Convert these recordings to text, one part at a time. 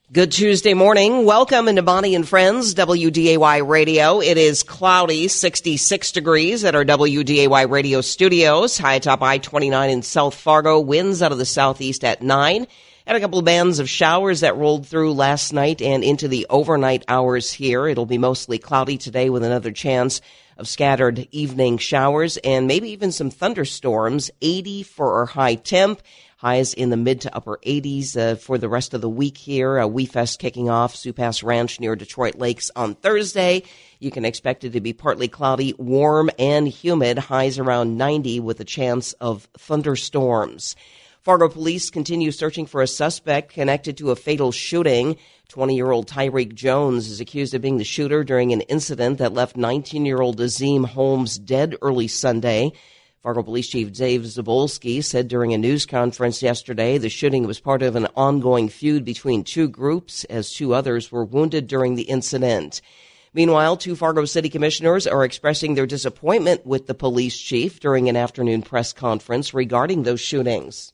Good Tuesday morning. Welcome into Bonnie and Friends, WDAY Radio. It is cloudy, 66 degrees at our WDAY Radio studios. High atop I-29 in South Fargo. Winds out of the southeast at 9. And a couple of bands of showers that rolled through last night and into the overnight hours here. It'll be mostly cloudy today with another chance of scattered evening showers and maybe even some thunderstorms. 80 for our high temp. Highs in the mid to upper 80s for the rest of the week here. WeFest kicking off Sioux Pass Ranch near Detroit Lakes on Thursday. You can expect it to be partly cloudy, warm, and humid. Highs around 90 with a chance of thunderstorms. Fargo police continue searching for a suspect connected to a fatal shooting. 20-year-old Tyreek Jones is accused of being the shooter during an incident that left 19-year-old Azim Holmes dead early Sunday. Fargo Police Chief Dave Zabolski said during a news conference yesterday the shooting was part of an ongoing feud between two groups as two others were wounded during the incident. Meanwhile, two Fargo City Commissioners are expressing their disappointment with the police chief during an afternoon press conference regarding those shootings.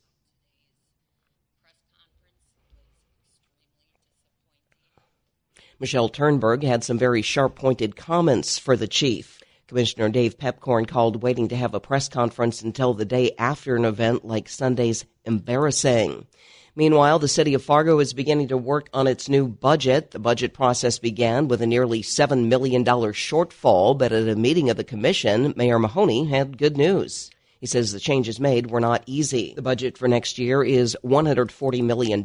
Michelle Turnberg had some very sharp-pointed comments for the chief. Commissioner Dave Pepcorn called waiting to have a press conference until the day after an event like Sunday's embarrassing. Meanwhile, the city of Fargo is beginning to work on its new budget. The budget process began with a nearly $7 million shortfall, but at a meeting of the commission, Mayor Mahoney had good news. He says the changes made were not easy. The budget for next year is $140 million.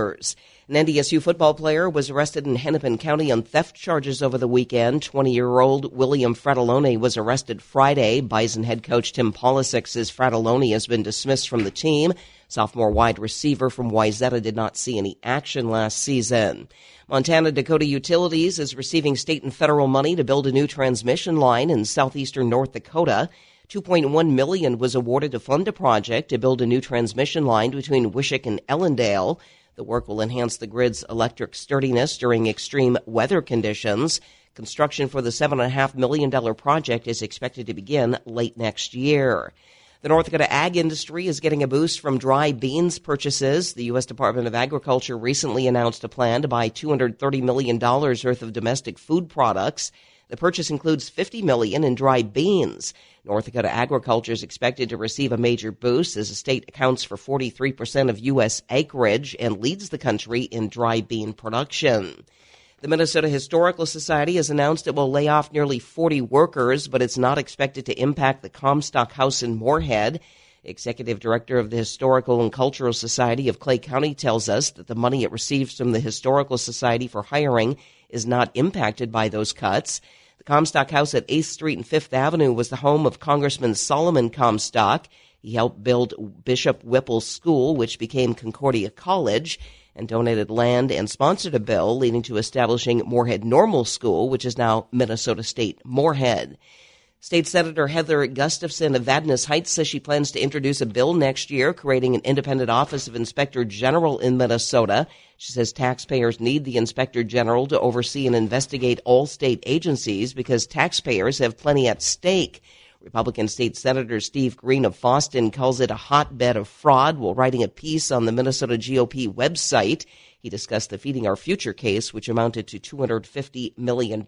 An NDSU football player was arrested in Hennepin County on theft charges over the weekend. 20-year-old William Fratellone was arrested Friday. Bison head coach Tim Polisic says Fratellone has been dismissed from the team. Sophomore wide receiver from Wayzata did not see any action last season. Montana Dakota Utilities is receiving state and federal money to build a new transmission line in southeastern North Dakota. $2.1 million was awarded to fund a project to build a new transmission line between Wishick and Ellendale. The work will enhance the grid's electric sturdiness during extreme weather conditions. Construction for the $7.5 million project is expected to begin late next year. The North Dakota ag industry is getting a boost from dry beans purchases. The U.S. Department of Agriculture recently announced a plan to buy $230 million worth of domestic food products. The purchase includes $50 million in dry beans. North Dakota agriculture is expected to receive a major boost as the state accounts for 43% of U.S. acreage and leads the country in dry bean production. The Minnesota Historical Society has announced it will lay off nearly 40 workers, but it's not expected to impact the Comstock House in Moorhead. Executive Director of the Historical and Cultural Society of Clay County tells us that the money it receives from the Historical Society for hiring is not impacted by those cuts. The Comstock House at 8th Street and 5th Avenue was the home of Congressman Solomon Comstock. He helped build Bishop Whipple School, which became Concordia College, and donated land and sponsored a bill leading to establishing Moorhead Normal School, which is now Minnesota State Moorhead. State Senator Heather Gustafson of Vadnais Heights says she plans to introduce a bill next year creating an independent office of Inspector General in Minnesota. She says taxpayers need the Inspector General to oversee and investigate all state agencies because taxpayers have plenty at stake. Republican State Senator Steve Green of Fosston calls it a hotbed of fraud while writing a piece on the Minnesota GOP website. He discussed the Feeding Our Future case, which amounted to $250 million.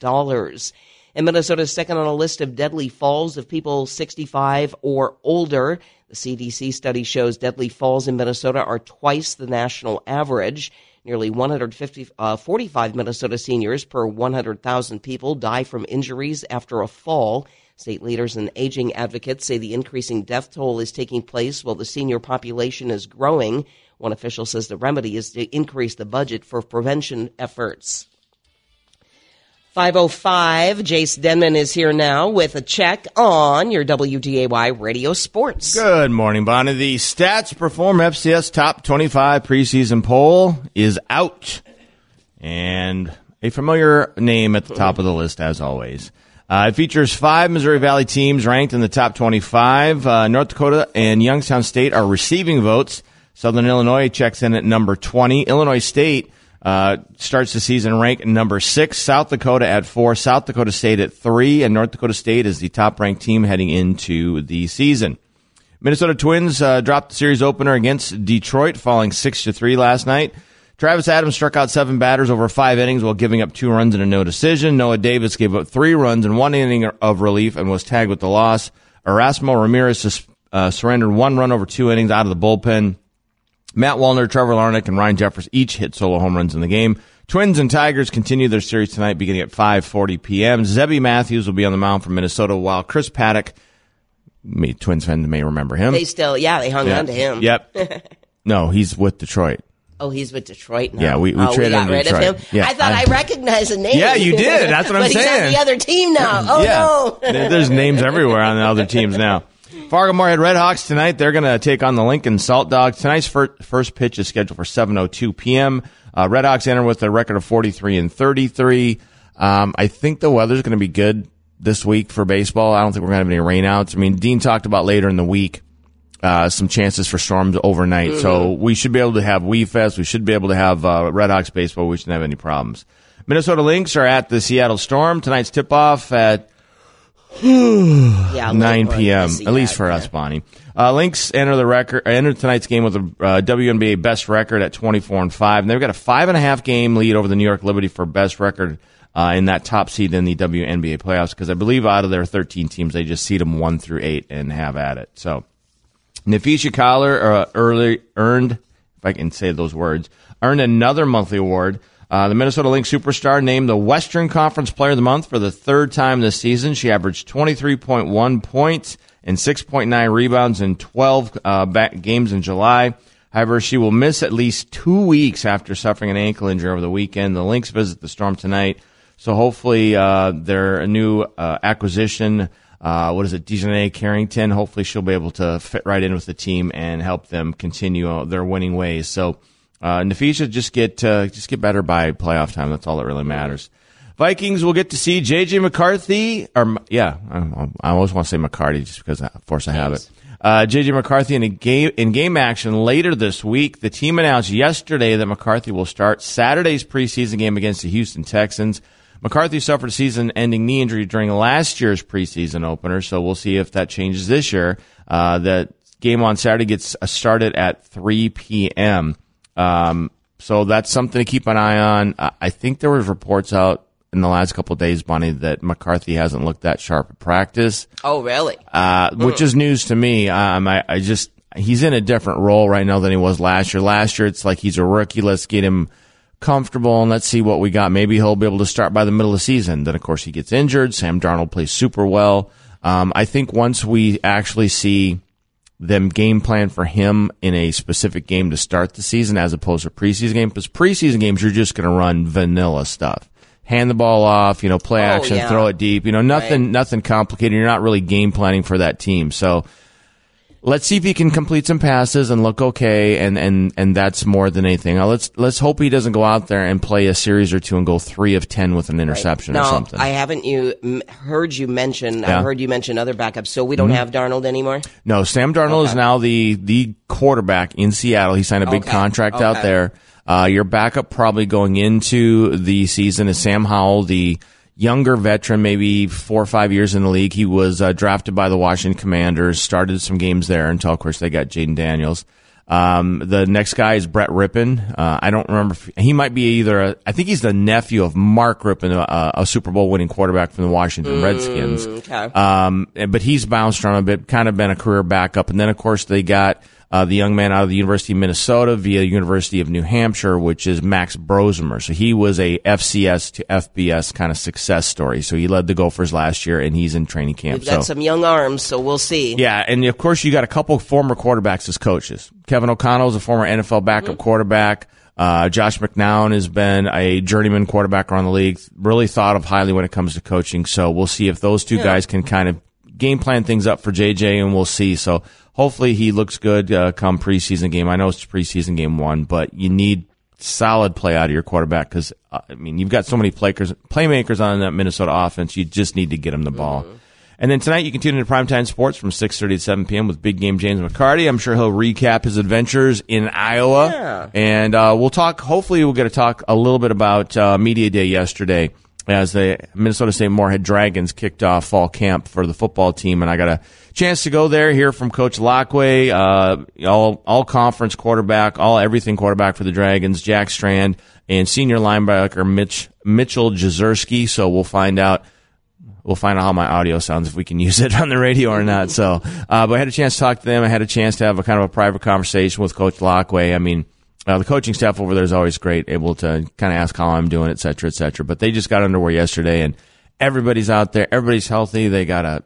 And Minnesota's second on a list of deadly falls of people 65 or older. The CDC study shows deadly falls in Minnesota are twice the national average. Nearly 45 Minnesota seniors per 100,000 people die from injuries after a fall. State leaders and aging advocates say the increasing death toll is taking place while the senior population is growing. One official says the remedy is to increase the budget for prevention efforts. 5:05, Jace Denman is here now with a check on your WDAY Radio Sports. Good morning, Bonnie. The Stats Perform FCS Top 25 preseason poll is out. And a familiar name at the top of the list, as always. It features 5 Missouri Valley teams ranked in the top 25. North Dakota and Youngstown State are receiving votes. Southern Illinois checks in at number 20. Illinois State starts the season ranked number 6, South Dakota at 4, South Dakota State at 3, and North Dakota State is the top-ranked team heading into the season. Minnesota Twins dropped the series opener against Detroit, falling 6-3 last night. Travis Adams struck out 7 batters over 5 innings while giving up 2 runs and a no decision. Noah Davis gave up 3 runs in 1 inning of relief and was tagged with the loss. Erasmo Ramirez surrendered 1 run over 2 innings out of the bullpen. Matt Wallner, Trevor Larnach, and Ryan Jeffers each hit solo home runs in the game. Twins and Tigers continue their series tonight beginning at 5:40 p.m. Zebby Matthews will be on the mound for Minnesota, while Chris Paddock, Twins fans may remember him. They hung on to him. Yep. No, he's with Detroit. Oh, he's with Detroit now. Yeah, we traded him to rid Detroit. Of him? Yeah, I thought I recognized the name. Yeah, you did. That's what I'm saying. But he's on the other team now. Oh, yeah. no. There's names everywhere on the other teams now. Fargo-Moorhead Redhawks tonight. They're going to take on the Lincoln Salt Dogs. Tonight's first pitch is scheduled for 7:02 p.m. Redhawks enter with a record of 43-33. I think the weather's going to be good this week for baseball. I don't think we're going to have any rainouts. I mean, Dean talked about later in the week some chances for storms overnight. So we should be able to have Wii Fest. We should be able to have Redhawks baseball. We shouldn't have any problems. Minnesota Lynx are at the Seattle Storm. Tonight's tip-off at 9 p.m., at least for us, Bonnie. Lynx enter tonight's game with a WNBA best record at 24-5, and they've got a 5.5 game lead over the New York Liberty for best record in that top seed in the WNBA playoffs, because I believe out of their 13 teams, they just seed them 1 through 8 and have at it. So, Nafisha Collar earned, if I can say those words, earned another monthly award. The Minnesota Lynx superstar named the Western Conference Player of the Month for the 3rd time this season. She averaged 23.1 points and 6.9 rebounds in 12 games in July. However, she will miss at least 2 weeks after suffering an ankle injury over the weekend. The Lynx visit the Storm tonight, so hopefully their new acquisition, Dejanay Carrington, hopefully she'll be able to fit right in with the team and help them continue their winning ways. So Nafisha, just get better by playoff time. That's all that really matters. Vikings will get to see J.J. McCarthy, I always want to say McCarty just because, of course, I have it. J.J. McCarthy in game action later this week. The team announced yesterday that McCarthy will start Saturday's preseason game against the Houston Texans. McCarthy suffered a season-ending knee injury during last year's preseason opener, so we'll see if that changes this year. The game on Saturday gets started at 3 p.m., so that's something to keep an eye on. I think there was reports out in the last couple of days, Bonnie, that McCarthy hasn't looked that sharp at practice. Oh, really? Which is news to me. He's in a different role right now than he was last year. Last year, it's like he's a rookie. Let's get him comfortable and let's see what we got. Maybe he'll be able to start by the middle of the season. Then, of course, he gets injured. Sam Darnold plays super well. I think once we actually see them game plan for him in a specific game to start the season as opposed to preseason game, because preseason games, you're just going to run vanilla stuff. Hand the ball off, play action, throw it deep, nothing complicated. You're not really game planning for that team. So let's see if he can complete some passes and look okay, and that's more than anything. Now, let's hope he doesn't go out there and play a series or two and go 3 of 10 with an interception or something. I haven't heard you mention. I heard you mention other backups. So we don't have Darnold anymore. No, Sam Darnold is now the quarterback in Seattle. He signed a big contract out there. Your backup probably going into the season is Sam Howell, the younger veteran, maybe 4 or 5 years in the league. He was drafted by the Washington Commanders, started some games there until, of course, they got Jaden Daniels. The next guy is Brett Rippon. I don't remember. He might be I think he's the nephew of Mark Rippon, a Super Bowl winning quarterback from the Washington Redskins. Okay. But he's bounced around a bit, kind of been a career backup. And then, of course, they got the young man out of the University of Minnesota via University of New Hampshire, which is Max Brosemer. So he was a FCS to FBS kind of success story. So he led the Gophers last year, and he's in training camp. We've got some young arms, so we'll see. Yeah, and of course you got a couple of former quarterbacks as coaches. Kevin O'Connell is a former NFL backup quarterback. Josh McNown has been a journeyman quarterback around the league, really thought of highly when it comes to coaching. So we'll see if those two guys can kind of game plan things up for JJ, and we'll see. So hopefully he looks good come preseason game. I know it's preseason game 1, but you need solid play out of your quarterback because, you've got so many playmakers on that Minnesota offense. You just need to get them the ball. And then tonight you can tune into Primetime Sports from 6:30 to 7 p.m. with big game James McCarty. I'm sure he'll recap his adventures in Iowa. Yeah. And hopefully we'll get to talk a little bit about Media Day yesterday as the Minnesota St. Moorhead Dragons kicked off fall camp for the football team, and I got a chance to go there, hear from Coach Lockway, all conference quarterback, everything quarterback for the Dragons, Jack Strand, and senior linebacker Mitchell Jezierski. So we'll find out how my audio sounds, if we can use it on the radio or not. So, but I had a chance to talk to them. I had a chance to have a kind of a private conversation with Coach Lockway. I mean, the coaching staff over there is always great, able to kind of ask how I'm doing, et cetera, et cetera. But they just got underway yesterday, and everybody's out there. Everybody's healthy. They got a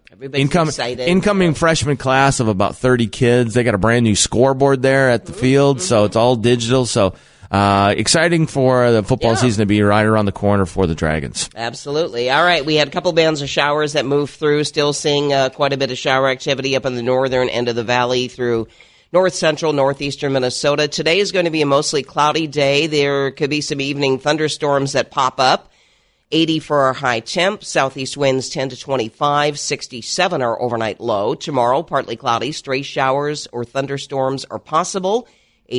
incoming freshman class of about 30 kids. They got a brand new scoreboard there at the field, so it's all digital. So exciting for the football season to be right around the corner for the Dragons. Absolutely. All right, we had a couple bands of showers that moved through. Still seeing quite a bit of shower activity up in the northern end of the valley through north central, northeastern Minnesota. Today is going to be a mostly cloudy day. There could be some evening thunderstorms that pop up. 80 for our high temp. Southeast winds 10 to 25. 67 our overnight low. Tomorrow, partly cloudy. Stray showers or thunderstorms are possible.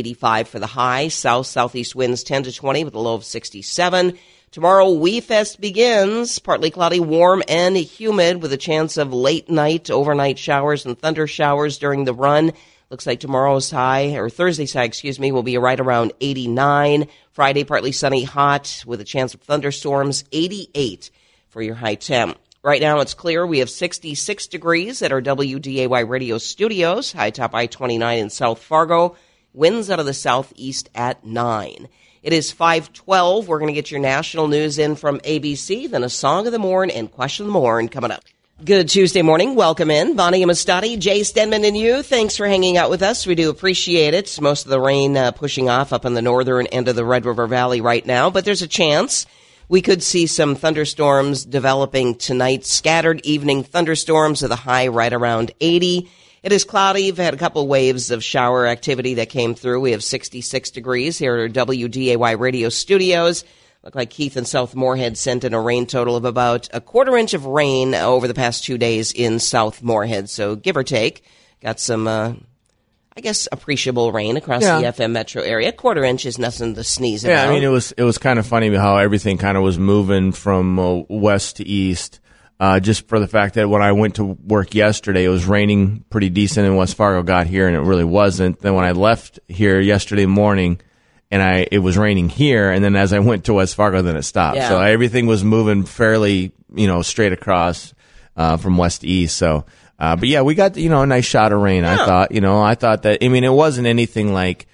85 for the high. Southeast winds 10 to 20 with a low of 67. Tomorrow, Wee Fest begins. Partly cloudy, warm, and humid with a chance of late night, overnight showers and thunder showers during the run. Looks like Thursday's high, will be right around 89. Friday, partly sunny, hot with a chance of thunderstorms, 88 for your high temp. Right now it's clear. We have 66 degrees at our WDAY radio studios, high top I-29 in South Fargo. Winds out of the southeast at 9. It is 5:12. We're going to get your national news in from ABC, then a song of the morn and question of the morn coming up. Good Tuesday morning. Welcome in. Bonnie Amistadi, Jay Stenman, and you. Thanks for hanging out with us. We do appreciate it. Most of the rain pushing off up in the northern end of the Red River Valley right now, but there's a chance we could see some thunderstorms developing tonight. Scattered evening thunderstorms with a high right around 80. It is cloudy. We've had a couple waves of shower activity that came through. We have 66 degrees here at our WDAY radio studios. Look like Keith and South Moorhead sent in a rain total of about a quarter inch of rain over the past 2 days in South Moorhead. So give or take, got some, appreciable rain across the FM metro area. A quarter inch is nothing to sneeze about. Yeah, I mean, it was kind of funny how everything kind of was moving from west to east. Just for the fact that when I went to work yesterday, it was raining pretty decent in West Fargo, got here, and it really wasn't. Then when I left here yesterday morning, and it was raining here, and then as I went to West Fargo, then it stopped. Yeah. So everything was moving fairly, straight across from west to east. So, but yeah, we got a nice shot of rain. Yeah. I thought that. I mean, it wasn't anything like,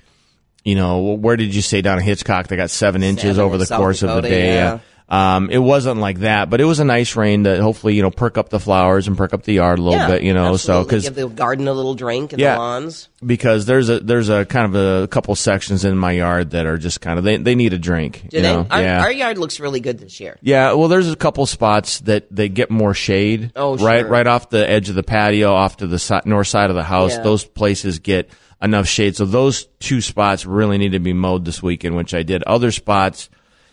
where did you say down in Hitchcock they got 7 inches over the course of the day? Yeah. It wasn't like that, but it was a nice rain to hopefully, perk up the flowers and perk up the yard a little bit, absolutely. So cause give the garden a little drink and the lawns. Because there's a kind of a couple sections in my yard that are just kind of, they need a drink. Do they? Our yard looks really good this year. Yeah. Well, there's a couple spots that they get more shade. Oh, sure. Right off the edge of the patio, off to the north side of the house. Yeah. Those places get enough shade. So those 2 spots really need to be mowed this weekend, which I did. Other spots,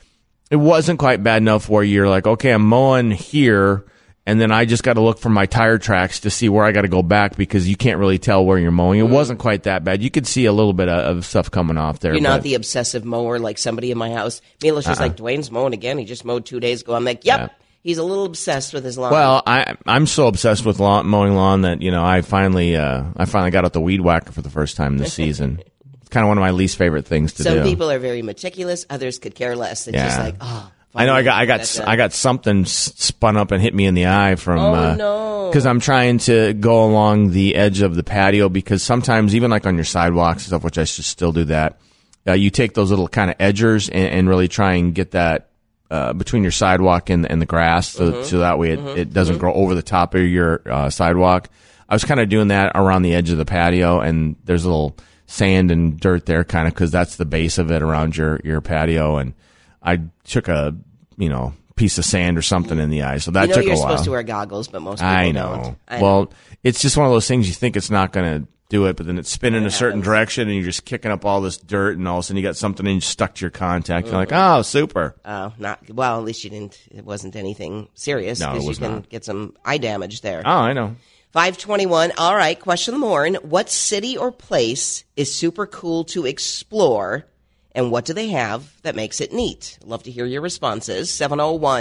it wasn't quite bad enough where you're like, okay, I'm mowing here, and then I just got to look for my tire tracks to see where I got to go back because you can't really tell where you're mowing. It wasn't quite that bad. You could see a little bit of stuff coming off there. You're not the obsessive mower like somebody in my house. Mila's just like, Dwayne's mowing again. He just mowed 2 days ago. I'm like, yep. He's a little obsessed with his lawn. Well, I'm so obsessed with mowing lawn that I finally got out the weed whacker for the first time this season. Kind of one of my least favorite things to do. Some people are very meticulous. Others could care less. It's just like, I know I got something spun up and hit me in the eye from. Oh no! Because I'm trying to go along the edge of the patio because sometimes even like on your sidewalks and stuff, which I should still do that. You take those little kind of edgers and really try and get that between your sidewalk and the grass, so that way it doesn't grow over the top of your sidewalk. I was kind of doing that around the edge of the patio, and there's a little sand and dirt there kind of because that's the base of it around your patio, and I took a piece of sand or something in the eye, so that took a while. You're supposed to wear goggles, but most people don't. I know. It's just one of those things you think it's not going to do it, but then it's spinning a certain direction and you're just kicking up all this dirt, and all of a sudden you got something stuck to your contact. You're like, oh, super. Oh, at least you didn't. It wasn't anything serious because you can get some eye damage there. Oh, I know. 5:21. All right, question of the morning. What city or place is super cool to explore, and what do they have that makes it neat? Love to hear your responses.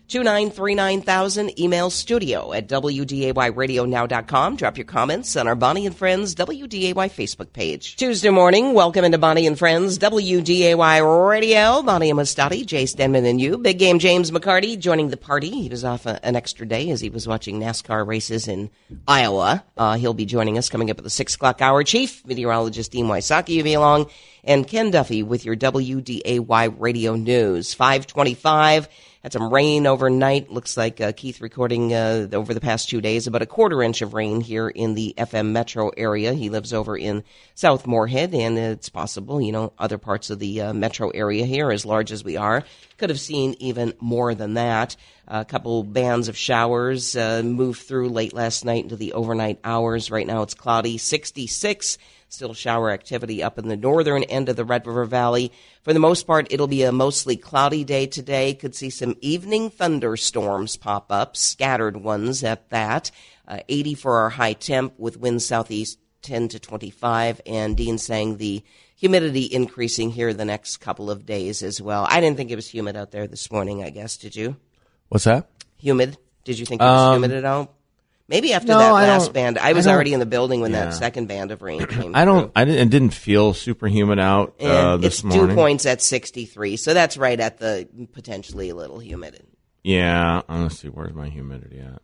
2939000. Email studio at WDAYradionow.com. Drop your comments on our Bonnie and Friends WDAY Facebook page. Tuesday morning, welcome into Bonnie and Friends WDAY Radio. Bonnie Amistadi, Jay Stenman, and you. Big Game James McCarty joining the party. He was off an extra day as he was watching NASCAR races in Iowa. He'll be joining us coming up at the 6 o'clock hour. Chief Meteorologist Dean Wysocki will be along, and Ken Duffy with your WDAY Radio News. 525. Had some rain overnight. Looks like Keith recording over the past 2 days about a quarter inch of rain here in the FM metro area. He lives over in South Moorhead, and it's possible, other parts of the metro area here, as large as we are, could have seen even more than that. A couple bands of showers moved through late last night into the overnight hours. Right now it's cloudy, 66. Still shower activity up in the northern end of the Red River Valley. For the most part, it'll be a mostly cloudy day today. Could see some evening thunderstorms pop up, scattered ones at that. 80 for our high temp with winds southeast 10 to 25. And Dean saying the humidity increasing here the next couple of days as well. I didn't think it was humid out there this morning, I guess. Did you? What's that? Humid? Did you think it was humid at all? Maybe after that last band. I was already in the building when that second band of rain came through. It didn't feel super humid out this morning. It's 2 points at 63, so that's right at the potentially a little humid. Yeah, honestly, where's my humidity at?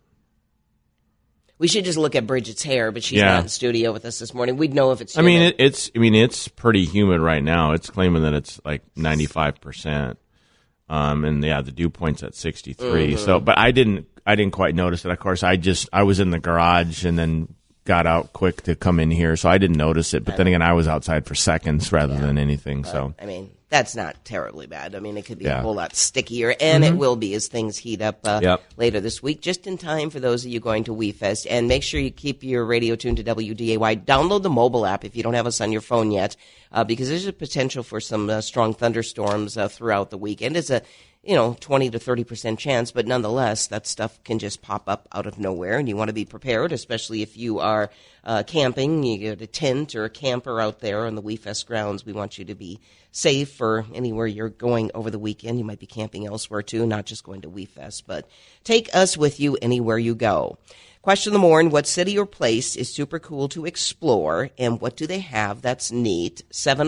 We should just look at Bridget's hair, but she's not in studio with us this morning. We'd know if it's humid. It's pretty humid right now. It's claiming that it's like 95%. And the dew point's at 63. Mm-hmm. So, but I didn't quite notice it. Of course, I was in the garage and then got out quick to come in here, so I didn't notice it. But then again, I was outside for seconds rather than anything. So, that's not terribly bad. It could be a whole lot stickier, and it will be as things heat up later this week, just in time for those of you going to WeFest. And make sure you keep your radio tuned to WDAY. Download the mobile app if you don't have us on your phone yet, because there's a potential for some strong thunderstorms throughout the weekend. It's a 20 to 30% chance, but nonetheless, that stuff can just pop up out of nowhere, and you want to be prepared, especially if you are camping. You get a tent or a camper out there on the WeFest grounds. We want you to be safe for anywhere you're going over the weekend. You might be camping elsewhere, too, not just going to WeFest, but take us with you anywhere you go. Question of the morning, what city or place is super cool to explore, and what do they have that's neat?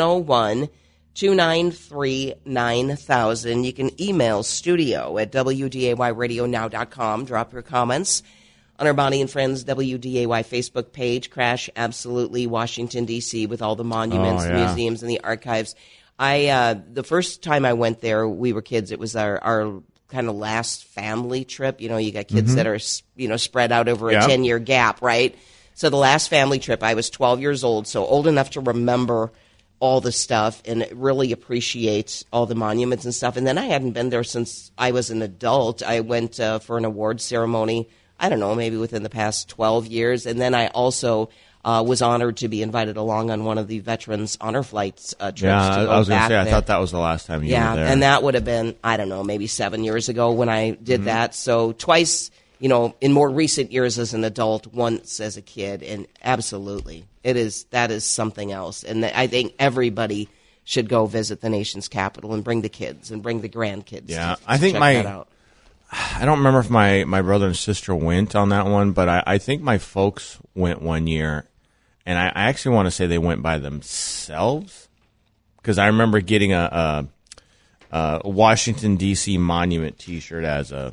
701-293-9000. You can email studio at WDAYradionow.com. Drop your comments on our Bonnie and Friends WDAY Facebook page. Crash absolutely Washington, D.C. with all the monuments, museums, and the archives. The first time I went there, we were kids. It was our kind of last family trip. You got kids that are, spread out over a 10-year gap, right? So the last family trip, I was 12 years old, so old enough to remember all the stuff and really appreciate all the monuments and stuff. And then I hadn't been there since I was an adult. I went for an award ceremony, I don't know, maybe within the past 12 years. And then I also was honored to be invited along on one of the Veterans Honor Flights trips. Yeah, to go I was going to back say, there. I thought that was the last time you were there. And that would have been, I don't know, maybe 7 years ago when I did that. So twice, in more recent years as an adult, once as a kid, and absolutely, that is something else. And I think everybody should go visit the nation's capital and bring the kids and bring the grandkids. Yeah, to I think check that out. I don't remember if my brother and sister went on that one, but I think my folks went one year, and I actually want to say they went by themselves, because I remember getting a Washington D.C. Monument T-shirt as a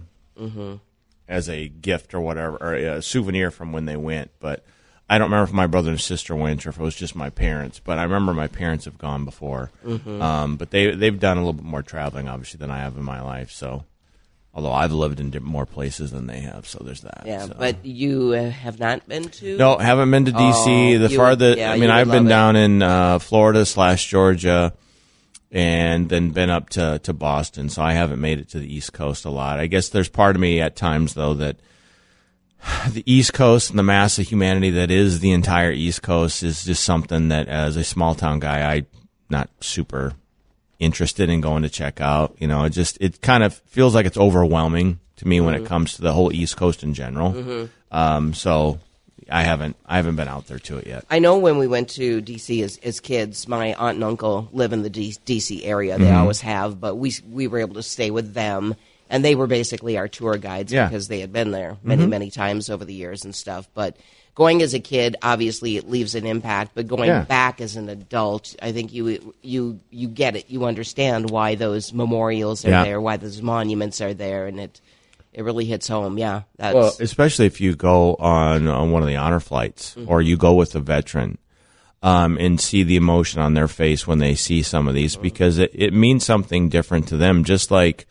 gift or whatever, or a souvenir from when they went. But I don't remember if my brother and sister went or if it was just my parents. But I remember my parents have gone before. But they've done a little bit more traveling, obviously, than I have in my life. So, although I've lived in more places than they have, so there's that. Yeah, so. But you have not been to? No, haven't been to D.C. I've been down in Florida/Georgia, and then been up to Boston, so I haven't made it to the East Coast a lot. I guess there's part of me at times, though, that the East Coast and the mass of humanity that is the entire East Coast is just something that, as a small-town guy, I'm not super interested in going to check out. It kind of feels like it's overwhelming to me when it comes to the whole East Coast in general. So I haven't been out there to it yet. I know when we went to D.C. as kids, my aunt and uncle live in the D.C. area. They always have, but we were able to stay with them. And they were basically our tour guides Yeah. because they had been there many, many times over the years and stuff. But going as a kid, obviously, it leaves an impact. But going back as an adult, I think you get it. You understand why those memorials are there, why those monuments are there, and it really hits home. Yeah, well, especially if you go on one of the honor flights or you go with a veteran. And see the emotion on their face when they see some of these, because it means something different to them. Just like,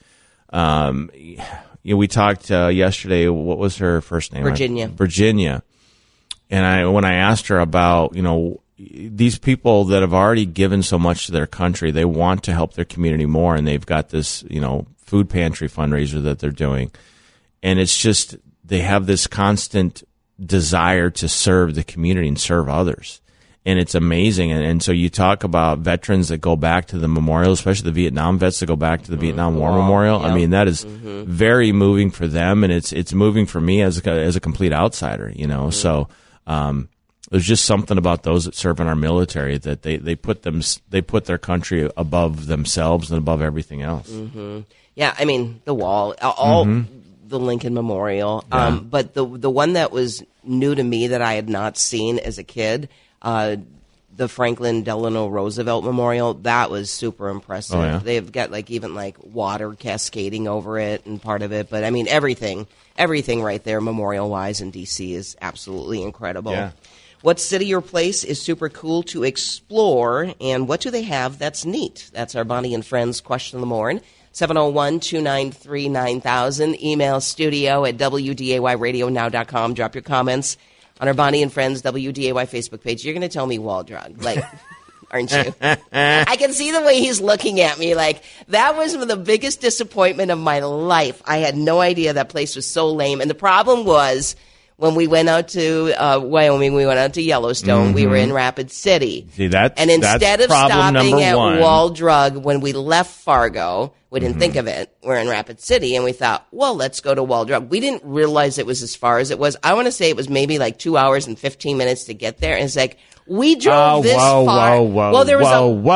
we talked yesterday. What was her first name? Virginia. And when I asked her about, these people that have already given so much to their country, they want to help their community more, and they've got this, food pantry fundraiser that they're doing, and it's just they have this constant desire to serve the community and serve others. And it's amazing. And so you talk about veterans that go back to the memorial, especially the Vietnam vets that go back to the Vietnam War Memorial. Yep. I mean, that is very moving for them, and it's moving for me as a complete outsider, So there's just something about those that serve in our military that they put their country above themselves and above everything else. Mm-hmm. Yeah, I mean, the wall, all the Lincoln Memorial. Yeah. But the one that was new to me that I had not seen as a kid, the Franklin Delano Roosevelt Memorial, that was super impressive. Oh, yeah? They've got even water cascading over it and part of it. But I mean, everything right there memorial wise in DC is absolutely incredible. Yeah. What city or place is super cool to explore, and what do they have that's neat? That's our Bonnie and Friends question of the morning. 701-293-9000. Email studio at wdayradionow.com. Drop your comments on our Bonnie and Friends WDAY Facebook page. You're going to tell me Wall Drug, aren't you? I can see the way he's looking at me. That was the biggest disappointment of my life. I had no idea that place was so lame. And the problem was, when we went out to Wyoming, we went out to Yellowstone. We were in Rapid City. See, that's instead of stopping at Wall Drug, when we left Fargo, we didn't think of it. We're in Rapid City, and we thought, well, let's go to Wall Drug. We didn't realize it was as far as it was. I want to say it was maybe 2 hours and 15 minutes to get there. And it's we drove far. Well, there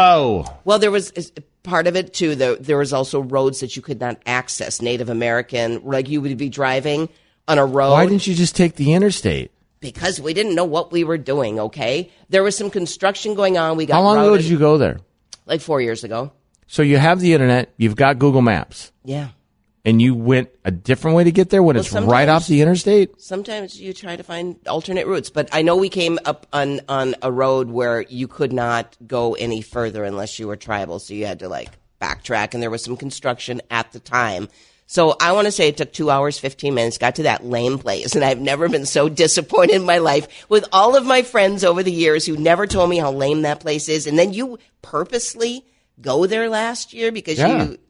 was part of it too. There was also roads that you could not access. Native American, you would be driving on a road. Why didn't you just take the interstate? Because we didn't know what we were doing, okay? There was some construction going on. How long ago did you go there? 4 years ago. So you have the internet, you've got Google Maps. Yeah. And you went a different way to get there when it's right off the interstate? Sometimes you try to find alternate routes. But I know we came up on a road where you could not go any further unless you were tribal. So you had to backtrack, and there was some construction at the time. So I want to say it took 2 hours, 15 minutes, got to that lame place. And I've never been so disappointed in my life with all of my friends over the years who never told me how lame that place is. And then you purposely go there last year because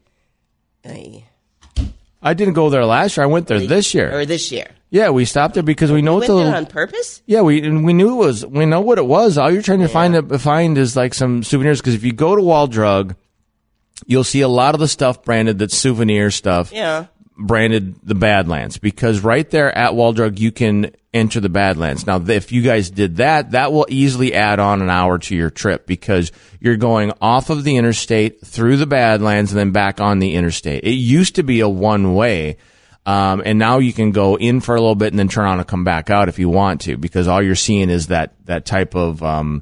I didn't go there last year. I went there this year. Or this year. Yeah, we stopped there because we know what there on purpose? Yeah, we knew we know what it was. All you're trying to find is some souvenirs, because if you go to Wall Drug, you'll see a lot of the stuff branded that's souvenir stuff. Yeah. Branded the Badlands, because right there at Wall Drug you can enter the Badlands. Now, if you guys did that will easily add on an hour to your trip, because you're going off of the interstate through the Badlands and then back on the interstate. It used to be a one-way, and now you can go in for a little bit and then turn on and come back out if you want to, because all you're seeing is that type of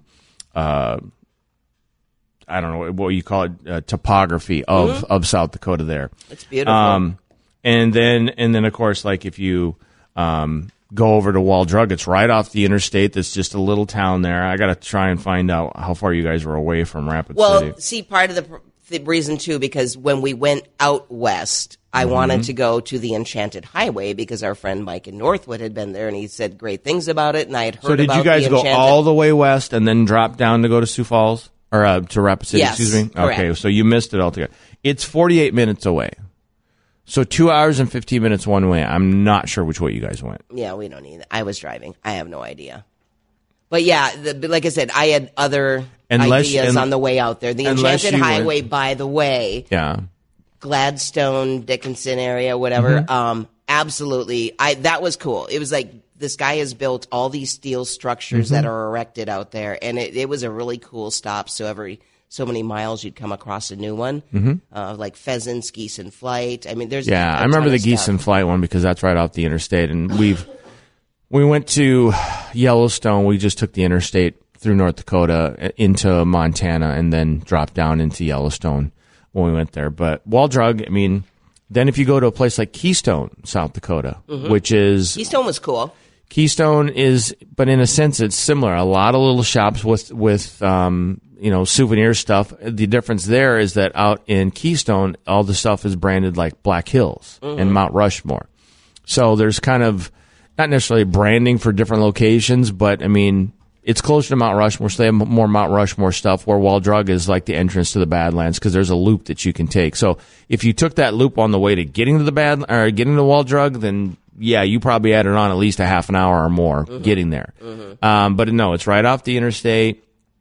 I don't know what you call it, topography of South Dakota there. It's beautiful. And then of course, if you go over to Wall Drug, it's right off the interstate. That's just a little town there. I got to try and find out how far you guys were away from Rapid City. Well, see, part of the reason too, because when we went out west, I wanted to go to the Enchanted Highway because our friend Mike in Northwood had been there and he said great things about it, and I had heard about the So did you guys go all the way west and then drop down to go to Sioux Falls? Or to Rapid City, yes, excuse me? Correct. Okay, so you missed it altogether. It's 48 minutes away. So 2 hours and 15 minutes one way. I'm not sure which way you guys went. Yeah, we don't need it. I was driving. I have no idea. But yeah, like I said, I had other ideas on the way out there. The Enchanted Highway, by the way. Yeah. Gladstone, Dickinson area, whatever. Absolutely. That was cool. It was this guy has built all these steel structures that are erected out there, and it was a really cool stop. So every so many miles you'd come across a new one, like pheasants, geese in flight. I mean, there's I remember the geese in flight one because that's right off the interstate, and we went to Yellowstone. We just took the interstate through North Dakota into Montana and then dropped down into Yellowstone when we went there. But Wall Drug, I mean, then if you go to a place like Keystone, South Dakota, which is... Keystone was cool. Keystone is, but in a sense, it's similar. A lot of little shops with souvenir stuff. The difference there is that out in Keystone, all the stuff is branded like Black Hills and Mount Rushmore. So there's kind of not necessarily branding for different locations, but I mean, it's closer to Mount Rushmore, so they have more Mount Rushmore stuff, where Wall Drug is like the entrance to the Badlands because there's a loop that you can take. So if you took that loop on the way to getting to Wall Drug, then yeah, you probably added on at least a half an hour or more getting there. But no, it's right off the interstate,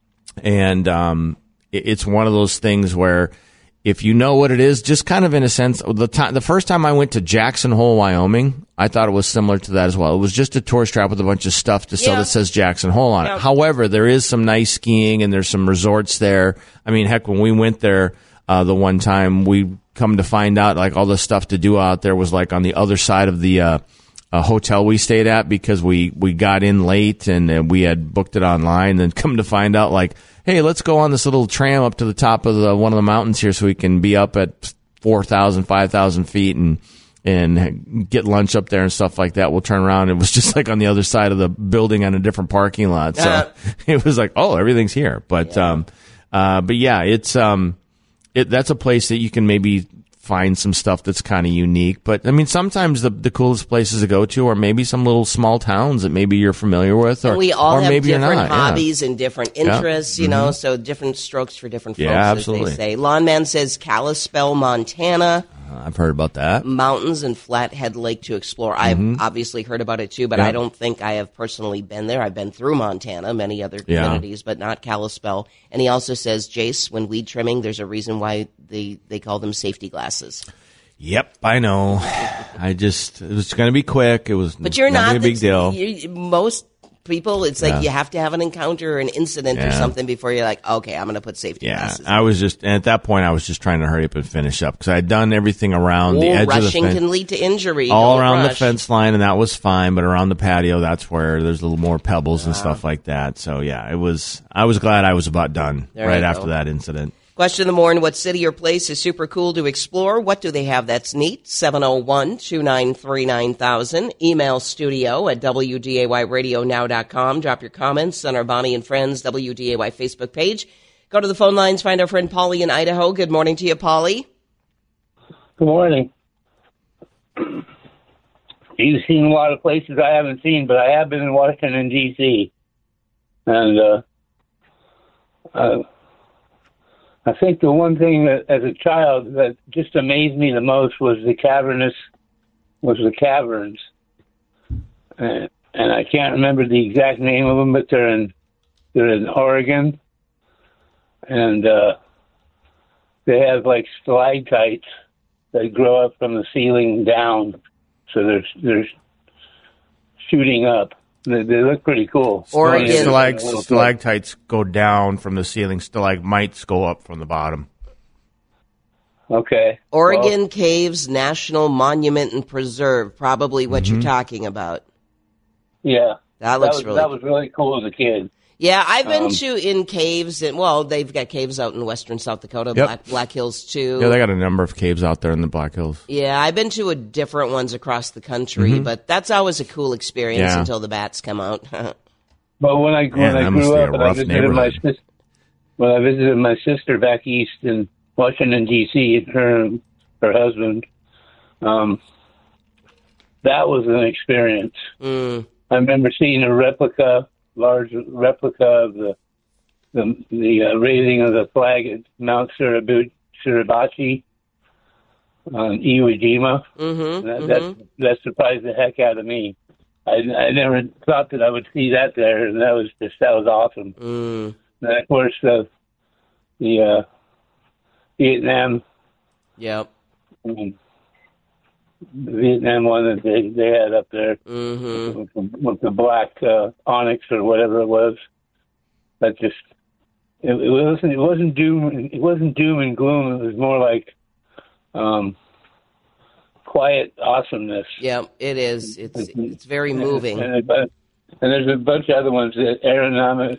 and it's one of those things where if you know what it is, just kind of in a sense, the first time I went to Jackson Hole, Wyoming, I thought it was similar to that as well. It was just a tourist trap with a bunch of stuff to sell that says Jackson Hole on it. However, there is some nice skiing and there's some resorts there. I mean, heck, when we went there the one time, we come to find out like all the stuff to do out there was like on the other side of the hotel we stayed at because we got in late and we had booked it online. And come to find out like, hey, let's go on this little tram up to the top of one of the mountains here so we can be up at 4,000, 5,000 feet and get lunch up there and stuff like that. We'll turn around. It was just like on the other side of the building on a different parking lot. So it was like, oh, everything's here. But yeah, it's that's a place that you can maybe find some stuff that's kind of unique. But I mean, sometimes the coolest places to go to are maybe some little small towns that maybe you're familiar with, or, and we all or have maybe different you're not. hobbies and different interests, you know, so different strokes for different folks, absolutely. as they say. Lawnman says Kalispell, Montana. I've heard about that. Mountains and Flathead Lake to explore. I've obviously heard about it too, but I don't think I have personally been there. I've been through Montana, many other communities, but not Kalispell. And he also says, Jace, when weed trimming, there's a reason why they call them safety glasses. Yep, I know. it was going to be quick. It was but you're not a big deal. Most people, it's like you have to have an encounter or an incident or something before you're like, okay, I'm going to put safety glasses on. At that point, I was just trying to hurry up and finish up because I had done everything around the edge of the fence. Rushing can lead to injury. All around the fence line, and that was fine, but around the patio, that's where there's a little more pebbles and stuff like that. So, yeah, I was glad I was about done right after that incident. Question of the morning, what city or place is super cool to explore? What do they have that's neat? 701-293-9000. Email studio at WDAYradionow.com. Drop your comments on our Bonnie and Friends WDAY Facebook page. Go to the phone lines, find our friend Polly in Idaho. Good morning to you, Polly. Good morning. You've seen a lot of places I haven't seen, but I have been in Washington, D.C. And I think the one thing that, as a child, that just amazed me the most was the caverns. And I can't remember the exact name of them, but they're in Oregon. And they have like stalactites that grow up from the ceiling down. So they're shooting up. They look pretty cool. Oregon. Stalactites go down from the ceiling. Stalagmites go up from the bottom. Okay. Oregon Caves National Monument and Preserve. Probably what you're talking about. Yeah. That looks really That was really cool as a kid. Yeah, I've been in caves, and they've got caves out in western South Dakota, Black Hills too. Yeah, they got a number of caves out there in the Black Hills. Yeah, I've been to different ones across the country, but that's always a cool experience until the bats come out. But when I grew up, and I visited my sister back east in Washington D.C., her husband, that was an experience. I remember seeing a large replica of the raising of the flag at Mount Suribachi on Iwo Jima. That surprised the heck out of me. I never thought that I would see that there, and that was awesome. And of course, the Vietnam. Yep. The Vietnam one that they had up there with the black onyx or whatever it was. That just it wasn't doom and gloom. It was more like quiet awesomeness. Yeah, it is. It's very moving. And there's a bunch of other ones that aerodynamic.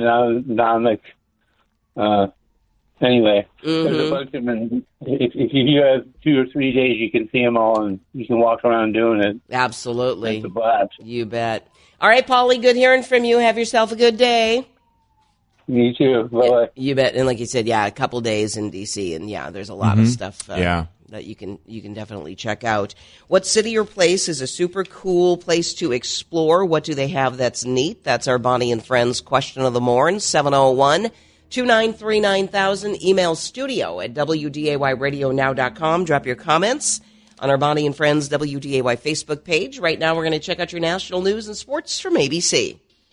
Anyway, there's a bunch of them. And if you have 2 or 3 days, you can see them all, and you can walk around doing it. Absolutely, it's a blast. You bet. All right, Paulie, good hearing from you. Have yourself a good day. Me too. Bye-bye. You bet. And like you said, a couple days in D.C., and there's a lot of stuff that you can definitely check out. What city or place is a super cool place to explore? What do they have that's neat? That's our Bonnie and Friends question of the morning, 701-293-9000. Email studio at WDAYradionow.com. Drop your comments on our Bonnie and Friends WDAY Facebook page. Right now we're going to check out your national news and sports from ABC.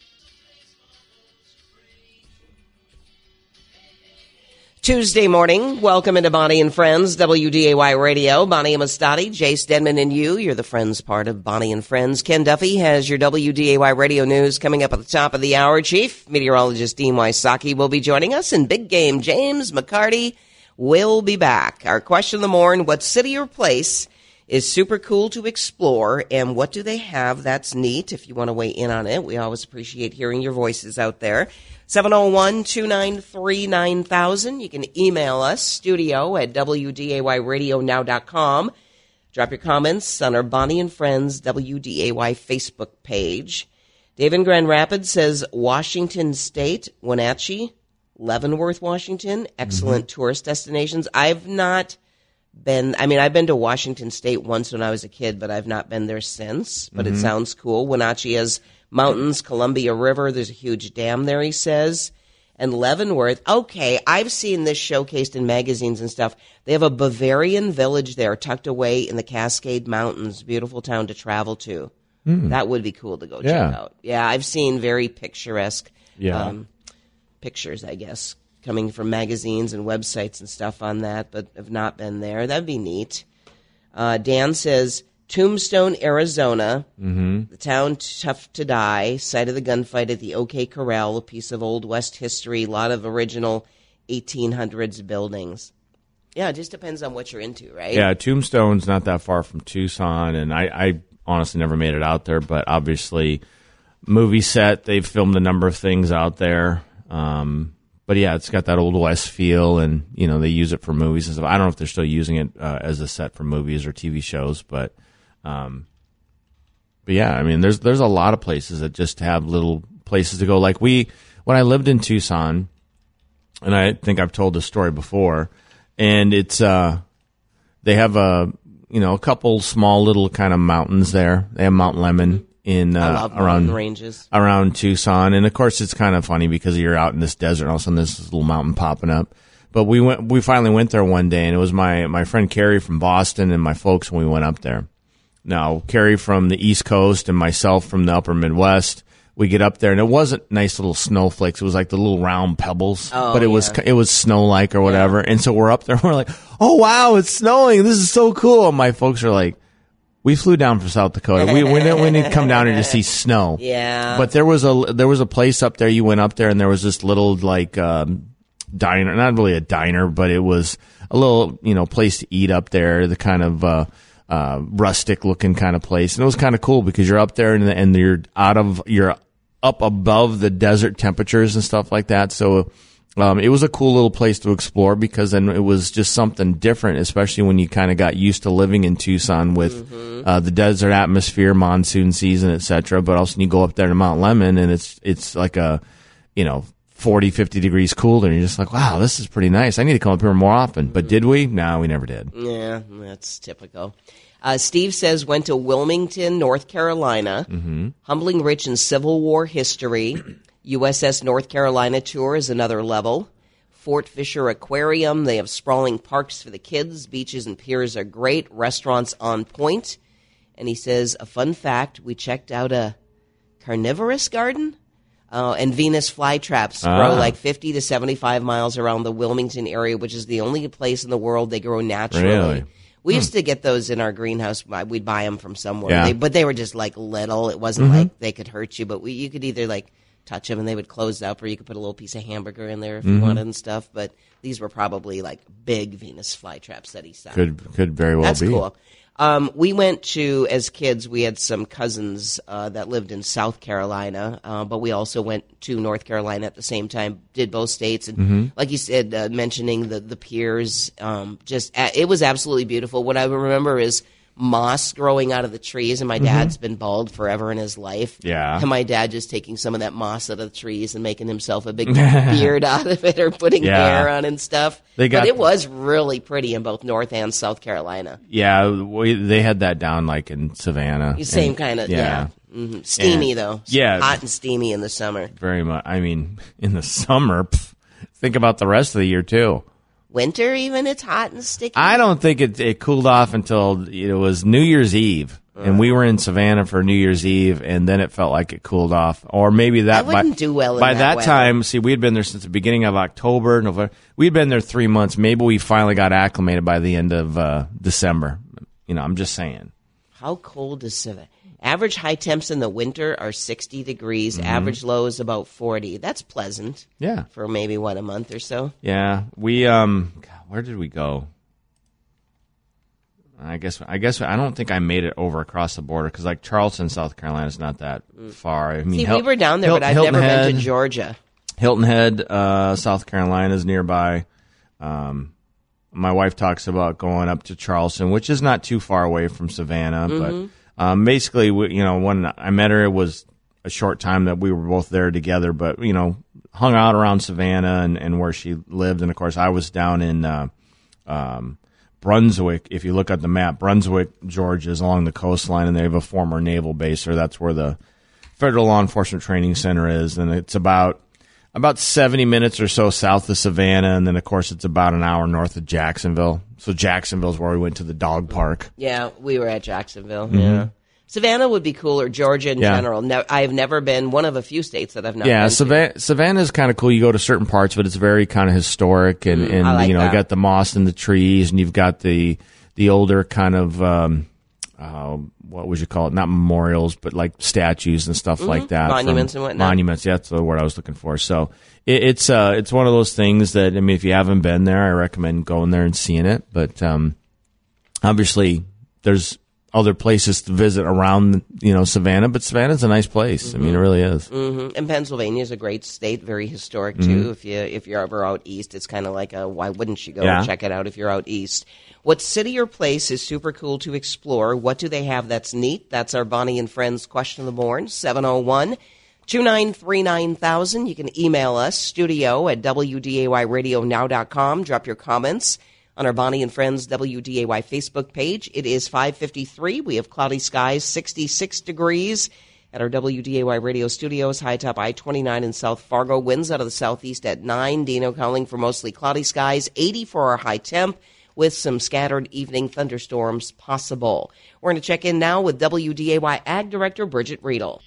Tuesday morning, welcome into Bonnie and Friends, WDAY Radio. Bonnie Amistadi, Jace Denman, and you're the Friends part of Bonnie and Friends. Ken Duffy has your WDAY Radio news coming up at the top of the hour. Chief Meteorologist Dean Wysocki will be joining us, and Big Game James McCarty will be back. Our question of the morning, what city or place is super cool to explore, and what do they have that's neat? If you want to weigh in on it, we always appreciate hearing your voices out there. 701-293-9000. You can email us, studio at WDAYradionow.com. Drop your comments on our Bonnie and Friends WDAY Facebook page. Dave in Grand Rapids says Washington State, Wenatchee, Leavenworth, Washington, excellent tourist destinations. I've not been, I've been to Washington State once when I was a kid, but I've not been there since. But it sounds cool. Wenatchee has mountains, Columbia River. There's a huge dam there, he says. And Leavenworth, okay, I've seen this showcased in magazines and stuff. They have a Bavarian village there tucked away in the Cascade Mountains. Beautiful town to travel to. That would be cool to go check out. Yeah, I've seen very picturesque pictures, I guess, coming from magazines and websites and stuff on that, but have not been there. That'd be neat. Dan says Tombstone, Arizona, the town tough to die, site of the gunfight at the OK Corral, a piece of Old West history, a lot of original 1800s buildings. Yeah, it just depends on what you're into, right? Yeah, Tombstone's not that far from Tucson, and I honestly never made it out there, but obviously movie set, they've filmed a number of things out there. But yeah, it's got that Old West feel, and they use it for movies and stuff. I don't know if they're still using it as a set for movies or TV shows, but yeah, there's a lot of places that just have little places to go. Like when I lived in Tucson, and I think I've told this story before, and it's they have a couple small little kind of mountains there. They have Mount Lemon in around ranges around Tucson, and of course it's kind of funny because you're out in this desert, and all of a sudden there's this little mountain popping up. But we finally went there one day, and it was my friend Carrie from Boston and my folks when we went up there. Now, Carrie from the East Coast and myself from the upper Midwest, we get up there, and it wasn't nice little snowflakes. It was like the little round pebbles, but it was snow-like or whatever. And so we're up there, and we're like, oh, wow, it's snowing. This is so cool. And my folks are like, we flew down from South Dakota. We didn't come down here to see snow. Yeah. But there was a place up there. You went up there, and there was this little, diner, not really a diner, but it was a little, place to eat up there, the kind of rustic looking kind of place. And it was kind of cool because you're up there and you're up above the desert temperatures and stuff like that. So it was a cool little place to explore because then it was just something different, especially when you kind of got used to living in Tucson with the desert atmosphere, monsoon season, etc. But also you go up there to Mount Lemon and it's like a 40, 50 degrees cooler, and you're just like, wow, this is pretty nice. I need to come up here more often. But did we? No, we never did. Yeah, that's typical. Steve says went to Wilmington, North Carolina. Humbling rich in Civil War history. USS North Carolina tour is another level. Fort Fisher Aquarium. They have sprawling parks for the kids. Beaches and piers are great. Restaurants on point. And he says, a fun fact, we checked out a carnivorous garden. And Venus flytraps grow like 50 to 75 miles around the Wilmington area, which is the only place in the world they grow naturally. Really? We used to get those in our greenhouse. We'd buy them from somewhere. Yeah. But they were just like little. It wasn't like they could hurt you. But you could either like touch them, and they would close up, or you could put a little piece of hamburger in there if you wanted and stuff. But these were probably like big Venus flytraps that he saw. Could very well That's be. Cool. We went to, as kids, we had some cousins that lived in South Carolina, but we also went to North Carolina at the same time, did both states. And like you said, mentioning the piers, it was absolutely beautiful. What I remember is moss growing out of the trees, and my dad's been bald forever in his life. Yeah. And my dad just taking some of that moss out of the trees and making himself a big beard out of it, or putting hair on and stuff. But it was really pretty in both North and South Carolina. Yeah, they had that down like in Savannah. Same kind of, Mm-hmm. Steamy, though. Yeah. Hot and steamy in the summer. Very much. I mean, in the summer, think about the rest of the year, too. Winter, even, it's hot and sticky. I don't think it cooled off until it was New Year's Eve, and we were in Savannah for New Year's Eve, and then it felt like it cooled off. Or maybe that I wouldn't do well in by that weather. time. See, we had been there since the beginning of October, November. We'd been there 3 months. Maybe we finally got acclimated by the end of December. I'm just saying. How cold is Savannah? Average high temps in the winter are 60 degrees. Average low is about 40. That's pleasant. Yeah. For maybe, a month or so? Yeah. We, God, where did we go? I guess I don't think I made it over across the border, because like Charleston, South Carolina is not that far. I mean, we were down there, but I've never been to Georgia. Hilton Head, South Carolina is nearby. My wife talks about going up to Charleston, which is not too far away from Savannah, but basically, when I met her, it was a short time that we were both there together, but, hung out around Savannah and where she lived. And, of course, I was down in Brunswick. If you look at the map, Brunswick, Georgia is along the coastline, and they have a former naval base there. That's where the Federal Law Enforcement Training Center is, and it's about 70 minutes or so south of Savannah, and then, of course, it's about an hour north of Jacksonville. So Jacksonville's where we went to the dog park. Yeah, we were at Jacksonville, yeah. Savannah would be cooler, Georgia in general. I've never been, one of a few states that I've not been to. Savannah's kind of cool. You go to certain parts, but it's very kind of historic, and like you got the moss and the trees, and you've got the older kind of what would you call it? Not memorials, but like statues and stuff like that. Monuments and whatnot. Monuments, yeah, that's the word I was looking for. So it's one of those things that, I mean, if you haven't been there, I recommend going there and seeing it. But obviously, there's other places to visit around, Savannah, but Savannah's a nice place. I mean, it really is. And Pennsylvania is a great state, very historic too. If you're ever out east, it's kind of like why wouldn't you go check it out if you're out east? What city or place is super cool to explore? What do they have that's neat? That's our Bonnie and Friends question of the morning, 701-293-9000. You can email us, studio@wdayradionow.com. Drop your comments on our Bonnie and Friends WDAY Facebook page. It is 5:53. We have cloudy skies, 66 degrees at our WDAY radio studios, high top I-29 in South Fargo. Winds out of the southeast at 9. Dino calling for mostly cloudy skies, 80 for our high temp, with some scattered evening thunderstorms possible. We're going to check in now with WDAY Ag Director Bridget Riedel.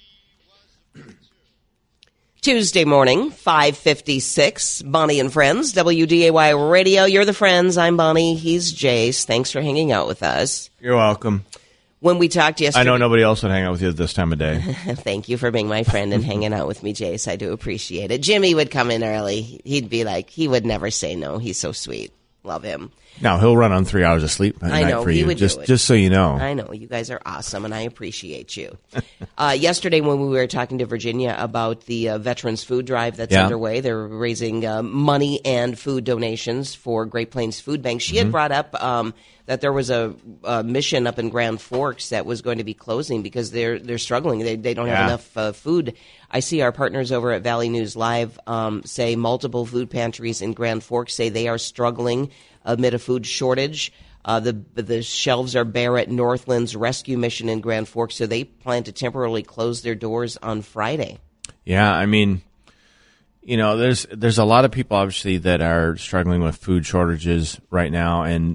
Tuesday morning, 5:56, Bonnie and Friends, WDAY Radio. You're the friends. I'm Bonnie. He's Jace. Thanks for hanging out with us. You're welcome. When we talked yesterday... I know nobody else would hang out with you at this time of day. Thank you for being my friend and hanging out with me, Jace. I do appreciate it. Jimmy would come in early. He'd be like, he would never say no. He's so sweet. Love him. Now, he'll run on 3 hours of sleep at I night know, for he you, would do it. just so you know. I know. You guys are awesome, and I appreciate you. Yesterday when we were talking to Virginia about the Veterans Food Drive that's underway, they're raising money and food donations for Great Plains Food Bank. She had brought up that there was a mission up in Grand Forks that was going to be closing because they're struggling. They don't have enough food. I see our partners over at Valley News Live say multiple food pantries in Grand Forks say they are struggling amid a food shortage. The shelves are bare at Northland's rescue mission in Grand Forks, so they plan to temporarily close their doors on Friday. Yeah, I mean, there's a lot of people obviously that are struggling with food shortages right now, and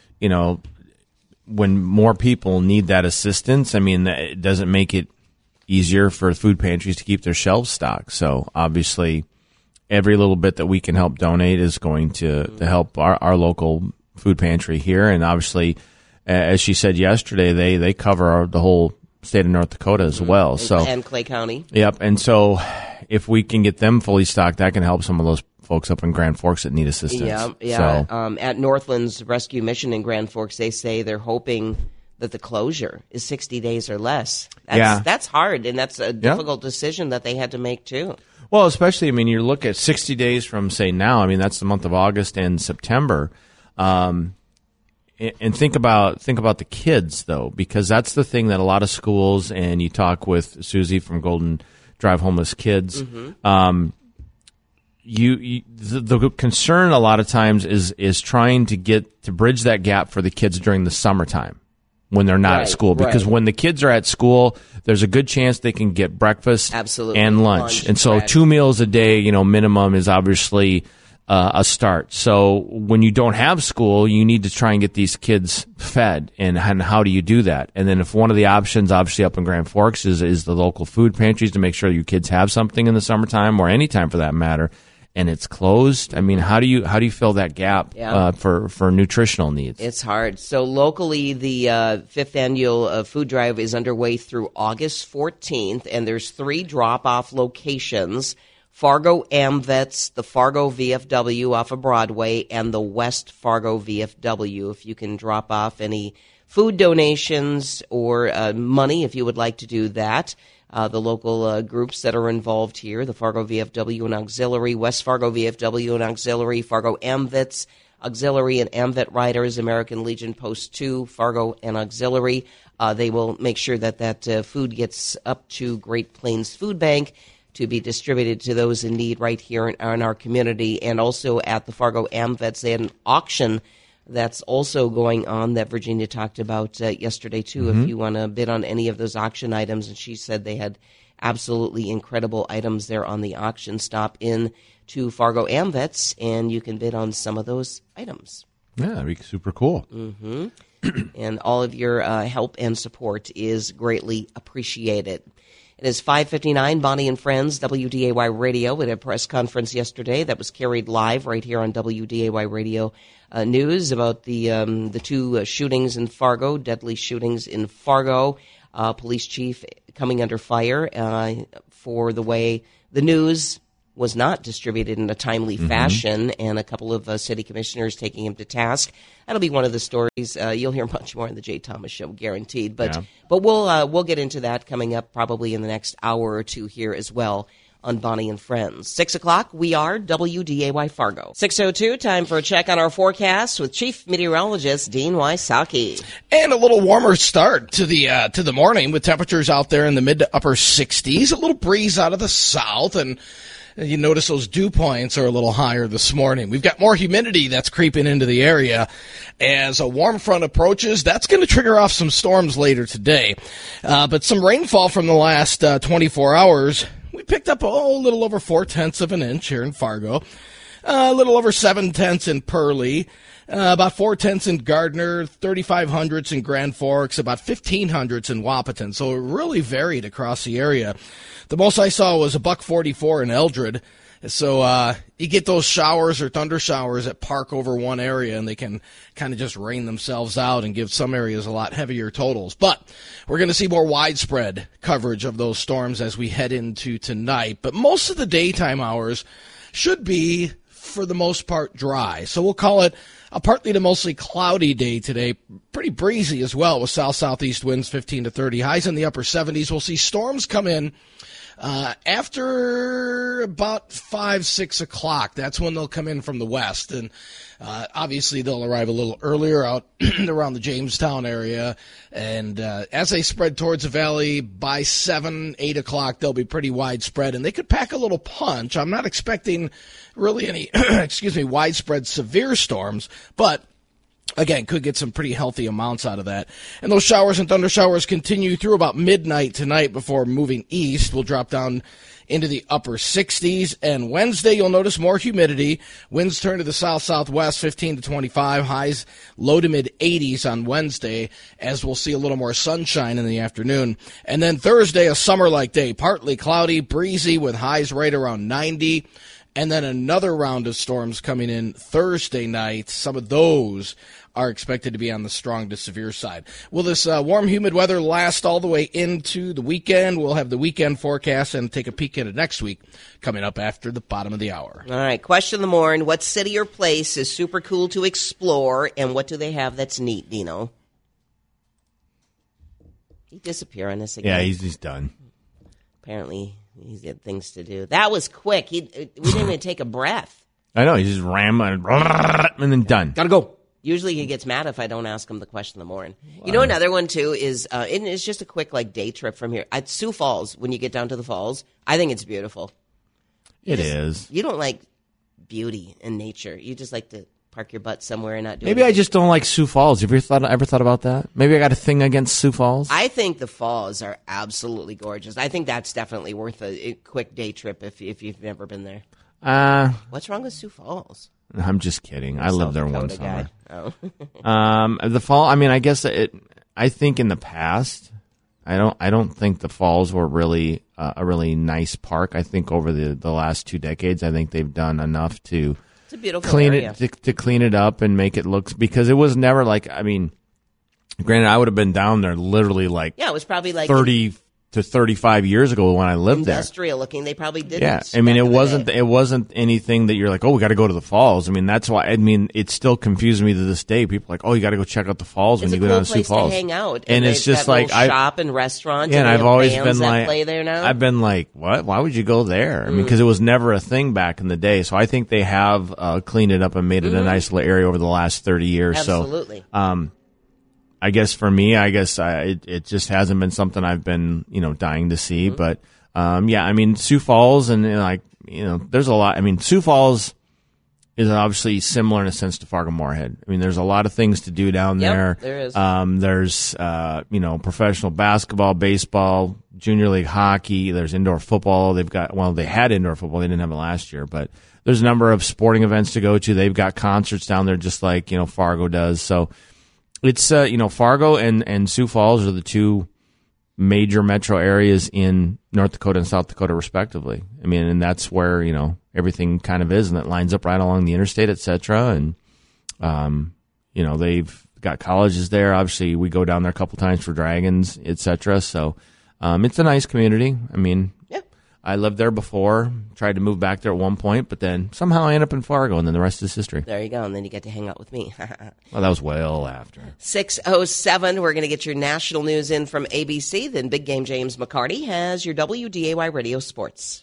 when more people need that assistance, I mean, it doesn't make it easier for food pantries to keep their shelves stocked. So obviously, every little bit that we can help donate is going to help our local food pantry here. And obviously, as she said yesterday, they cover the whole state of North Dakota as well. And Clay County. Yep. And so if we can get them fully stocked, that can help some of those folks up in Grand Forks that need assistance. Yeah. So, at Northland's Rescue Mission in Grand Forks, they say they're hoping that the closure is 60 days or less. That's hard, and that's a difficult decision that they had to make, too. Well, especially, I mean, you look at 60 days from, say, now. I mean, that's the month of August and September. And think about the kids, though, because that's the thing that a lot of schools, and you talk with Susie from Golden Drive Homeless Kids, the concern a lot of times is trying to bridge that gap for the kids during the summertime when they're not at school, because when the kids are at school, there's a good chance they can get breakfast and lunch. And so 2 meals a day, minimum is obviously a start. So when you don't have school, you need to try and get these kids fed. And how do you do that? And then if one of the options, obviously up in Grand Forks, is the local food pantries to make sure your kids have something in the summertime or any time for that matter, and it's closed, I mean, how do you fill that gap for nutritional needs? It's hard. So locally, the fifth annual food drive is underway through August 14th, and there's 3 drop-off locations: Fargo AmVets, the Fargo VFW off of Broadway, and the West Fargo VFW. If you can drop off any food donations or money, if you would like to do that. The local groups that are involved here, the Fargo VFW and Auxiliary, West Fargo VFW and Auxiliary, Fargo AmVets, Auxiliary and AmVet Riders, American Legion Post 2, Fargo and Auxiliary. They will make sure that food gets up to Great Plains Food Bank to be distributed to those in need right here in our community. And also at the Fargo AmVets, they had an auction that's also going on that Virginia talked about yesterday, too, if you want to bid on any of those auction items. And she said they had absolutely incredible items there on the auction. Stop in to Fargo AmVets, and you can bid on some of those items. Yeah, that'd be super cool. And all of your help and support is greatly appreciated. It is 5:59, Bonnie and Friends, WDAY Radio. We had a press conference yesterday that was carried live right here on WDAY Radio News about the 2 shootings in Fargo, deadly shootings in Fargo. Police chief coming under fire for the way the news was not distributed in a timely fashion, and a couple of city commissioners taking him to task. That'll be one of the stories. You'll hear much more on the Jay Thomas Show, guaranteed. But we'll get into that coming up probably in the next hour or two here as well on Bonnie and Friends. 6 o'clock, we are WDAY Fargo. 6:02, time for a check on our forecast with Chief Meteorologist Dean Wysocki. And a little warmer start to the morning with temperatures out there in the mid to upper 60s. A little breeze out of the south, and you notice those dew points are a little higher this morning. We've got more humidity that's creeping into the area as a warm front approaches. That's going to trigger off some storms later today. But some rainfall from the last 24 hours. We picked up a little over 0.4 of an inch here in Fargo, a little over 0.7 in Pearlie, about 0.4 in Gardner, 3,500 in Grand Forks, about 1,500 in Wahpeton. So it really varied across the area. The most I saw was a $144 in Eldred. So you get those showers or thunder showers that park over one area, and they can kind of just rain themselves out and give some areas a lot heavier totals. But we're going to see more widespread coverage of those storms as we head into tonight. But most of the daytime hours should be, for the most part, dry. So we'll call it a partly to mostly cloudy day today. Pretty breezy as well with south-southeast winds 15 to 30. Highs in the upper 70s. We'll see storms come in after about 5, 6 o'clock. That's when they'll come in from the west. And obviously they'll arrive a little earlier out around the Jamestown area. And as they spread towards the valley, by 7, 8 o'clock, they'll be pretty widespread. And they could pack a little punch. I'm not expecting really any, widespread severe storms, but again, could get some pretty healthy amounts out of that. And those showers and thunder showers continue through about midnight tonight before moving east. We'll drop down into the upper 60s. And Wednesday, you'll notice more humidity. Winds turn to the south-southwest, 15 to 25. Highs low to mid-80s on Wednesday, as we'll see a little more sunshine in the afternoon. And then Thursday, a summer-like day. Partly cloudy, breezy, with highs right around 90. and then another round of storms coming in Thursday night. Some of those are expected to be on the strong to severe side. Will this warm, humid weather last all the way into the weekend? We'll have the weekend forecast and take a peek into next week coming up after the bottom of the hour. All right, question of the morning. What city or place is super cool to explore, and what do they have that's neat, Dino? He disappeared on us again. Yeah, he's done. Apparently, he's got things to do. That was quick. We didn't even take a breath. I know, he's just rambling and then done. Gotta go. Usually he gets mad if I don't ask him the question in the morning. Wow. You know, another one, too, is it's just a quick, day trip from here. At Sioux Falls, when you get down to the falls, I think it's beautiful. It is. You don't like beauty and nature. You just like to park your butt somewhere and not do Maybe anything. I just don't like Sioux Falls. Have you ever thought about that? Maybe I got a thing against Sioux Falls? I think the falls are absolutely gorgeous. I think that's definitely worth a quick day trip if you've never been there. What's wrong with Sioux Falls? I'm just kidding. I lived there one summer. Oh. The fall. I mean, I guess I think in the past, I don't think the falls were really a really nice park. I think over the last 2 decades, I think they've done enough to it's a beautiful clean area. it to clean it up and make it look, because it was never like, I mean, granted, I would have been down there literally it was probably 30 to 35 years ago when I lived there. Industrial looking. They probably didn't. Yeah, I mean, it wasn't anything that you're like, oh, we got to go to the falls. I mean, that's why. I mean, it still confuses me to this day. People are like, oh, you got to go check out the falls when you go down to Sioux Falls. It's a cool place to hang out, and it's just like shop and restaurants. Yeah, and I've always been like, play there now. I've been like, what? Why would you go there? I mean, because it was never a thing back in the day. So I think they have cleaned it up and made it a nice little area over the last 30 years. Absolutely. So, I guess for me, it just hasn't been something I've been, dying to see. But, yeah, I mean, Sioux Falls and there's a lot. I mean, Sioux Falls is obviously similar in a sense to Fargo-Moorhead. I mean, there's a lot of things to do down there. There is. There's, professional basketball, baseball, junior league hockey. There's indoor football. They had indoor football. They didn't have it last year, but there's a number of sporting events to go to. They've got concerts down there just like, Fargo does. So, it's, Fargo and Sioux Falls are the two major metro areas in North Dakota and South Dakota, respectively. I mean, and that's where, everything kind of is, and it lines up right along the interstate, et cetera. And, they've got colleges there. Obviously, we go down there a couple times for Dragons, et cetera. So, it's a nice community. I mean, yeah. I lived there before, tried to move back there at one point, but then somehow I ended up in Fargo, and then the rest is history. There you go, and then you get to hang out with me. Well, that was well after. 6:07, we're going to get your national news in from ABC. Then Big Game James McCarty has your WDAY Radio Sports.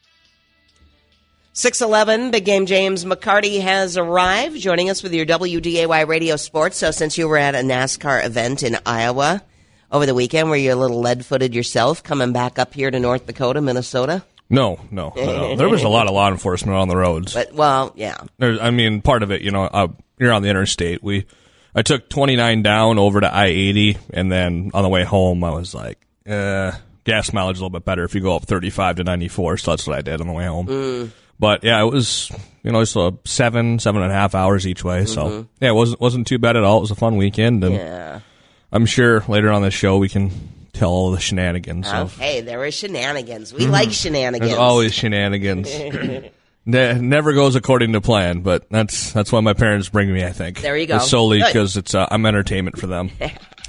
6:11, Big Game James McCarty has arrived, joining us with your WDAY Radio Sports. So since you were at a NASCAR event in Iowa over the weekend, were you a little lead-footed yourself coming back up here to North Dakota, Minnesota? No. There was a lot of law enforcement on the roads. But, well, yeah. Part of it, you're on the interstate. I took 29 down over to I-80, and then on the way home, I was like, gas mileage is a little bit better if you go up 35 to 94, so that's what I did on the way home. But, yeah, it was, just 7.5 hours each way, so, yeah, it wasn't too bad at all. It was a fun weekend, and yeah. I'm sure later on this show we can tell all the shenanigans. Okay, there were shenanigans. We like shenanigans. There's always shenanigans. Never goes according to plan, but that's why my parents bring me, I think. There you go. It's solely because I'm entertainment for them.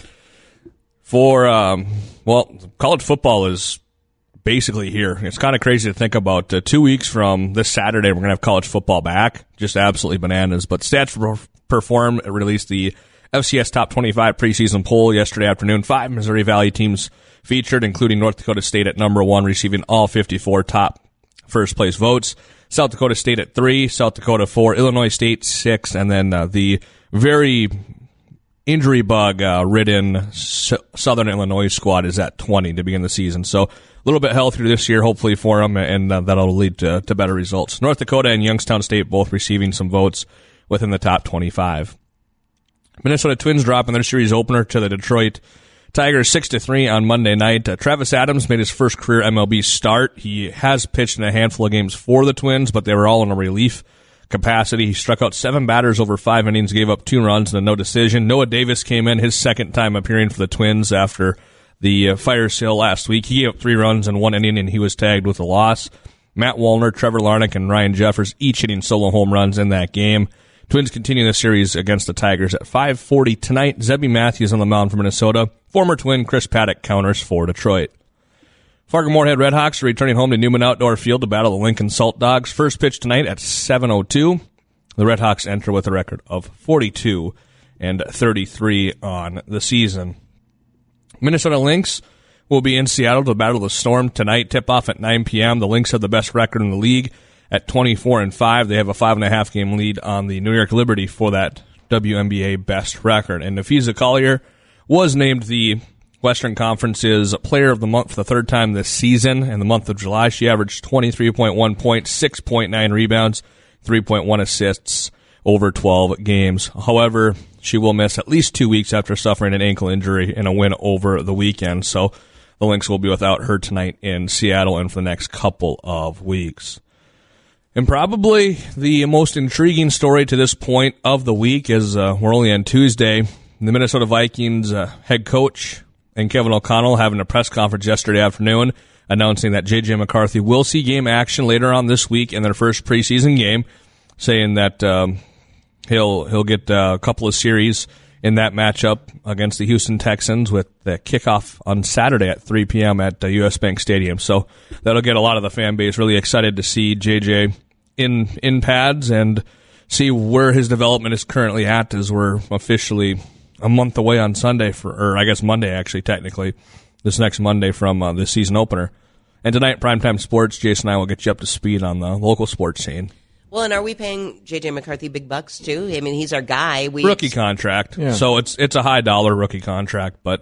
College football is basically here. It's kind of crazy to think about. 2 weeks from this Saturday, we're going to have college football back. Just absolutely bananas. But Stats Perform released the FCS Top 25 preseason poll yesterday afternoon. 5 Missouri Valley teams featured, including North Dakota State at number 1, receiving all 54 top first-place votes. South Dakota State at 3, South Dakota 4, Illinois State 6, and then the very injury bug-ridden Southern Illinois squad is at 20 to begin the season. So a little bit healthier this year, hopefully, for them, and that'll lead to better results. North Dakota and Youngstown State both receiving some votes within the top 25. Minnesota Twins dropping their series opener to the Detroit Tigers 6-3 on Monday night. Travis Adams made his first career MLB start. He has pitched in a handful of games for the Twins, but they were all in a relief capacity. He struck out 7 batters over 5 innings, gave up 2 runs and a no decision. Noah Davis came in, his second time appearing for the Twins after the fire sale last week. He gave up 3 runs in 1 inning, and he was tagged with a loss. Matt Wallner, Trevor Larnach, and Ryan Jeffers each hitting solo home runs in that game. Twins continue the series against the Tigers at 5:40 tonight. Zebby Matthews on the mound for Minnesota. Former Twin Chris Paddock counters for Detroit. Fargo-Moorhead Redhawks are returning home to Newman Outdoor Field to battle the Lincoln Salt Dogs. First pitch tonight at 7:02. The Redhawks enter with a record of 42-33 on the season. Minnesota Lynx will be in Seattle to battle the Storm tonight. Tip-off at 9 p.m. The Lynx have the best record in the league at 24-5. They have a 5.5 game lead on the New York Liberty for that WNBA best record. And Nafisa Collier was named the Western Conference's Player of the Month for the third time this season. In the month of July, she averaged 23.1 points, 6.9 rebounds, 3.1 assists over 12 games. However, she will miss at least 2 weeks after suffering an ankle injury in a win over the weekend. So the Lynx will be without her tonight in Seattle and for the next couple of weeks. And probably the most intriguing story to this point of the week is we're only on Tuesday. The Minnesota Vikings head coach and Kevin O'Connell having a press conference yesterday afternoon announcing that J.J. McCarthy will see game action later on this week in their first preseason game, saying that he'll get a couple of series in that matchup against the Houston Texans with the kickoff on Saturday at 3 p.m. at U.S. Bank Stadium. So that'll get a lot of the fan base really excited to see J.J. in pads and see where his development is currently at, as we're officially a month away on Sunday, or I guess Monday actually, technically, this next Monday from the season opener. And tonight, Primetime Sports, Jason and I will get you up to speed on the local sports scene. Well, and are we paying J.J. McCarthy big bucks, too? I mean, he's our guy. Rookie contract. Yeah. So it's a high dollar rookie contract, but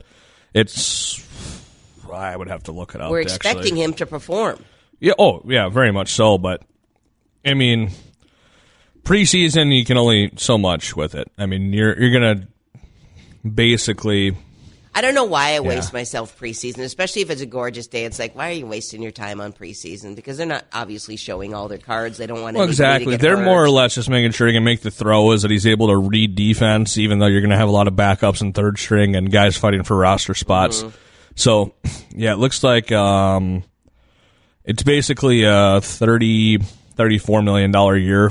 I would have to look it up. We're expecting him to perform. Yeah. Oh, yeah, very much so. But, I mean, preseason, you can only so much with it. I mean, you're going to basically... I don't know why I waste myself preseason, especially if it's a gorgeous day. It's like, why are you wasting your time on preseason? Because they're not obviously showing all their cards. They don't want anybody exactly. to get They're hurt. More or less just making sure he can make the throws, that he's able to read defense, even though you're going to have a lot of backups and third string and guys fighting for roster spots. Mm-hmm. So, yeah, it looks like it's basically a $34 million a year.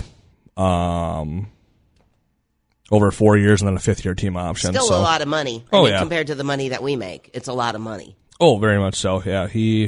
Over 4 years and then a fifth-year team option. Still so. A lot of money. I mean, compared to the money that we make, it's a lot of money. Oh, very much so, yeah.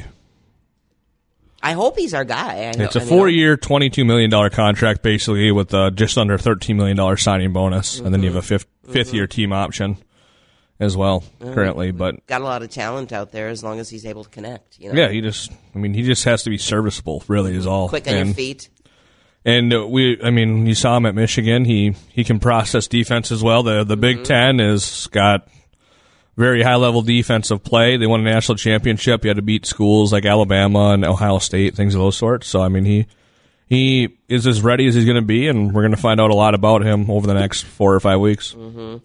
I hope he's our guy. It's a 4-year, $22 million contract, basically, with just under $13 million signing bonus, and then you have a fifth-year team option as well, currently. But got a lot of talent out there as long as he's able to connect. You know? Yeah, he just has to be serviceable, really, is all. Quick on your feet. And you saw him at Michigan. He can process defense as well. The Big Ten has got very high level defensive play. They won a national championship. He had to beat schools like Alabama and Ohio State, things of those sorts. So I mean, he is as ready as he's going to be, and we're going to find out a lot about him over the next 4 or 5 weeks. Mm-hmm.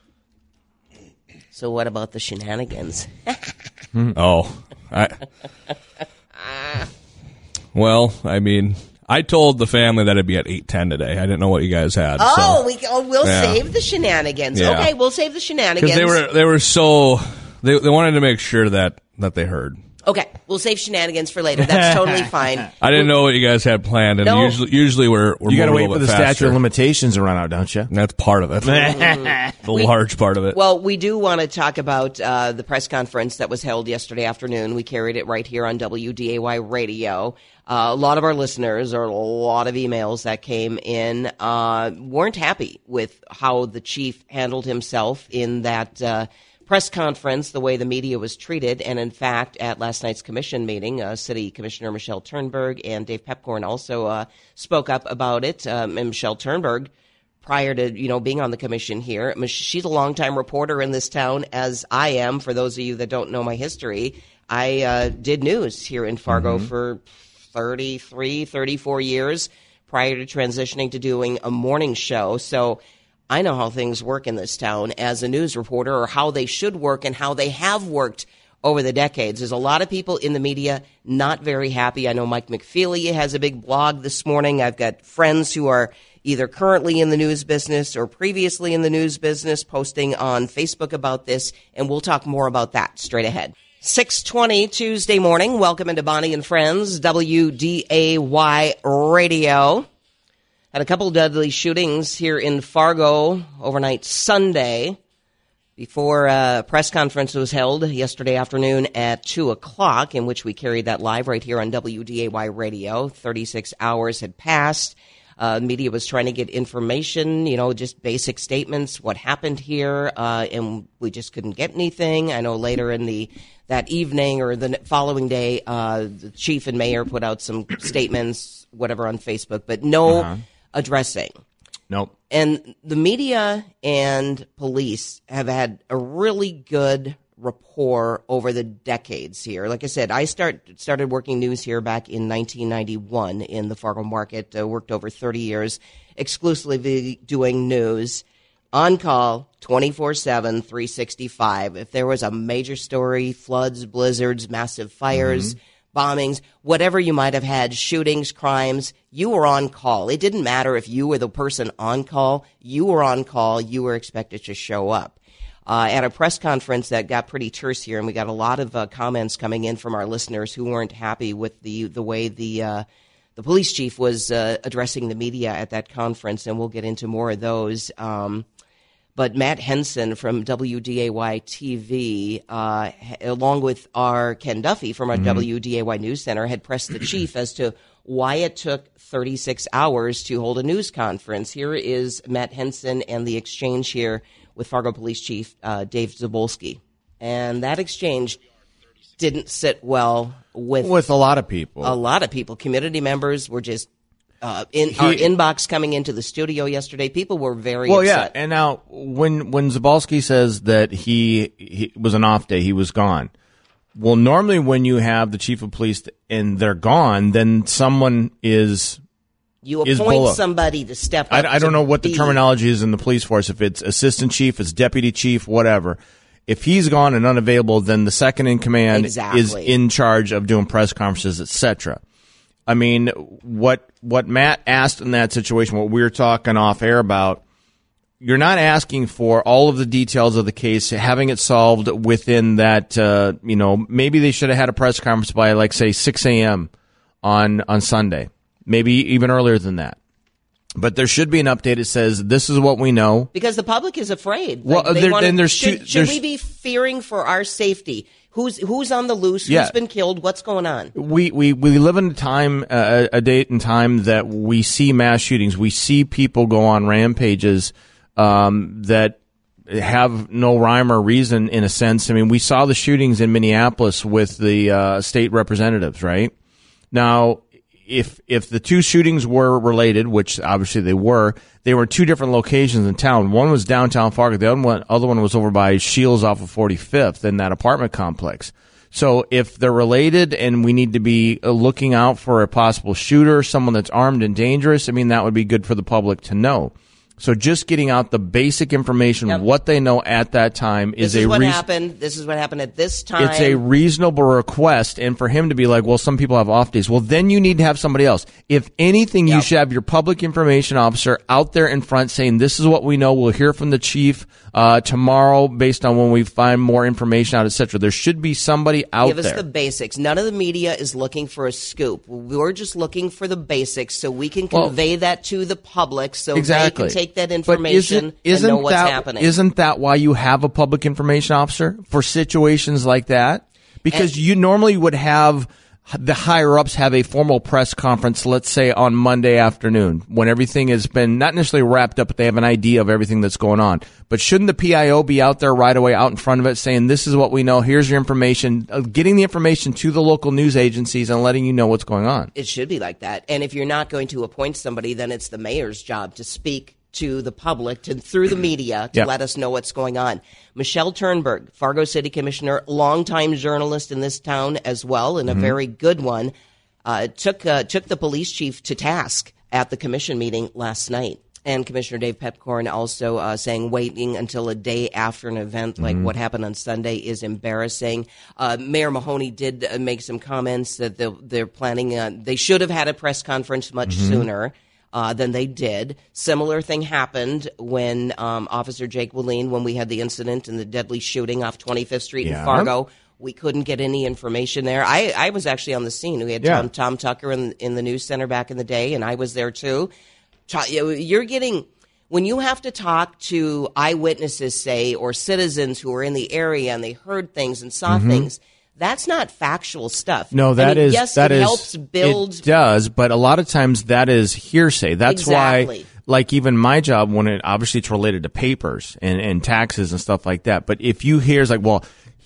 So what about the shenanigans? I told the family that it'd be at 8:10 today. I didn't know what you guys had. We'll save the shenanigans. Yeah. Okay, we'll save the shenanigans. Because they were so they wanted to make sure that they heard. Okay, we'll save shenanigans for later. That's totally fine. I didn't know what you guys had planned, and usually we're you got to wait for the faster. statute of limitations to run out, don't you? That's part of it. The large part of it. Well, we do want to talk about the press conference that was held yesterday afternoon. We carried it right here on WDAY Radio. A lot of our listeners, or a lot of emails that came in, weren't happy with how the chief handled himself in that press conference, the way the media was treated. And in fact, at last night's commission meeting, City Commissioner Michelle Turnberg and Dave Pepcorn also spoke up about it. And Michelle Turnberg, prior to being on the commission here, she's a longtime reporter in this town, as I am. For those of you that don't know my history, I did news here in Fargo for 33, 34 years prior to transitioning to doing a morning show. So I know how things work in this town as a news reporter, or how they should work and how they have worked over the decades. There's a lot of people in the media not very happy. I know Mike McFeely has a big blog this morning. I've got friends who are either currently in the news business or previously in the news business posting on Facebook about this, and we'll talk more about that straight ahead. 6:20 Tuesday morning. Welcome into Bonnie and Friends, WDAY Radio. Had a couple deadly shootings here in Fargo overnight Sunday before a press conference was held yesterday afternoon at 2 o'clock, in which we carried that live right here on WDAY Radio. 36 hours had passed. Media was trying to get information, just basic statements, what happened here, and we just couldn't get anything. I know later in that evening or the following day, the chief and mayor put out some statements, whatever, on Facebook, but no addressing. Nope. And the media and police have had a really good rapport over the decades here. Like I said, I started working news here back in 1991 in the Fargo market. Worked over 30 years exclusively doing news, on call, 24/7, 365. If there was a major story, floods, blizzards, massive fires, bombings, whatever you might have had, shootings, crimes, you were on call. It didn't matter if you were the person on call. You were on call. You were expected to show up. At a press conference that got pretty terse here, and we got a lot of comments coming in from our listeners who weren't happy with the way the police chief was addressing the media at that conference, and we'll get into more of those. But Matt Henson from WDAY TV, along with our Ken Duffy from our WDAY News Center, had pressed the chief as to why it took 36 hours to hold a news conference. Here is Matt Henson and the exchange here with Fargo Police Chief Dave Zabolski. And that exchange didn't sit well with a lot of people. A lot of people. Community members were just in our inbox coming into the studio yesterday. People were very upset. Yeah. And now when Zabolski says that he was an off day, he was gone. Well, normally when you have the chief of police and they're gone, then someone is... You appoint somebody to step up. I don't know what the terminology is in the police force. If it's assistant chief, it's deputy chief, whatever. If he's gone and unavailable, then the second in command is in charge of doing press conferences, etc. I mean, what Matt asked in that situation, what we were talking off air about, you're not asking for all of the details of the case, having it solved within that, maybe they should have had a press conference by, like, say, 6 a.m. on Sunday. Maybe even earlier than that. But there should be an update that says, this is what we know. Because the public is afraid. Well, should we be fearing for our safety? Who's on the loose? Who's been killed? What's going on? We live in a date and time that we see mass shootings. We see people go on rampages that have no rhyme or reason, in a sense. I mean, we saw the shootings in Minneapolis with the state representatives, right? Now, if the two shootings were related, which obviously they were in two different locations in town. One was downtown Fargo. The other one was over by Shields off of 45th in that apartment complex. So if they're related and we need to be looking out for a possible shooter, someone that's armed and dangerous, I mean, that would be good for the public to know. So just getting out the basic information, what they know at that time is This is what happened at this time. It's a reasonable request. And for him to be like, well, some people have off days. Well, then you need to have somebody else. If anything, you should have your public information officer out there in front saying, this is what we know. We'll hear from the chief tomorrow based on when we find more information out, etc. There should be somebody out there. Give us the basics. None of the media is looking for a scoop. We're just looking for the basics so we can convey that to the public so they can take that information and know what's happening. Isn't that why you have a public information officer for situations like that? Because you normally would have the higher-ups have a formal press conference, let's say on Monday afternoon, when everything has been not necessarily wrapped up, but they have an idea of everything that's going on. But shouldn't the PIO be out there right away, out in front of it, saying, this is what we know, here's your information, getting the information to the local news agencies and letting you know what's going on? It should be like that. And if you're not going to appoint somebody, then it's the mayor's job to speak to the public, through the media, to let us know what's going on. Michelle Turnberg, Fargo City Commissioner, longtime journalist in this town as well, and a very good one, took the police chief to task at the commission meeting last night. And Commissioner Dave Pepcorn also saying waiting until a day after an event like what happened on Sunday is embarrassing. Mayor Mahoney did make some comments that they're planning they should have had a press conference much sooner than they did. Similar thing happened when Officer Jake Willeen, when we had the incident and the deadly shooting off 25th Street in Fargo, We couldn't get any information there. I was actually on the scene. We had Tom Tucker in the news center back in the day, and I was there too. You're getting, when you have to talk to eyewitnesses, say, or citizens who were in the area and they heard things and saw things, that's not factual stuff. No, that is helps build. It does, but a lot of times that is hearsay. That's why, like even my job, when it's related to papers and taxes and stuff like that. But if you hear, it's like, well,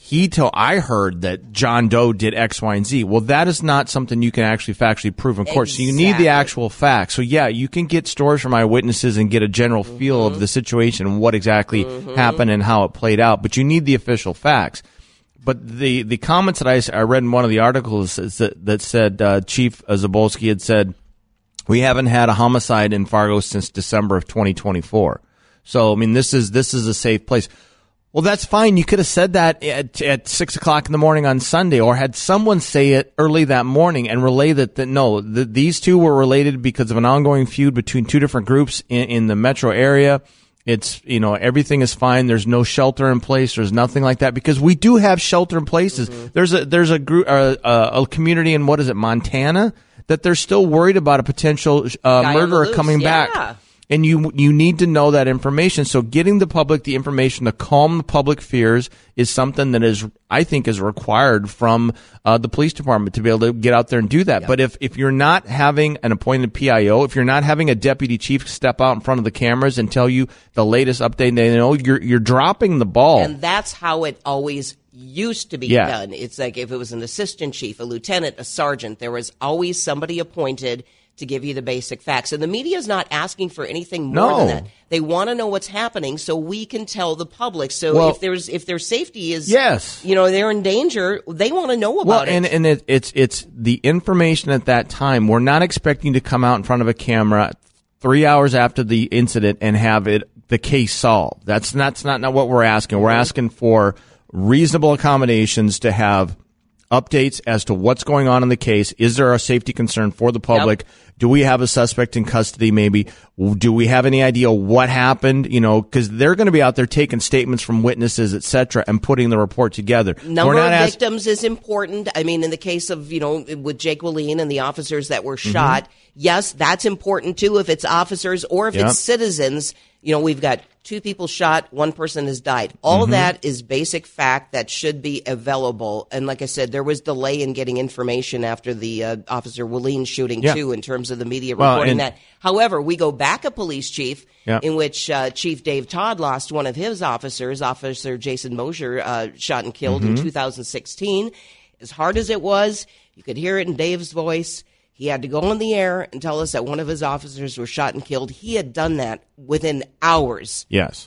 I heard that John Doe did X, Y, and Z. Well, that is not something you can actually factually prove in court. So you need the actual facts. So yeah, you can get stories from eyewitnesses and get a general feel of the situation and what exactly happened and how it played out. But you need the official facts. But the comments that I read in one of the articles that said Chief Zabolski had said, we haven't had a homicide in Fargo since December of 2024. So, I mean, this is a safe place. Well, that's fine. You could have said that at 6 o'clock in the morning on Sunday, or had someone say it early that morning and relay that these two were related because of an ongoing feud between two different groups in the metro area. It's, everything is fine. There's no shelter in place. There's nothing like that, because we do have shelter in places. There's a group, a community in, Montana, that they're still worried about a potential murderer coming back. And you need to know that information. So getting the public the information to calm the public fears is something that I think is required from the police department to be able to get out there and do that. Yeah. But if you're not having an appointed PIO, if you're not having a deputy chief step out in front of the cameras and tell you the latest update, you're dropping the ball. And that's how it always used to be done. It's like if it was an assistant chief, a lieutenant, a sergeant, there was always somebody appointed to give you the basic facts. And the media is not asking for anything more than that. They want to know what's happening so we can tell the public. So if their safety is, they're in danger, they want to know about it. And it's the information at that time. We're not expecting to come out in front of a camera 3 hours after the incident and have the case solved. That's not what we're asking. We're asking for reasonable accommodations to have updates as to what's going on in the case. Is there a safety concern for the public? Yep. Do we have a suspect in custody maybe? Do we have any idea what happened? Because they're going to be out there taking statements from witnesses, et cetera, and putting the report together. Number of victims is important. I mean, in the case of, with Jake Willeen and the officers that were shot, yes, that's important too, if it's officers or if it's citizens. We've got 2 people shot, 1 person has died. All of that is basic fact that should be available. And like I said, there was delay in getting information after the Officer Willeen shooting too, in terms of the media reporting that. However, we go back a police chief in which Chief Dave Todd lost one of his officers, Officer Jason Mosier, shot and killed in 2016. As hard as it was, you could hear it in Dave's voice. He had to go on the air and tell us that one of his officers was shot and killed. He had done that within hours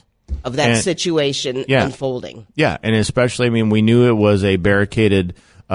of that situation unfolding. Yeah, and especially, we knew it was a barricaded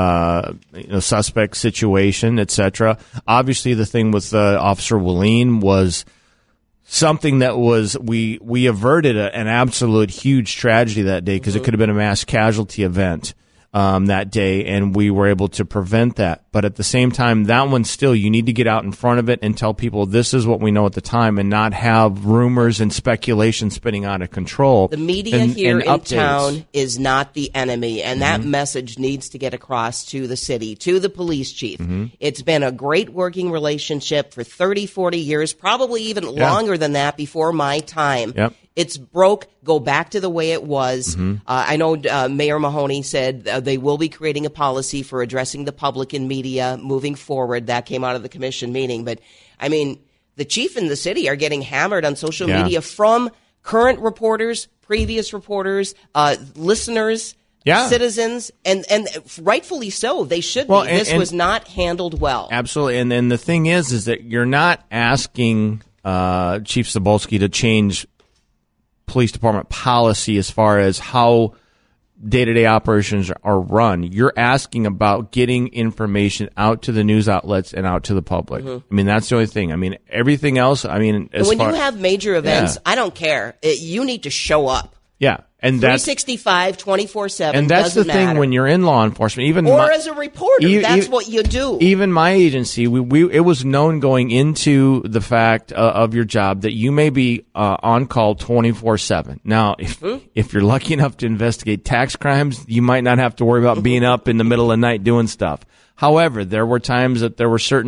suspect situation, et cetera. Obviously, the thing with Officer Willeen was something that was, we averted an absolute huge tragedy that day, because it could have been a mass casualty event that day, and we were able to prevent that. But at the same time, that one still, you need to get out in front of it and tell people this is what we know at the time, and not have rumors and speculation spinning out of control. The media here in town is not the enemy, and that message needs to get across to the city, to the police chief. It's been a great working relationship for 30, 40 years, probably even longer than that before my time. It's broke. Go back to the way it was. I know Mayor Mahoney said they will be creating a policy for addressing the public in media moving forward. That came out of the commission meeting. But, the chief and the city are getting hammered on social media from current reporters, previous reporters, listeners, citizens, and rightfully so. They should be. This was not handled well. Absolutely. And the thing is that you're not asking Chief Zabolski to change police department policy as far as how day-to-day operations are run. You're asking about getting information out to the news outlets and out to the public. That's the only thing. Everything else, when you have major events, I don't care. You need to show up. Yeah. And that's 365, 24/7. And that's the thing matter. when you're in law enforcement, even as a reporter, that's what you do. Even my agency, it was known going into the fact of your job that you may be on call 24/7. Now, if you're lucky enough to investigate tax crimes, you might not have to worry about being up in the middle of the night doing stuff. However, there were times that there were certain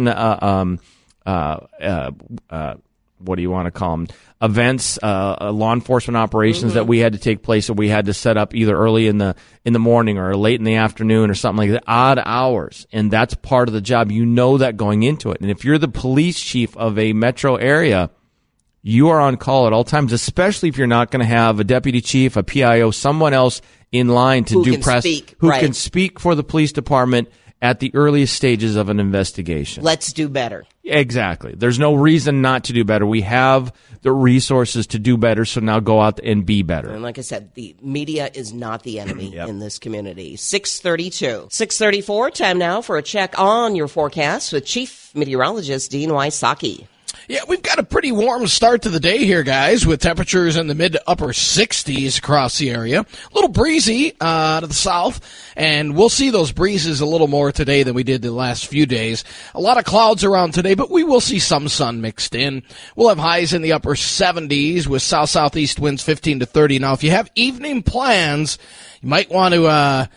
what do you want to call them? Events, law enforcement operations that we had to take place that we had to set up either early in the morning or late in the afternoon or something like that, odd hours. And that's part of the job. You know that going into it. And if you're the police chief of a metro area, you are on call at all times, especially if you're not going to have a deputy chief, a PIO, someone else in line to do press, who can speak for the police department at the earliest stages of an investigation. Let's do better. Exactly. There's no reason not to do better. We have the resources to do better, so now go out and be better. And like I said, the media is not the enemy in this community. 6:32. 6:34, time now for a check on your forecast with Chief Meteorologist Dean Wysocki. Yeah, we've got a pretty warm start to the day here, guys, with temperatures in the mid to upper 60s across the area. A little breezy to the south, and we'll see those breezes a little more today than we did the last few days. A lot of clouds around today, but we will see some sun mixed in. We'll have highs in the upper 70s with south-southeast winds 15 to 30. Now, if you have evening plans, you might want to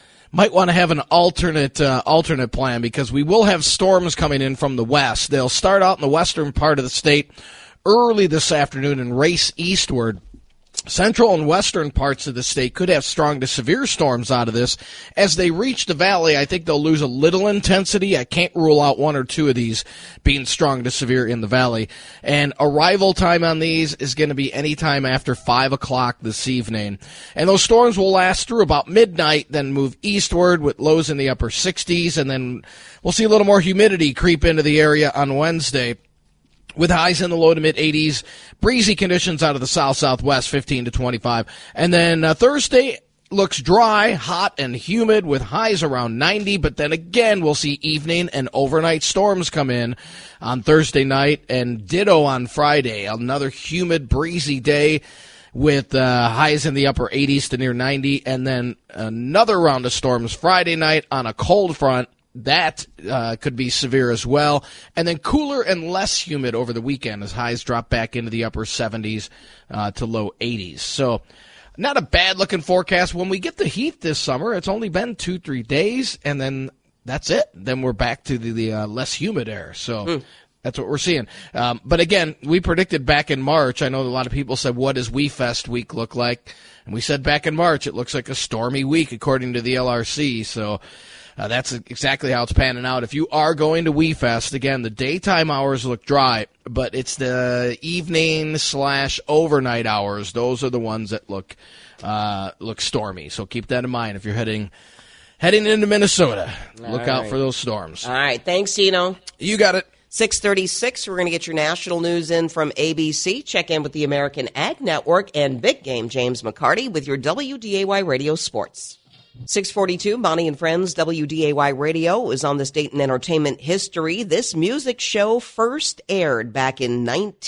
have an alternate plan, because we will have storms coming in from the west. They'll start out in the western part of the state early this afternoon and race eastward. Central and western parts of the state could have strong to severe storms out of this. As they reach the valley, I think they'll lose a little intensity. I can't rule out one or two of these being strong to severe in the valley. And arrival time on these is going to be any time after 5 o'clock this evening. And those storms will last through about midnight, then move eastward with lows in the upper 60s, and then we'll see a little more humidity creep into the area on Wednesday, with highs in the low to mid-80s, breezy conditions out of the south-southwest, 15 to 25. And then Thursday looks dry, hot, and humid with highs around 90. But then again, we'll see evening and overnight storms come in on Thursday night, and ditto on Friday. Another humid, breezy day with highs in the upper 80s to near 90. And then another round of storms Friday night on a cold front. That could be severe as well. And then cooler and less humid over the weekend as highs drop back into the upper 70s to low 80s. So not a bad-looking forecast. When we get the heat this summer, it's only been 2-3 days, and then that's it. Then we're back to the less humid air. So that's what we're seeing. But again, we predicted back in March. I know a lot of people said, what does WeFest week look like? And we said back in March, it looks like a stormy week according to the LRC. So that's exactly how it's panning out. If you are going to WeFest, again, the daytime hours look dry, but it's the evening/overnight hours. Those are the ones that look stormy. So keep that in mind if you're heading into Minnesota. Look out for those storms. All right. Thanks, Tino. You got it. 6:36, we're going to get your national news in from ABC. Check in with the American Ag Network and Big Game James McCarty with your WDAY Radio Sports. 6:42, Bonnie and Friends, WDAY Radio is on this date in entertainment history. This music show first aired back in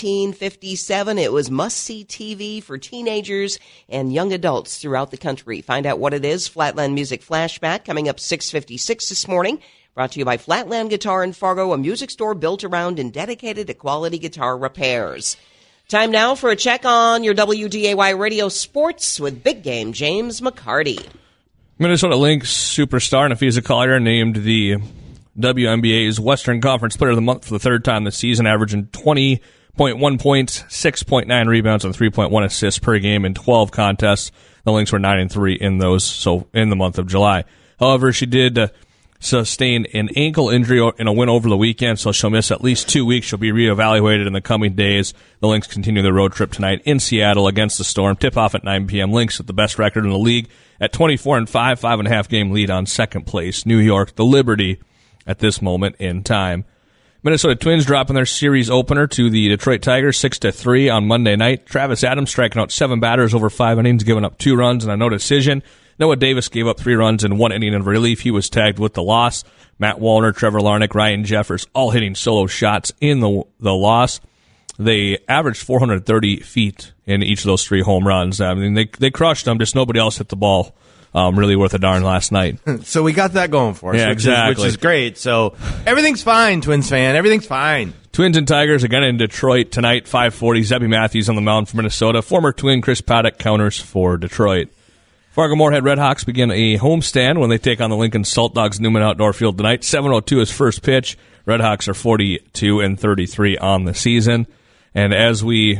1957. It was must-see TV for teenagers and young adults throughout the country. Find out what it is. Flatland Music Flashback coming up 6:56 this morning. Brought to you by Flatland Guitar in Fargo, a music store built around and dedicated to quality guitar repairs. Time now for a check on your WDAY Radio Sports with Big Game James McCarty. Minnesota Lynx superstar Nafisa Collier named the WNBA's Western Conference Player of the Month for the third time this season, averaging 20.1 points, 6.9 rebounds, and 3.1 assists per game in 12 contests. The Lynx were 9-3 in those, so in the month of July. However, she did sustain an ankle injury in a win over the weekend, so she'll miss at least 2 weeks. She'll be reevaluated in the coming days. The Lynx continue their road trip tonight in Seattle against the Storm. Tip-off at 9 p.m. Lynx with the best record in the league at 24-5, 5.5 game lead on second place. New York, the Liberty, at this moment in time. Minnesota Twins dropping their series opener to the Detroit Tigers 6-3 on Monday night. Travis Adams striking out 7 batters over 5 innings, giving up 2 runs and a no decision. Noah Davis gave up 3 runs in 1 inning of relief. He was tagged with the loss. Matt Wallner, Trevor Larnach, Ryan Jeffers all hitting solo shots in the loss. they averaged 430 feet in each of those 3 home runs. I mean, they crushed them. Just nobody else hit the ball really worth a darn last night. So we got that going for us, Yeah, exactly. which is great. So everything's fine, Twins fan. Everything's fine. Twins and Tigers again in Detroit tonight, 5:40. Zebby Matthews on the mound for Minnesota. Former Twin Chris Paddock counters for Detroit. Fargo-Moorhead Redhawks begin a homestand when they take on the Lincoln Salt Dogs Newman Outdoor Field tonight. 7:02 is first pitch. Redhawks are 42-33 on the season. And as we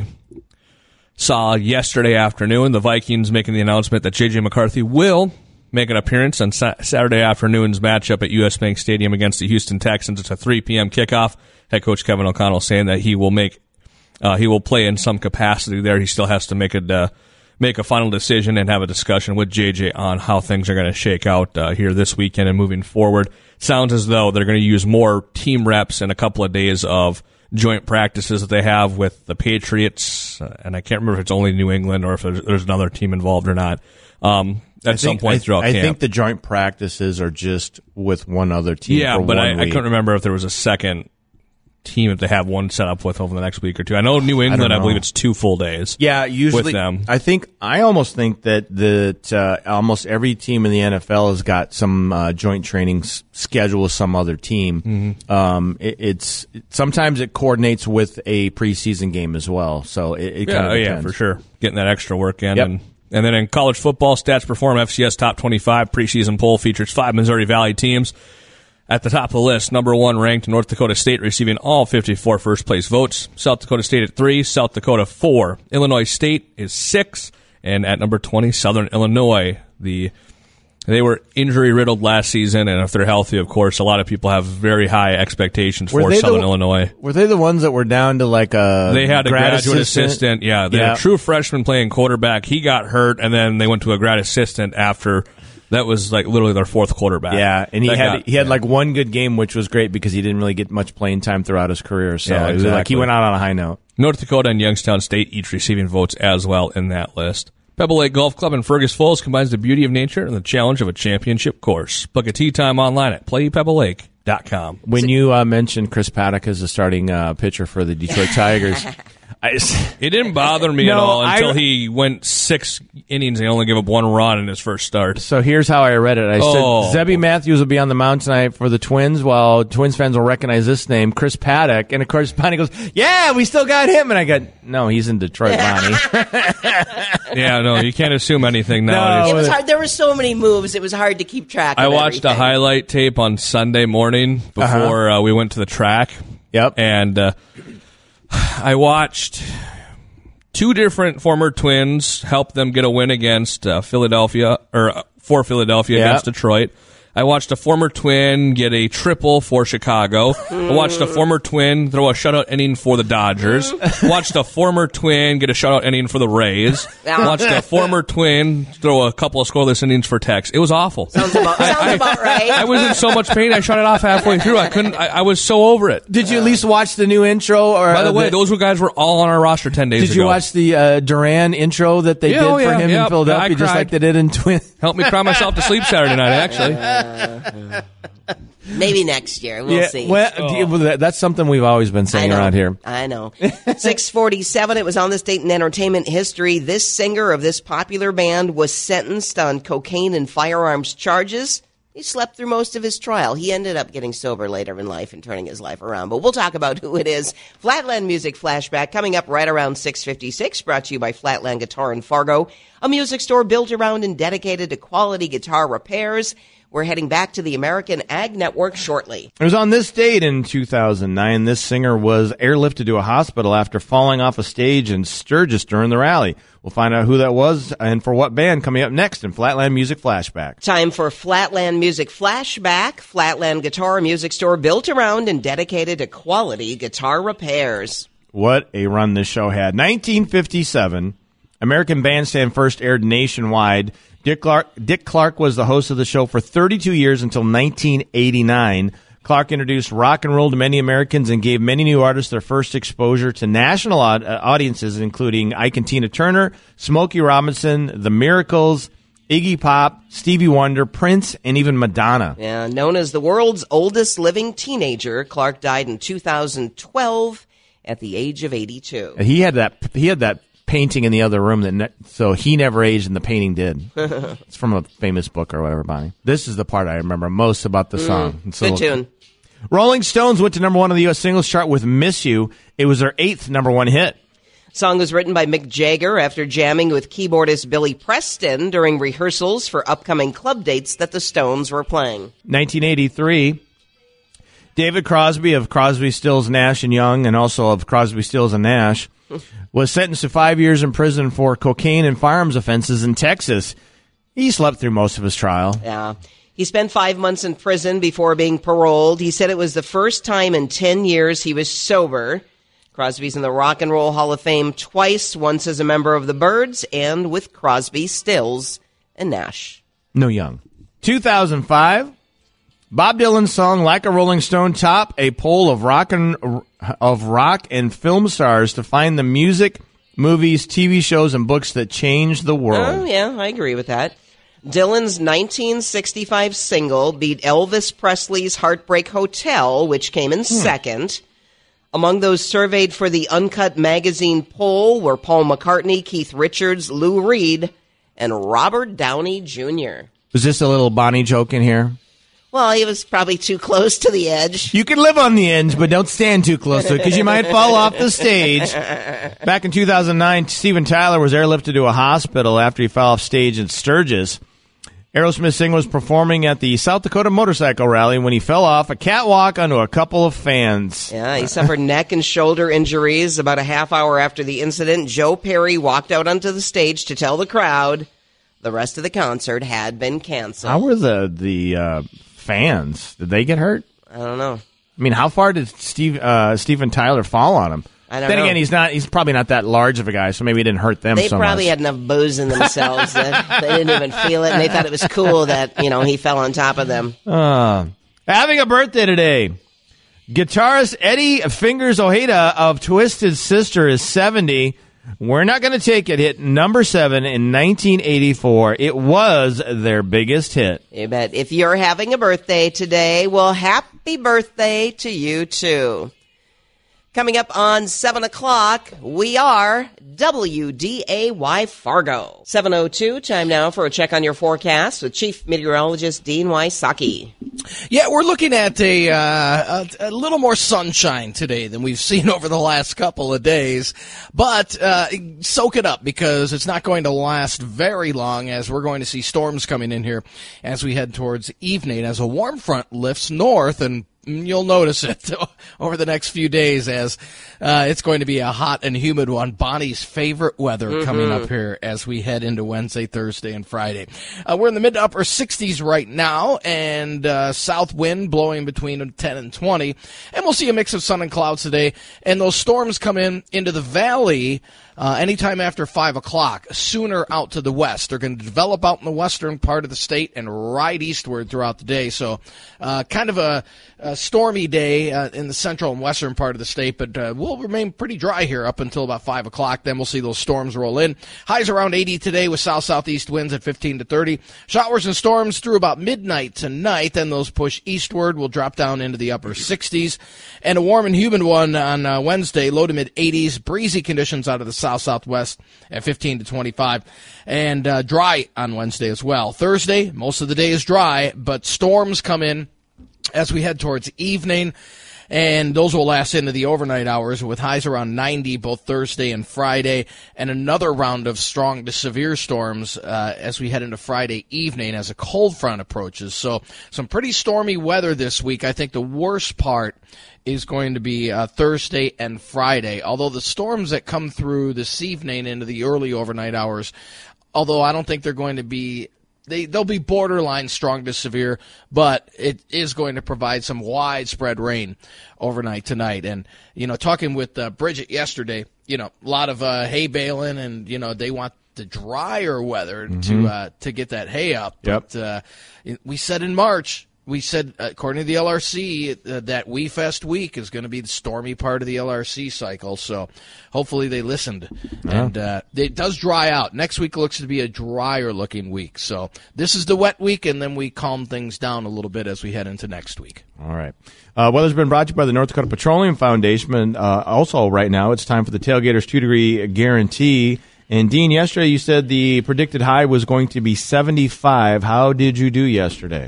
saw yesterday afternoon, the Vikings making the announcement that J.J. McCarthy will make an appearance on Saturday afternoon's matchup at U.S. Bank Stadium against the Houston Texans. It's a 3 p.m. kickoff. Head coach Kevin O'Connell saying that he will play in some capacity there. He still has to make a final decision and have a discussion with J.J. on how things are going to shake out here this weekend and moving forward. Sounds as though they're going to use more team reps and a couple of days of joint practices that they have with the Patriots, and I can't remember if it's only New England or if there's another team involved or not. Some point throughout camp. I think the joint practices are just with one other team. Yeah, for but one I week. couldn't remember if there was a second team if they have one set up with over the next week or two. I know New England, I believe it's 2 full days. Yeah, usually with them. I almost think that almost every team in the NFL has got some joint training schedule with some other team. Mm-hmm. Sometimes it coordinates with a preseason game as well. So it kind of depends. Yeah, for sure. Getting that extra work in. Yep. And then in college football, Stats Perform FCS Top 25 preseason poll features 5 Missouri Valley teams. At the top of the list, number 1 ranked North Dakota State, receiving all 54 first-place votes. South Dakota State at 3, South Dakota 4. Illinois State is 6, and at number 20, Southern Illinois. They were injury-riddled last season, and if they're healthy, of course, a lot of people have very high expectations for Southern Illinois. Were they the ones that were down to like a They had a graduate assistant. Yeah, they had a true freshman playing quarterback. He got hurt, and then they went to a grad assistant after. That was like literally their 4th quarterback. Yeah, and he had like one good game, which was great because he didn't really get much playing time throughout his career. So yeah, it was like he went out on a high note. North Dakota and Youngstown State each receiving votes as well in that list. Pebble Lake Golf Club in Fergus Falls combines the beauty of nature and the challenge of a championship course. Book a tee time online at playpebblelake.com. When you mentioned Chris Paddock as a starting pitcher for the Detroit Tigers, it didn't bother me at all until he went 6 innings and only gave up 1 run in his first start. So here's how I read it. I said Zebby Matthews will be on the mound tonight for the Twins, while Twins fans will recognize this name, Chris Paddock. And of course, Bonnie goes, "Yeah, we still got him." And I go, "No, he's in Detroit, Bonnie." Yeah, no, you can't assume anything nowadays. It was hard. There were so many moves; it was hard to keep track of. I watched a highlight tape on Sunday morning before we went to the track. Yep, and I watched 2 different former Twins help them get a win against Philadelphia against Detroit. I watched a former Twin get a triple for Chicago. I watched a former Twin throw a shutout inning for the Dodgers. Watched a former Twin get a shutout inning for the Rays. Watched a former Twin throw a couple of scoreless innings for Tex. It was awful. Sounds about right. I was in so much pain, I shut it off halfway through. I was so over it. Did you at least watch the new intro? Or by the way, those guys were all on our roster 10 days ago. Did you watch the Duran intro that they did for him in Philadelphia, just like they did in Twin? Helped me cry myself to sleep Saturday night, actually. Maybe next year. We'll see. Well, that's something we've always been saying around here. I know. 6:47, it was on this date in entertainment history. This singer of this popular band was sentenced on cocaine and firearms charges. He slept through most of his trial. He ended up getting sober later in life and turning his life around. But we'll talk about who it is. Flatland Music Flashback coming up right around 6:56, brought to you by Flatland Guitar in Fargo, a music store built around and dedicated to quality guitar repairs. We're heading back to the American Ag Network shortly. It was on this date in 2009. This singer was airlifted to a hospital after falling off a stage in Sturgis during the rally. We'll find out who that was and for what band coming up next in Flatland Music Flashback. Time for Flatland Music Flashback. Flatland Guitar, a music store built around and dedicated to quality guitar repairs. What a run this show had. 1957, American Bandstand first aired nationwide. Dick Clark was the host of the show for 32 years until 1989. Clark introduced rock and roll to many Americans and gave many new artists their first exposure to national audiences, including Ike and Tina Turner, Smokey Robinson, The Miracles, Iggy Pop, Stevie Wonder, Prince, and even Madonna. Yeah, known as the world's oldest living teenager, Clark died in 2012 at the age of 82. He had that painting in the other room, so he never aged and the painting did. It's from a famous book or whatever, Bonnie. This is the part I remember most about the song. Good tune. Rolling Stones went to number 1 on the U.S. singles chart with Miss You. It was their 8th number 1 hit. Song was written by Mick Jagger after jamming with keyboardist Billy Preston during rehearsals for upcoming club dates that the Stones were playing. 1983, David Crosby of Crosby, Stills, Nash & Young, and also of Crosby, Stills & Nash, was sentenced to 5 years in prison for cocaine and firearms offenses in Texas. He slept through most of his trial. Yeah. He spent 5 months in prison before being paroled. He said it was the first time in 10 years he was sober. Crosby's in the Rock and Roll Hall of Fame twice, once as a member of the Byrds and with Crosby, Stills, and Nash. No Young. 2005, Bob Dylan's song "Like a Rolling Stone" topped a poll of rock and film stars to find the music, movies, TV shows, and books that changed the world. Oh, yeah, I agree with that. Dylan's 1965 single beat Elvis Presley's Heartbreak Hotel, which came in second. Among those surveyed for the Uncut Magazine poll were Paul McCartney, Keith Richards, Lou Reed, and Robert Downey Jr. Was this a little Bonnie joke in here? Well, he was probably too close to the edge. You can live on the edge, but don't stand too close to it because you might fall off the stage. Back in 2009, Steven Tyler was airlifted to a hospital after he fell off stage in Sturgis. Aerosmith singer was performing at the South Dakota Motorcycle Rally when he fell off a catwalk onto a couple of fans. Yeah, he suffered neck and shoulder injuries. About a half hour after the incident, Joe Perry walked out onto the stage to tell the crowd the rest of the concert had been canceled. How were the fans? Did they get hurt? I don't know. I mean, how far did Steven Tyler fall on him? I don't know. Then again, he's probably not that large of a guy, so maybe it didn't hurt them so much. They probably had enough booze in themselves that they didn't even feel it, and they thought it was cool that, he fell on top of them. Having a birthday today. Guitarist Eddie Fingers Ojeda of Twisted Sister is 70. We're Not Gonna Take It hit number 7 in 1984. It was their biggest hit. You bet. If you're having a birthday today, well, happy birthday to you, too. Coming up on 7 o'clock, we are WDAY Fargo. 7:02, time now for a check on your forecast with Chief Meteorologist Dean Wysocki. Yeah, we're looking at a little more sunshine today than we've seen over the last couple of days. But soak it up because it's not going to last very long as we're going to see storms coming in here as we head towards evening as a warm front lifts north, and you'll notice it over the next few days as it's going to be a hot and humid one. Bonnie's favorite weather coming up here as we head into Wednesday, Thursday, and Friday. We're in the mid to upper 60s right now, and south wind blowing between 10 and 20. And we'll see a mix of sun and clouds today. And those storms come into the valley anytime after 5 o'clock, sooner out to the west. They're going to develop out in the western part of the state and ride eastward throughout the day. So kind of a stormy day in the central and western part of the state, but we'll remain pretty dry here up until about 5 o'clock. Then we'll see those storms roll in. Highs around 80 today with south-southeast winds at 15 to 30. Showers and storms through about midnight tonight. Then those push eastward. Will drop down into the upper 60s. And a warm and humid one on Wednesday, low to mid-80s. Breezy conditions out of the south-southwest at 15 to 25. And dry on Wednesday as well. Thursday, most of the day is dry, but storms come in as we head towards evening, and those will last into the overnight hours with highs around 90 both Thursday and Friday, and another round of strong to severe storms as we head into Friday evening as a cold front approaches. So some pretty stormy weather this week. I think the worst part is going to be Thursday and Friday, although the storms that come through this evening into the early overnight hours, although I don't think they're going to be They'll be borderline strong to severe, but it is going to provide some widespread rain overnight tonight. And, talking with Bridget yesterday, a lot of hay baling and, they want the drier weather to get that hay up. Yep. But we said in March, we said, according to the LRC, that We Fest week is going to be the stormy part of the LRC cycle. So hopefully they listened. Yeah. And it does dry out. Next week looks to be a drier-looking week. So this is the wet week, and then we calm things down a little bit as we head into next week. All right. Weather's been brought to you by the North Dakota Petroleum Foundation. And also right now it's time for the Tailgaters 2-degree guarantee. And, Dean, yesterday you said the predicted high was going to be 75. How did you do yesterday?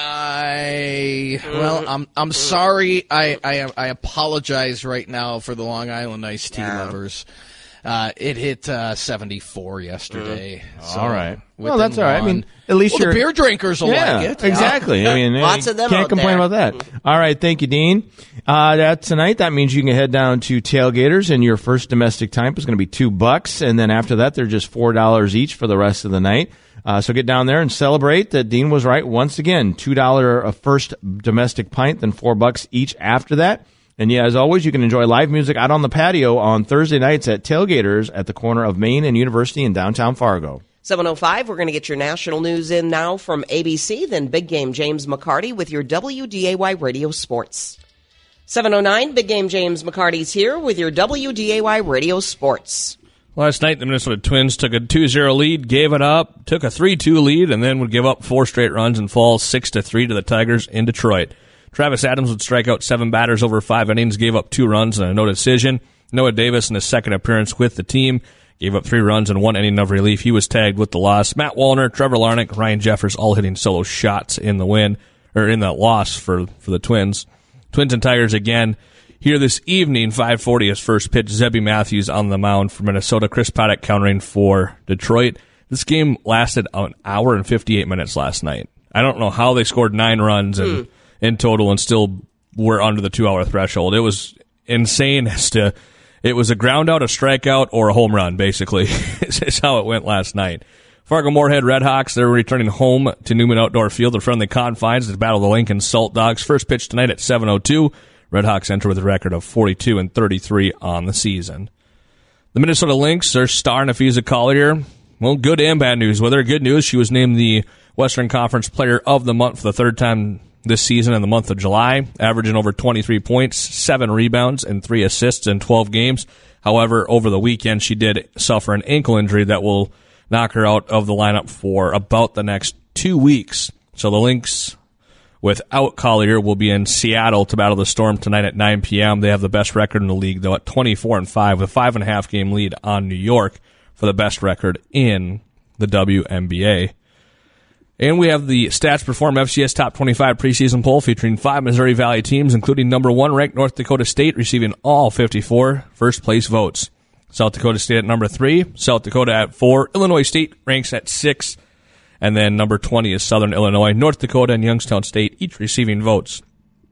I'm sorry. I apologize right now for the Long Island iced tea lovers. It hit 74 yesterday. So all right. Well, that's all right. I mean, at least the beer drinkers will like it. Exactly. I mean, lots of them can't out complain there. about that. All right. Thank you, Dean. Tonight, that means you can head down to Tailgaters, and your first domestic type is going to be $2, and then after that, they're just $4 each for the rest of the night. So get down there and celebrate that Dean was right once again. $2 a first domestic pint, then $4 each after that. And yeah, as always, you can enjoy live music out on the patio on Thursday nights at Tailgaters at the corner of Main and University in downtown Fargo. 7:05, we're going to get your national news in now from ABC, then Big Game James McCarty with your WDAY Radio Sports. 7:09, Big Game James McCarty's here with your WDAY Radio Sports. Last night, the Minnesota Twins took a 2-0 lead, gave it up, took a 3-2 lead, and then would give up 4 straight runs and fall 6-3 to the Tigers in Detroit. Travis Adams would strike out 7 batters over 5 innings, gave up 2 runs and a no decision. Noah Davis, in his second appearance with the team, gave up 3 runs and 1 inning of relief. He was tagged with the loss. Matt Wallner, Trevor Larnach, Ryan Jeffers all hitting solo shots in the win, or in the loss for the Twins. Twins and Tigers again here this evening, 5:40 is first pitch. Zebby Matthews on the mound for Minnesota. Chris Paddock countering for Detroit. This game lasted an hour and 58 minutes last night. I don't know how they scored 9 runs in total and still were under the 2-hour threshold. It was insane it was a ground out, a strikeout, or a home run, basically, is how it went last night. Fargo-Moorhead Redhawks, they're returning home to Newman Outdoor Field, the friendly confines, to battle the Lincoln Salt Dogs. First pitch tonight at 7:02. Redhawks enter with a record of 42-33 on the season. The Minnesota Lynx, their star Nafisa Collier, well, good and bad news. With her good news, she was named the Western Conference Player of the Month for the 3rd time this season in the month of July, averaging over 23 points, 7 rebounds, and 3 assists in 12 games. However, over the weekend, she did suffer an ankle injury that will knock her out of the lineup for about the next 2 weeks. So the Lynx, without Collier, will be in Seattle to battle the Storm tonight at 9 p.m. They have the best record in the league, though, at 24-5, with a 5.5 game lead on New York for the best record in the WNBA. And we have the Stats Perform FCS Top 25 preseason poll featuring 5 Missouri Valley teams, including number 1 ranked North Dakota State, receiving all 54 first-place votes. South Dakota State at number 3, South Dakota at 4, Illinois State ranks at 6, and then number 20 is Southern Illinois. North Dakota and Youngstown State each receiving votes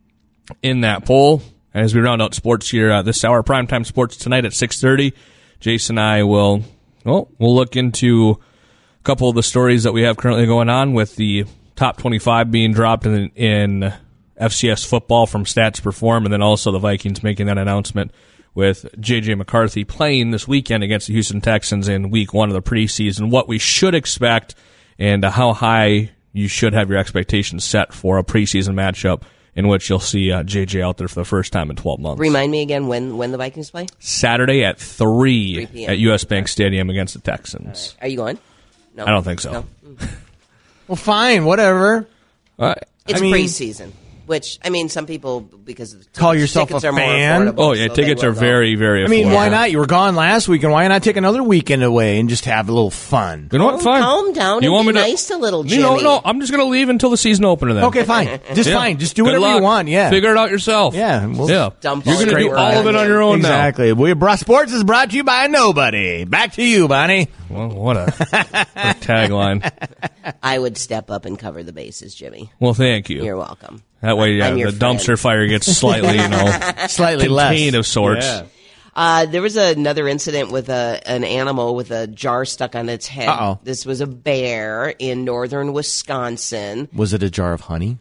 in that poll. As we round out sports here this hour, primetime sports tonight at 6:30. Jason and I we'll look into a couple of the stories that we have currently going on, with the top 25 being dropped in FCS football from Stats Perform, and then also the Vikings making that announcement with J.J. McCarthy playing this weekend against the Houston Texans in week 1 of the preseason, what we should expect, and how high you should have your expectations set for a preseason matchup in which you'll see J.J. out there for the first time in 12 months. Remind me again when the Vikings play? Saturday at 3 p.m. at U.S. Bank Stadium against the Texans. Are you going? No. I don't think so. No? Well, fine, whatever. It's preseason. Which, I mean, some people, because call yourself tickets a are fan. more affordable. Oh, yeah, tickets are very, very affordable. I mean, why not? You were gone last week, and why not take another weekend away and just have a little fun? You know what? Fine. Calm down and be nice to little Jimmy. No, I'm just going to leave until the season opener then. Okay, fine. Fine. Just do whatever you want, yeah. Figure it out yourself. Yeah. You're Dump going to do all of it on your own exactly. now. Sports is brought to you by nobody. Back to you, Bonnie. Well, what a tagline. I would step up and cover the bases, Jimmy. Well, thank you. You're welcome. That way, the dumpster fire gets slightly, slightly contained less of sorts. Yeah. There was another incident with an animal with a jar stuck on its head. Uh-oh. This was a bear in northern Wisconsin. Was it a jar of honey?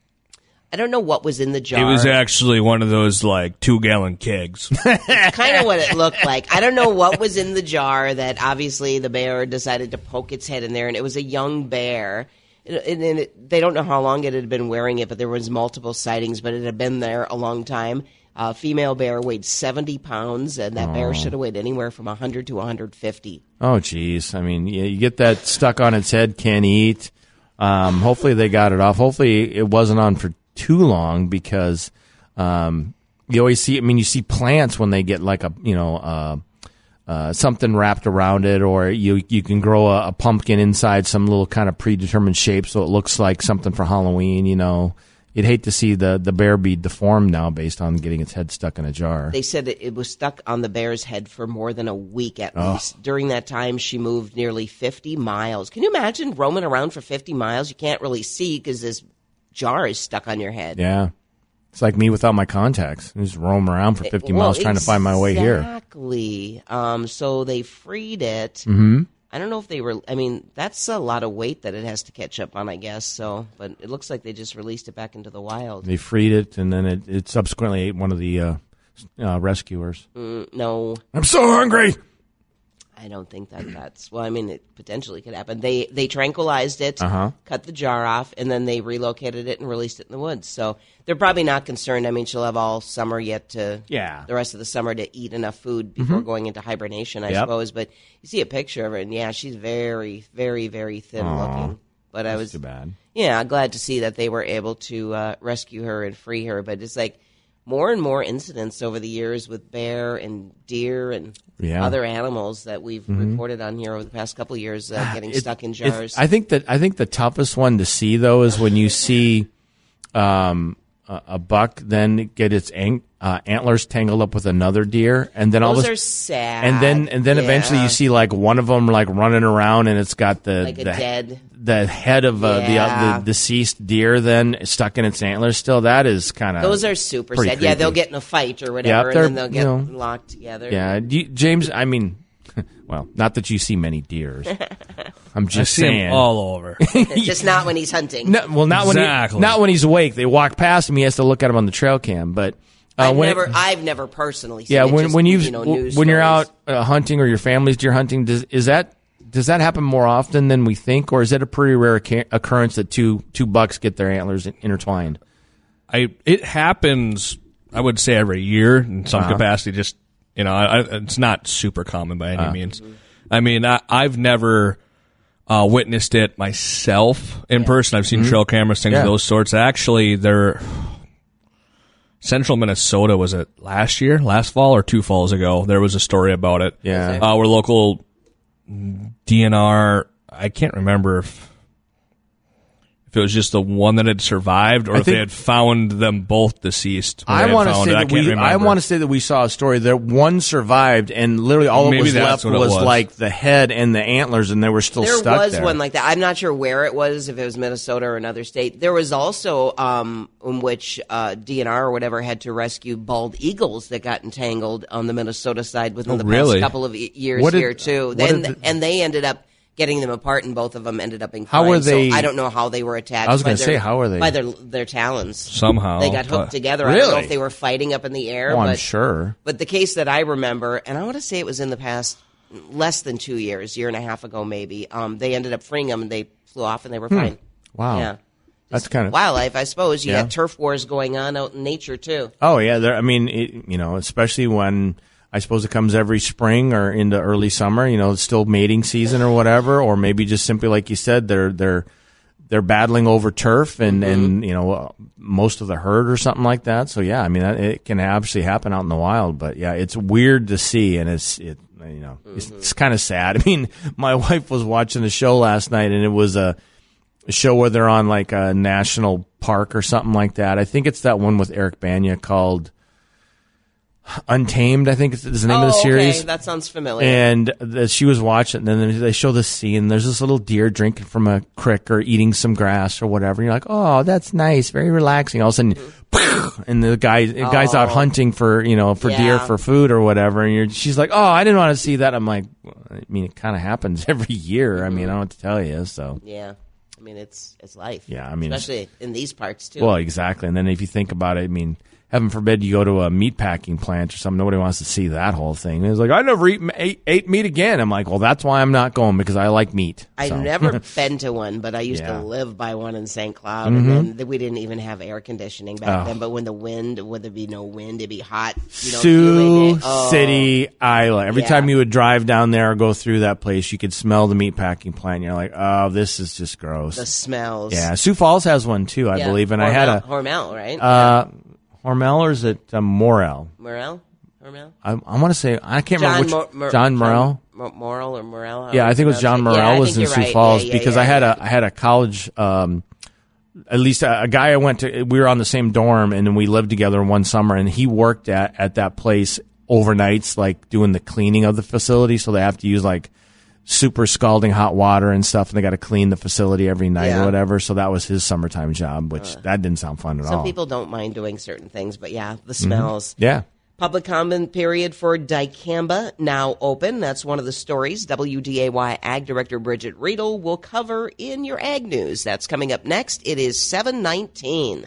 I don't know what was in the jar. It was actually one of those, 2-gallon kegs. It's kind of what it looked like. I don't know what was in the jar that obviously the bear decided to poke its head in there, and it was a young bear. They don't know how long it had been wearing it, but there was multiple sightings, but it had been there a long time. Female bear weighed 70 pounds, and that bear should have weighed anywhere from 100 to 150. Oh, geez. I mean, you get that stuck on its head, can't eat. Hopefully they got it off. Hopefully it wasn't on for too long, because you always see, you see plants when they get like something wrapped around it, or you can grow a pumpkin inside some little kind of predetermined shape so it looks like something for Halloween, You'd hate to see the bear be deformed now based on getting its head stuck in a jar. They said it was stuck on the bear's head for more than a week at least. During that time, she moved nearly 50 miles. Can you imagine roaming around for 50 miles? You can't really see because this jar is stuck on your head. Yeah. It's like me without my contacts. I just roam around for 50 miles trying to find my way here. Exactly. So they freed it. Mm-hmm. I don't know if they were. That's a lot of weight that it has to catch up on, I guess. So, but it looks like they just released it back into the wild. They freed it, and then it subsequently ate one of the rescuers. No, I'm so hungry. I don't think that's. Well, it potentially could happen. They tranquilized it, cut the jar off, and then they relocated it and released it in the woods. So they're probably not concerned. She'll have all summer yet the rest of the summer to eat enough food before going into hibernation, I suppose. But you see a picture of her, and she's very, very, very thin looking. But I was too bad. Yeah, glad to see that they were able to rescue her and free her. But it's like more and more incidents over the years with bear and deer and other animals that we've reported on here over the past couple of years getting stuck in jars. I think the toughest one to see though is when you see a buck then get its antlers tangled up with another deer, and then those are sad. And then eventually you see like one of them like running around, and it's got the head of the deceased deer then stuck in its antlers still. That is kind of those are super sad. creepy. Yeah, they'll get in a fight or whatever, and then they'll get locked together. Yeah, James. Well, not that you see many deers. I'm just I see saying, him all over. Just not when he's hunting. Not when he's awake. They walk past him. He has to look at him on the trail cam. But I've never personally seen it. When you're out hunting or your family's deer hunting, does that happen more often than we think, or is it a pretty rare occurrence that two bucks get their antlers intertwined? It happens, I would say, every year in some capacity. Just it's not super common by any means. I've never witnessed it myself in person. I've seen trail cameras, things of those sorts. Actually, Central Minnesota, was it last fall or 2 falls ago? There was a story about it. Yeah. Where local DNR, I can't remember if it was just the one that had survived, or if they had found them both deceased. I want to say that we saw a story that one survived, and literally all that was left was like the head and the antlers, and they were still stuck there. There was one like that. I'm not sure where it was, if it was Minnesota or another state. There was also in which DNR or whatever had to rescue bald eagles that got entangled on the Minnesota side within the past couple of years here too. And they ended up getting them apart, and both of them ended up being fine. How were they? So I don't know how they were attached. I was going to say, how are they? By their talons. Somehow. They got hooked together. Really? I don't know if they were fighting up in the air. I'm sure. But the case that I remember, and I want to say it was in the past less than 2 years, year and a half ago maybe, they ended up freeing them, and they flew off, and they were fine. Wow. Yeah. That's kind of wildlife, I suppose. You got turf wars going on out in nature, too. Oh, yeah. Especially when I suppose it comes every spring or into early summer, it's still mating season or whatever, or maybe just simply like you said, they're battling over turf and most of the herd or something like that. So yeah, it can actually happen out in the wild, but yeah, it's weird to see, and it's kind of sad. My wife was watching a show last night, and it was a show where they're on like a national park or something like that. I think it's that one with Eric Bana called Untamed, I think is the name of the series. Okay, that sounds familiar. And she was watching, and then they show this scene. There's this little deer drinking from a creek or eating some grass or whatever. And you're like, oh, that's nice, very relaxing. All of a sudden, and the guy's out hunting for deer for food or whatever. And she's like, oh, I didn't want to see that. I'm like, it kind of happens every year. I don't know what to tell you. So yeah. It's life. Yeah, especially in these parts too. Well, exactly. And then if you think about it, heaven forbid you go to a meat packing plant or something. Nobody wants to see that whole thing. It's like, I never ate meat again. I'm like, well, that's why I'm not going, because I like meat. I've never been to one, but I used to live by one in St. Cloud, and then we didn't even have air conditioning back then. But when there'd be no wind, it'd be hot. Sioux City, Iowa. Every time you would drive down there or go through that place, you could smell the meat packing plant. And you're like, oh, this is just gross. The smells. Yeah, Sioux Falls has one too, I believe. And Hormel, I had Hormel, right? Hormel, or is it Morel? Morel? Hormel? I want to say, I can't remember which. John Morel? Morel or Morel? Yeah, I think it was John Morel was in Sioux Falls, because I had a college, at least a guy I went to, we were on the same dorm, and then we lived together one summer, and he worked at that place overnights, like doing the cleaning of the facility, so they have to use like super scalding hot water and stuff, and they got to clean the facility every night or whatever. So that was his summertime job, which that didn't sound fun at all. Some people don't mind doing certain things, but the smells. Yeah. Public comment period for dicamba now open. That's one of the stories WDAY Ag Director Bridget Riedel will cover in your Ag News. That's coming up next. It is 7:19.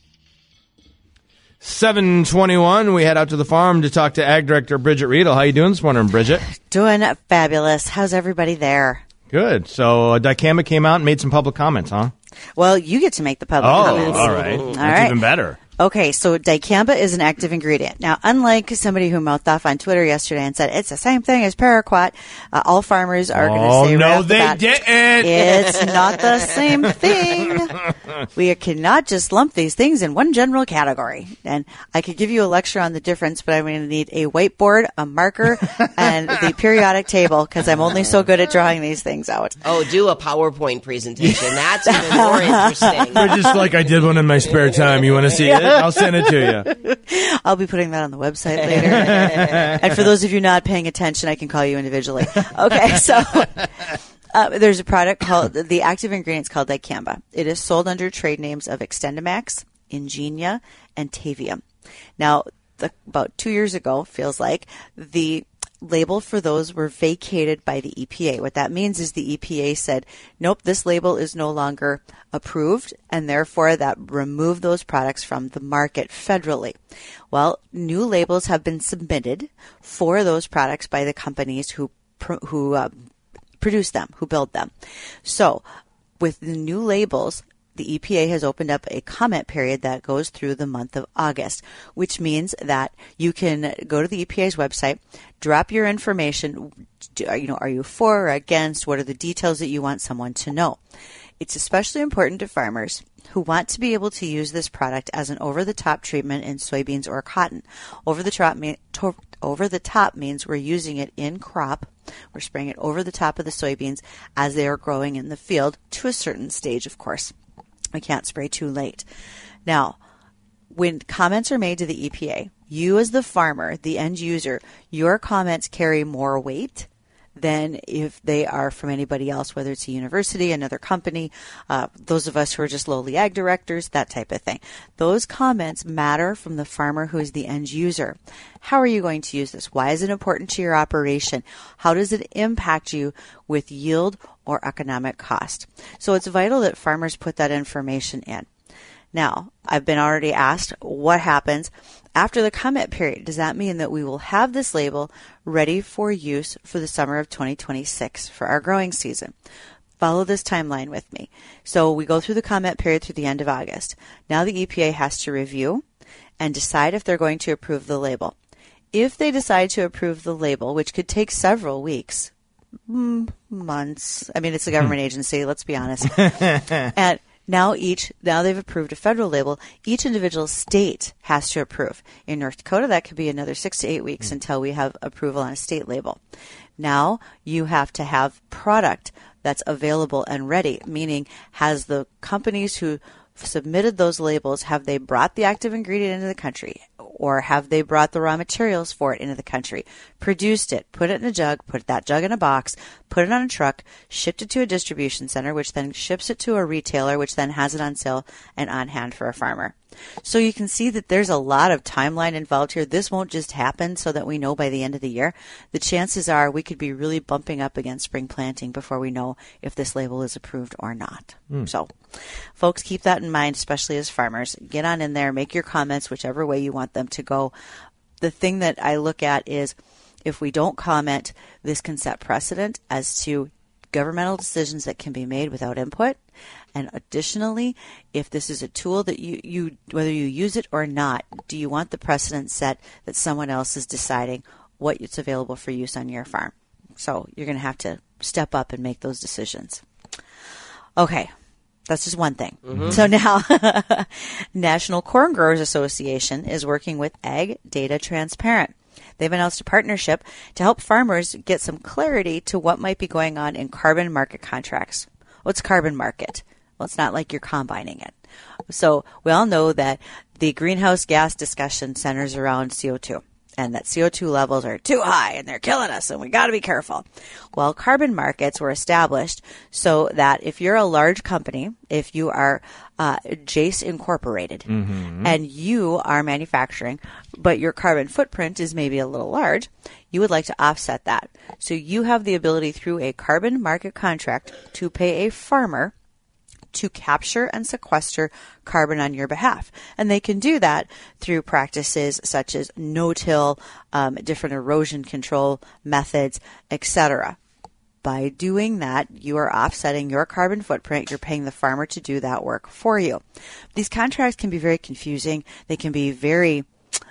7:21, we head out to the farm to talk to Ag Director Bridget Riedel. How you doing this morning, Bridget? Doing fabulous. How's everybody there? Good. So dicamba came out and made some public comments, huh? Well, you get to make the public comments. All right. That's even better. Okay, so dicamba is an active ingredient. Now, unlike somebody who mouthed off on Twitter yesterday and said it's the same thing as paraquat, all farmers are going to say right off the bat, didn't. It's not the same thing. We cannot just lump these things in one general category. And I could give you a lecture on the difference, but I'm going to need a whiteboard, a marker, and the periodic table, because I'm only so good at drawing these things out. Oh, do a PowerPoint presentation. That's even more interesting. Or just like I did one in my spare time. You want to see it? I'll send it to you. I'll be putting that on the website later. And for those of you not paying attention, I can call you individually. Okay, so there's a product called, the active ingredient's called dicamba. It is sold under trade names of XtendiMax, Ingenia, and Tavium. Now, about 2 years ago, feels like, the label for those were vacated by the EPA. What that means is the EPA said, nope, this label is no longer approved, and therefore that removed those products from the market federally. Well, new labels have been submitted for those products by the companies who produce them, who build them. So with the new labels, the EPA has opened up a comment period that goes through the month of August, which means that you can go to the EPA's website, drop your information. Are you for or against? What are the details that you want someone to know? It's especially important to farmers who want to be able to use this product as an over-the-top treatment in soybeans or cotton. Over the top means we're using it in crop. We're spraying it over the top of the soybeans as they are growing in the field, to a certain stage, of course. We can't spray too late. Now, when comments are made to the EPA, you as the farmer, the end user, your comments carry more weight than if they are from anybody else, whether it's a university, another company, those of us who are just lowly ag directors, that type of thing. Those comments matter from the farmer who is the end user. How are you going to use this? Why is it important to your operation? How does it impact you with yield or economic cost? So it's vital that farmers put that information in. Now, I've been already asked what happens after the comment period. Does that mean that we will have this label ready for use for the summer of 2026 for our growing season? Follow this timeline with me. So we go through the comment period through the end of August. Now the EPA has to review and decide if they're going to approve the label. If they decide to approve the label, which could take several weeks, months. I mean, it's a government agency, let's be honest. And now they've approved a federal label. Each individual state has to approve. In North Dakota, that could be another 6 to 8 weeks until we have approval on a state label. Now you have to have product that's available and ready, meaning has the companies who submitted those labels, have they brought the active ingredient into the country? Or have they brought the raw materials for it into the country, produced it, put it in a jug, put that jug in a box, put it on a truck, shipped it to a distribution center, which then ships it to a retailer, which then has it on sale and on hand for a farmer. So you can see that there's a lot of timeline involved here. This won't just happen so that we know by the end of the year. The chances are we could be really bumping up against spring planting before we know if this label is approved or not. So folks, keep that in mind, especially as farmers. Get on in there, make your comments whichever way you want them to go. The thing that I look at is if we don't comment, this can set precedent as to governmental decisions that can be made without input. And additionally, if this is a tool that you whether you use it or not, do you want the precedent set that someone else is deciding what it's available for use on your farm? So you're going to have to step up and make those decisions. Okay. That's just one thing. So now, National Corn Growers Association is working with Ag Data Transparent. They've announced a partnership to help farmers get some clarity to what might be going on in carbon market contracts. What's carbon market? Well, it's not like you're combining it. So we all know that the greenhouse gas discussion centers around CO2. And that CO2 levels are too high and they're killing us and we got to be careful. Well, carbon markets were established so that if you're a large company, if you are Jace Incorporated and you are manufacturing, but your carbon footprint is maybe a little large, you would like to offset that. So you have the ability through a carbon market contract to pay a farmer to capture and sequester carbon on your behalf. And they can do that through practices such as no-till, different erosion control methods, etc. By doing that, you are offsetting your carbon footprint. You're paying the farmer to do that work for you. These contracts can be very confusing. They can be very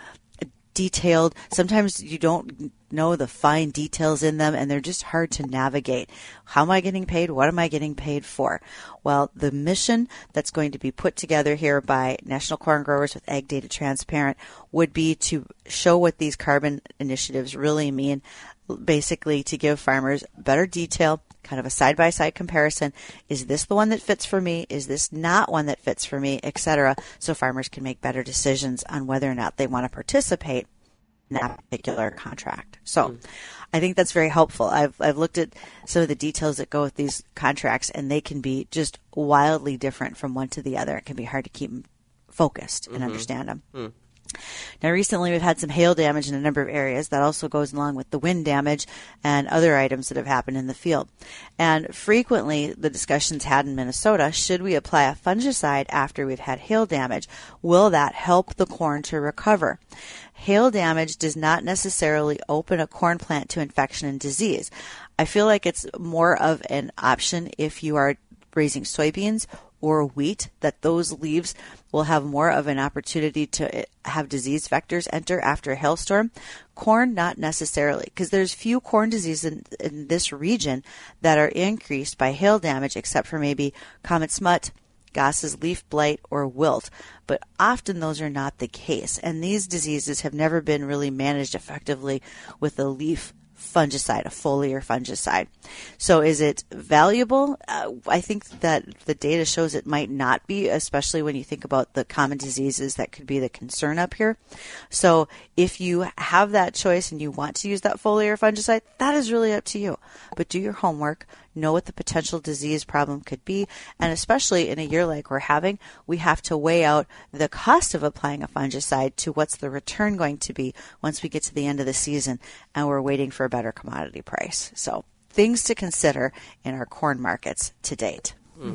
detailed. Sometimes you don't know the fine details in them and they're just hard to navigate. How am I getting paid? What am I getting paid for? Well, the mission that's going to be put together here by National Corn Growers with Ag Data Transparent would be to show what these carbon initiatives really mean, basically to give farmers better detail, kind of a side-by-side comparison. Is this the one that fits for me? Is this not one that fits for me, etc., so farmers can make better decisions on whether or not they want to participate in that particular contract. So I think that's very helpful. I've looked at some of the details that go with these contracts, and they can be just wildly different from one to the other. It can be hard to keep them focused and understand them. Now, recently we've had some hail damage in a number of areas. That also goes along with the wind damage and other items that have happened in the field. And frequently the discussions had in Minnesota, should we apply a fungicide after we've had hail damage? Will that help the corn to recover? Hail damage does not necessarily open a corn plant to infection and disease. I feel like it's more of an option if you are raising soybeans or wheat, that those leaves will have more of an opportunity to have disease vectors enter after a hailstorm. Corn, not necessarily, because there's few corn diseases in this region that are increased by hail damage, except for maybe comet smut, Goss's leaf blight, or wilt. But often those are not the case, and these diseases have never been really managed effectively with a leaf fungicide, a foliar fungicide. So is it valuable? I think that the data shows it might not be, especially when you think about the common diseases that could be the concern up here. So if you have that choice and you want to use that foliar fungicide, that is really up to you. But do your homework, know what the potential disease problem could be, and especially in a year like we're having, we have to weigh out the cost of applying a fungicide to what's the return going to be once we get to the end of the season and we're waiting for a better commodity price. So things to consider in our corn markets to date.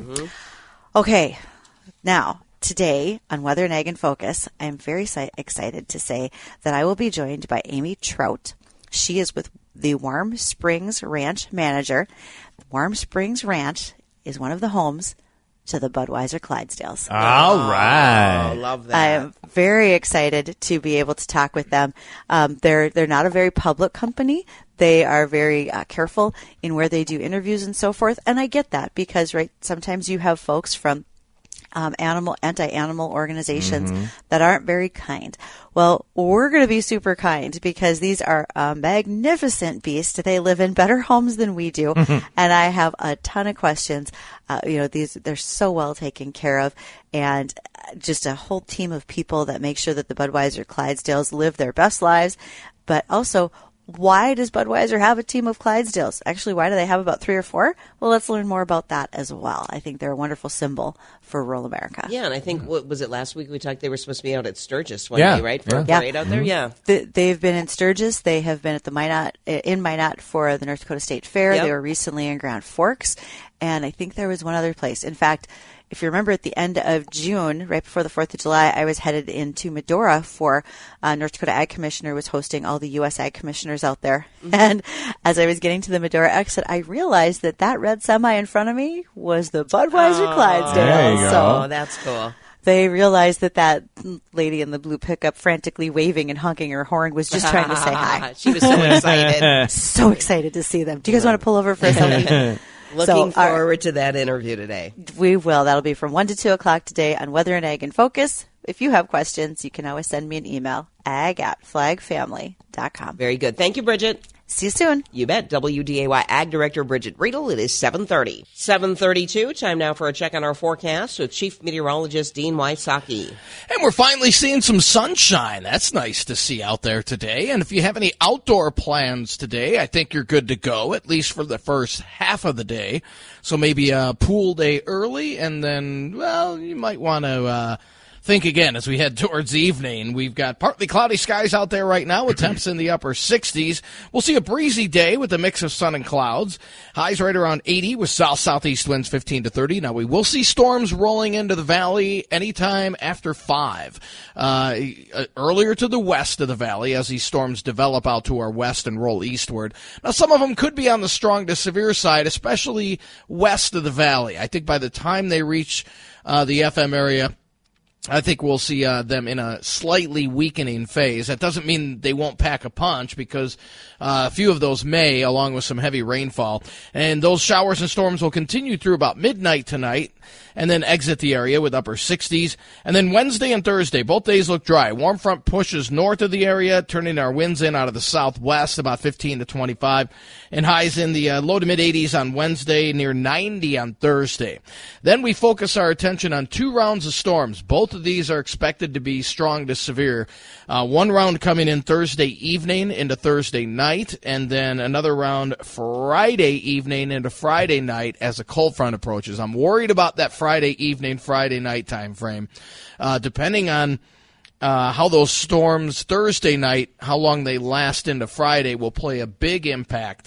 Okay, now today on Weather and Ag in Focus, I am very excited to say that I will be joined by Amy Trout. She is with the Warm Springs Ranch manager. Warm Springs Ranch is one of the homes to the Budweiser Clydesdales. All right. I love that. I am very excited to be able to talk with them. They're not a very public company. They are very careful in where they do interviews and so forth. And I get that because, right, sometimes you have folks from anti-animal organizations that aren't very kind. Well, we're going to be super kind because these are magnificent beasts. They live in better homes than we do. And I have a ton of questions. They're so well taken care of, and just a whole team of people that make sure that the Budweiser Clydesdales live their best lives, but also why does Budweiser have a team of Clydesdales? Actually, why do they have about 3 or 4? Well, let's learn more about that as well. I think they're a wonderful symbol for rural America. Yeah, and I think, what was it last week we talked, they were supposed to be out at Sturgis one day, right? For a parade out there, They've been in Sturgis. They have been at the Minot for the North Dakota State Fair. They were recently in Grand Forks. And I think there was one other place. In fact, if you remember, at the end of June, right before the 4th of July, I was headed into Medora for North Dakota Ag Commissioner was hosting all the U.S. Ag Commissioners out there. Mm-hmm. And as I was getting to the Medora exit, I realized that red semi in front of me was the Budweiser Clydesdale. There you go. So that's cool. They realized that lady in the blue pickup frantically waving and honking her horn was just trying to say hi. She was so excited. So excited to see them. Do you guys want to pull over for a selfie? Looking forward to that interview today. We will. That'll be from 1 to 2 o'clock today on Weather and Ag in Focus. If you have questions, you can always send me an email, ag@flagfamily.com. Very good. Thank you, Bridget. See you soon. You bet. WDAY Ag Director Bridget Riedel. It is 7:30. 7:32. Time now for a check on our forecast with Chief Meteorologist Dean Wysocki. And we're finally seeing some sunshine. That's nice to see out there today. And if you have any outdoor plans today, I think you're good to go, at least for the first half of the day. So maybe a pool day early, and then, well, you might want to think again as we head towards evening. We've got partly cloudy skies out there right now with temps in the upper 60s. We'll see a breezy day with a mix of sun and clouds. Highs right around 80 with south-southeast winds 15 to 30. Now, we will see storms rolling into the valley anytime after 5. Earlier to the west of the valley as these storms develop out to our west and roll eastward. Now, some of them could be on the strong to severe side, especially west of the valley. I think by the time they reach the FM area, I think we'll see them in a slightly weakening phase. That doesn't mean they won't pack a punch, because a few of those may, along with some heavy rainfall. And those showers and storms will continue through about midnight tonight and then exit the area with upper 60s. And then Wednesday and Thursday, both days look dry. Warm front pushes north of the area, turning our winds in out of the southwest, about 15 to 25. And highs in the low to mid-80s on Wednesday, near 90 on Thursday. Then we focus our attention on 2 rounds of storms. Both of these are expected to be strong to severe. One round coming in Thursday evening into Thursday night, and then another round Friday evening into Friday night as a cold front approaches. I'm worried about that Friday evening, Friday night time frame. Depending on how those storms Thursday night, how long they last into Friday, will play a big impact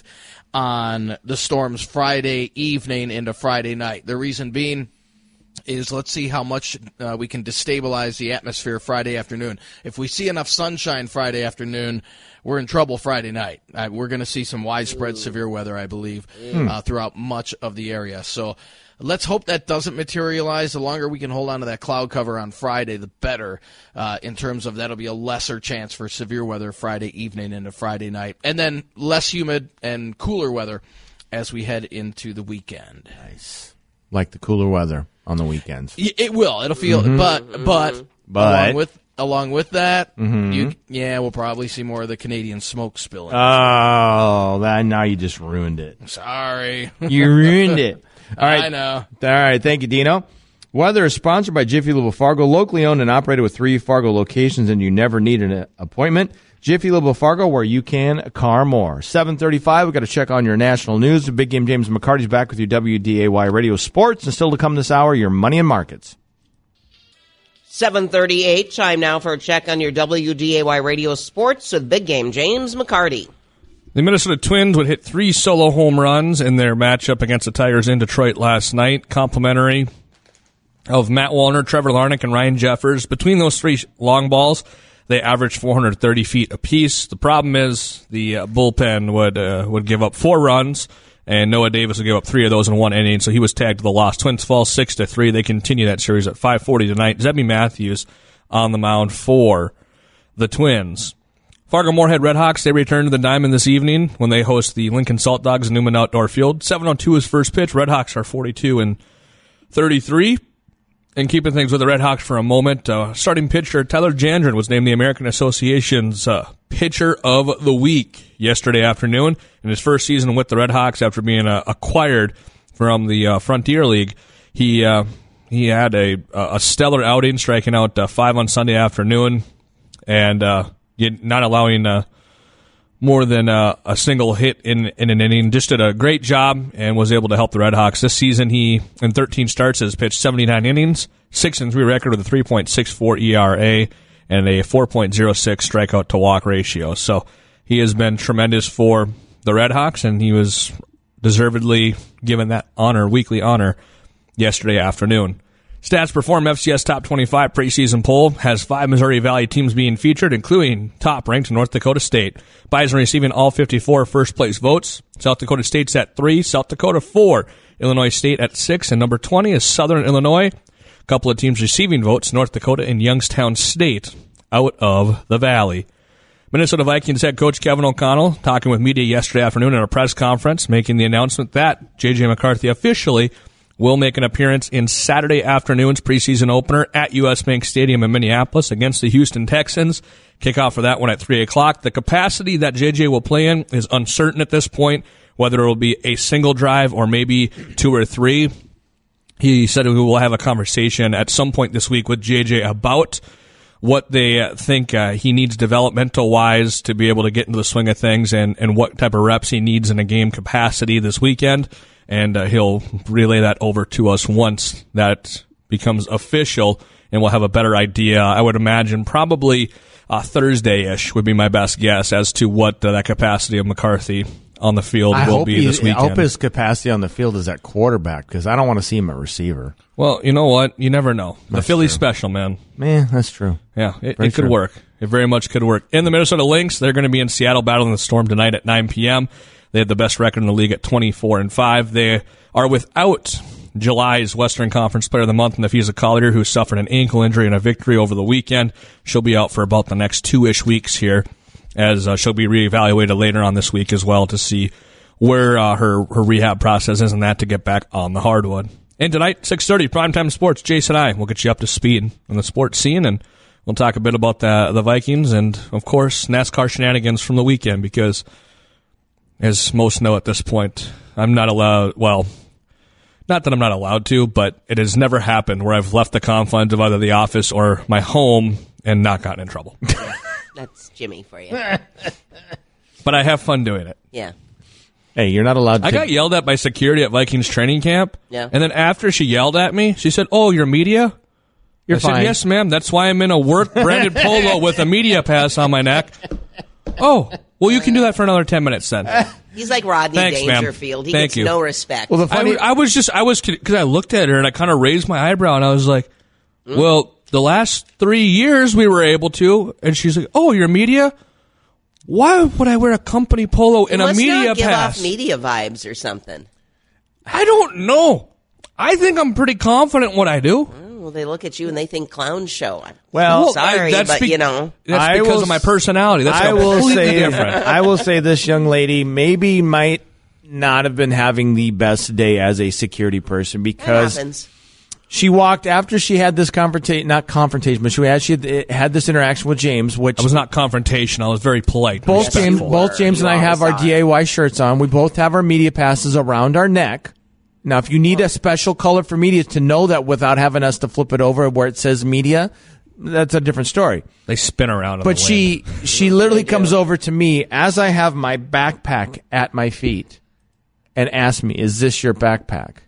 on the storms Friday evening into Friday night. The reason being is, let's see how much we can destabilize the atmosphere Friday afternoon. If we see enough sunshine Friday afternoon, we're in trouble Friday night. We're going to see some widespread severe weather, I believe, throughout much of the area. So let's hope that doesn't materialize. The longer we can hold on to that cloud cover on Friday, the better, in terms of that'll be a lesser chance for severe weather Friday evening into Friday night. And then less humid and cooler weather as we head into the weekend. Nice. Like the cooler weather on the weekends. It will. It'll feel, but along with that, we'll probably see more of the Canadian smoke spilling. Oh, now you just ruined it. Sorry. You ruined it. All right. I know. All right. Thank you, Dino. Weather is sponsored by Jiffy Lube Fargo, locally owned and operated with 3 Fargo locations, and you never need an appointment. Jiffy Lube Fargo, where you can car more. 7:35, we've got to check on your national news. The Big Game James McCarty's back with your WDAY Radio Sports, and still to come this hour, your money and markets. 7:38, time now for a check on your WDAY Radio Sports with Big Game James McCarty. The Minnesota Twins would hit 3 solo home runs in their matchup against the Tigers in Detroit last night, complimentary of Matt Wallner, Trevor Larnach, and Ryan Jeffers. Between those 3 long balls, they averaged 430 feet apiece. The problem is the bullpen would give up 4 runs, and Noah Davis would give up 3 of those in 1 inning, so he was tagged to the loss. Twins fall 6-3. They continue that series at 5:40 tonight. Zebby Matthews on the mound for the Twins. Fargo-Moorhead Redhawks, they return to the diamond this evening when they host the Lincoln Salt Dogs in Newman Outdoor Field. 7:02 is first pitch. Redhawks are 42-33. And keeping things with the Redhawks for a moment, starting pitcher Tyler Jandren was named the American Association's Pitcher of the Week yesterday afternoon in his first season with the Redhawks after being acquired from the Frontier League. He had a stellar outing, striking out 5 on Sunday afternoon, and not allowing more than a single hit in an inning. Just did a great job and was able to help the Red Hawks. This season, he, in 13 starts, has pitched 79 innings, 6-3 record with a 3.64 ERA and a 4.06 strikeout to walk ratio. So he has been tremendous for the Red Hawks, and he was deservedly given that honor, weekly honor, yesterday afternoon. Stats Perform FCS Top 25 preseason poll has 5 Missouri Valley teams being featured, including top-ranked North Dakota State. Bison receiving all 54 first-place votes. South Dakota State's at 3, South Dakota 4, Illinois State at 6, and number 20 is Southern Illinois. A couple of teams receiving votes, North Dakota and Youngstown State, out of the Valley. Minnesota Vikings head coach Kevin O'Connell talking with media yesterday afternoon at a press conference, making the announcement that J.J. McCarthy officially will make an appearance in Saturday afternoon's preseason opener at U.S. Bank Stadium in Minneapolis against the Houston Texans. Kickoff for that one at 3 o'clock. The capacity that J.J. will play in is uncertain at this point, whether it will be a single drive or maybe 2 or 3. He said we will have a conversation at some point this week with J.J. about what they think he needs developmental-wise to be able to get into the swing of things and what type of reps he needs in a game capacity this weekend. And he'll relay that over to us once that becomes official, and we'll have a better idea. I would imagine probably Thursday-ish would be my best guess as to what that capacity of McCarthy on the field will be this weekend. I hope his capacity on the field is at quarterback, because I don't want to see him at receiver. Well, you know what? You never know. The Philly's special, man. Man, that's true. Yeah, it could work. It very much could work. In the Minnesota Lynx, they're going to be in Seattle battling the Storm tonight at 9 p.m. They have the best record in the league at 24-5. They are without July's Western Conference Player of the Month, Nafisa Collier, who suffered an ankle injury in a victory over the weekend. She'll be out for about the next 2-ish weeks here, as she'll be reevaluated later on this week as well to see where her rehab process is and that to get back on the hardwood. And tonight, 6:30, Primetime Sports, Jason and I will get you up to speed on the sports scene, and we'll talk a bit about the Vikings and, of course, NASCAR shenanigans from the weekend, because as most know at this point, I'm not allowed, well, not that I'm not allowed to, but it has never happened where I've left the confines of either the office or my home and not gotten in trouble. That's Jimmy for you. But I have fun doing it. Yeah. Hey, you're not allowed to. I got yelled at by security at Vikings training camp. Yeah. And then after she yelled at me, she said, "Oh, you're media?" You're I fine. said, "Yes, ma'am. That's why I'm in a work-branded polo with a media pass on my neck." "Oh, well, you can do that for another 10 minutes then." He's like Rodney Thanks, ma'am. Dangerfield. He Thank gets you. no respect. Well, the funny, I was because I looked at her and I kind of raised my eyebrow and I was like, "Well, the last 3 years we were able to," and she's like, "Oh, you're media? Why would I wear a company polo and a must media not give pass?" off media vibes or something. I don't know. I think I'm pretty confident in what I do. Well, they look at you and they think clown show. Well, sorry, but you know. That's because of my personality. That's I will completely say, different. I will say this young lady maybe might not have been having the best day as a security person, That because happens. she walked after she had this not confrontation, but she had this interaction with James, which I was not confrontational. I was very polite. both James and I have our DIY shirts on. We both have our media passes around our neck. Now, if you need a special color for media to know that without having us to flip it over where it says media, that's a different story. They spin around. But she literally comes over to me as I have my backpack at my feet and asks me, "Is this your backpack?"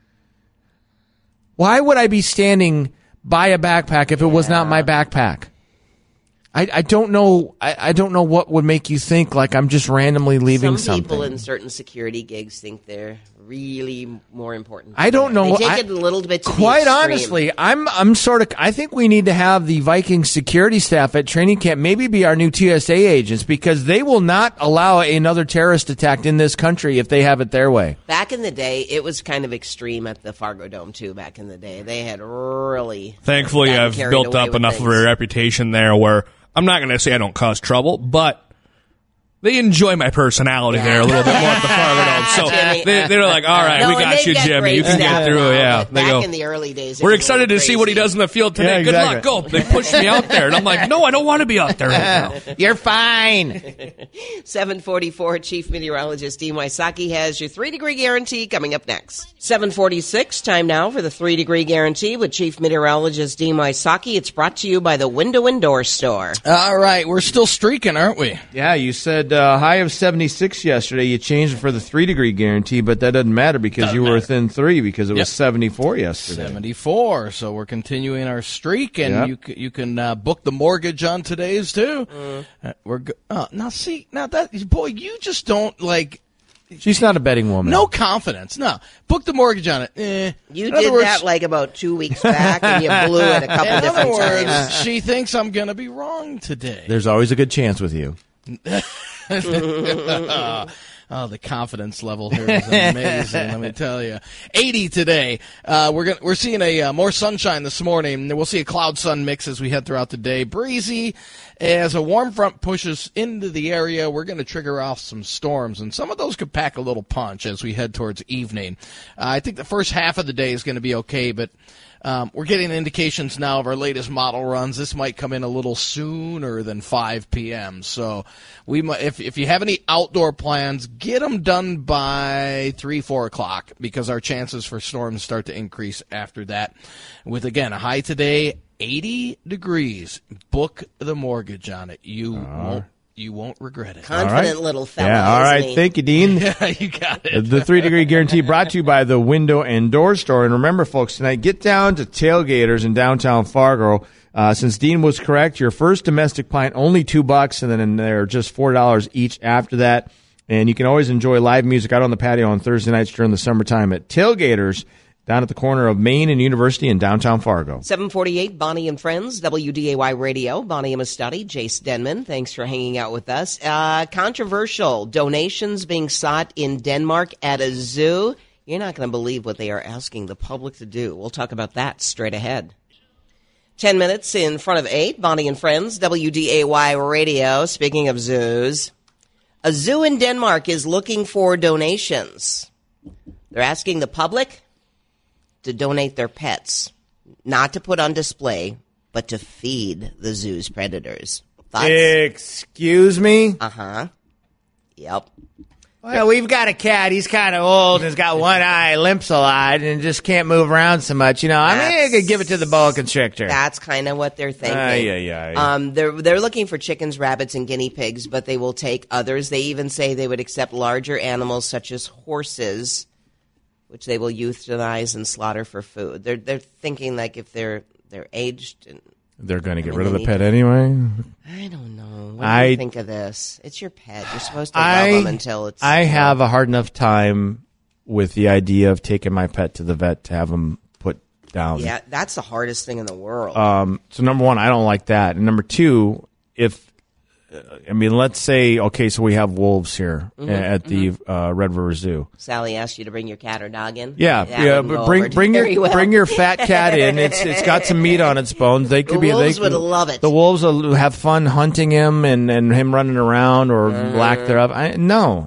Why would I be standing by a backpack if it was not my backpack? I don't know. I don't know what would make you think like I'm just randomly leaving Some something. people in certain security gigs think they're really more important. I don't know. They take it a little bit to the quite extreme. honestly, I'm sort of. I think we need to have the Viking security staff at training camp maybe be our new TSA agents, because they will not allow another terrorist attack in this country if they have it their way. Back in the day, it was kind of extreme at the Fargo Dome, too, back in the day. They had really... Thankfully, gotten I've carried built away up with enough of things. a reputation there where I'm not going to say I don't cause trouble, but they enjoy my personality there a little bit more at the Fargo Dome. So Jimmy, they're like, "All right, No, we and got they've you, got Jimmy. great You can get staff through." now, Yeah, but they back go. in the early days, it We're was a excited to little see what he crazy. does in the field today. Yeah, Good luck. exactly. Go. They pushed me out there, and I'm like, "No, I don't want to be out there right now." You're fine. 744 Chief Meteorologist Dean Wysocki has your 3-degree guarantee coming up next. 746, time now for the 3-degree guarantee with Chief Meteorologist Dean Wysocki. It's brought to you by the Window and Door Store. All right, we're still streaking, aren't we? Yeah, you said high of 76 yesterday. You changed it for the 3-degree guarantee, but that doesn't matter because you were within 3 because it was 74 yesterday. 74. So we're continuing our streak, and you can book the mortgage on today's too. Now you just don't like. She's not a betting woman. No confidence. No. Book the mortgage on it. You did that like about 2 weeks back, and you blew it a couple different times. She thinks I'm going to be wrong today. There's always a good chance with you. Oh, the confidence level here is amazing. Let me tell you. 80 today. We're seeing a more sunshine this morning. We'll see a cloud-sun mix as we head throughout the day. Breezy. As a warm front pushes into the area, we're going to trigger off some storms, and some of those could pack a little punch as we head towards evening. I think the first half of the day is going to be okay, but we're getting indications now of our latest model runs. This might come in a little sooner than 5 p.m. So we might, if you have any outdoor plans, get them done by 3, 4 o'clock because our chances for storms start to increase after that. With, again, a high today, 80 degrees. Book the mortgage on it. You won't regret it. Confident little fella. Yeah, all right. He? Thank you, Dean. Yeah, you got it. The 3-degree guarantee brought to you by the Window and Door Store. And remember, folks, tonight, get down to Tailgaters in downtown Fargo. Since Dean was correct, your first domestic pint, only $2, and then they're just $4 each after that. And you can always enjoy live music out on the patio on Thursday nights during the summertime at Tailgaters down at the corner of Main and University in downtown Fargo. 748, Bonnie and Friends, WDAY Radio. Bonnie Amistadi, Jace Denman. Thanks for hanging out with us. Controversial donations being sought in Denmark at a zoo. You're not going to believe what they are asking the public to do. We'll talk about that straight ahead. 10 minutes in front of 8, Bonnie and Friends, WDAY Radio. Speaking of zoos, a zoo in Denmark is looking for donations. They're asking the public to donate their pets, not to put on display, but to feed the zoo's predators. Thoughts? Excuse me? Uh-huh. Yep. Well, we've got a cat. He's kind of old and has got one eye, limps a lot, and just can't move around so much. You know, I could give it to the boa constrictor. That's kind of what they're thinking. They're looking for chickens, rabbits, and guinea pigs, but they will take others. They even say they would accept larger animals such as horses, which they will euthanize and slaughter for food. They're thinking like if they're aged and they're going to get rid of the pet anyway. I don't know. What do you think of this? It's your pet. You're supposed to love them until it's. I have a hard enough time with the idea of taking my pet to the vet to have him put down. Yeah, that's the hardest thing in the world. So number one, I don't like that, and number two, let's say, okay, so we have wolves here at the Red River Zoo. Sally asked you to bring your cat or dog in. Yeah, but bring your fat cat in. It's got some meat on its bones. They could wolves would love it. The wolves will have fun hunting him and him running around or lack thereof. I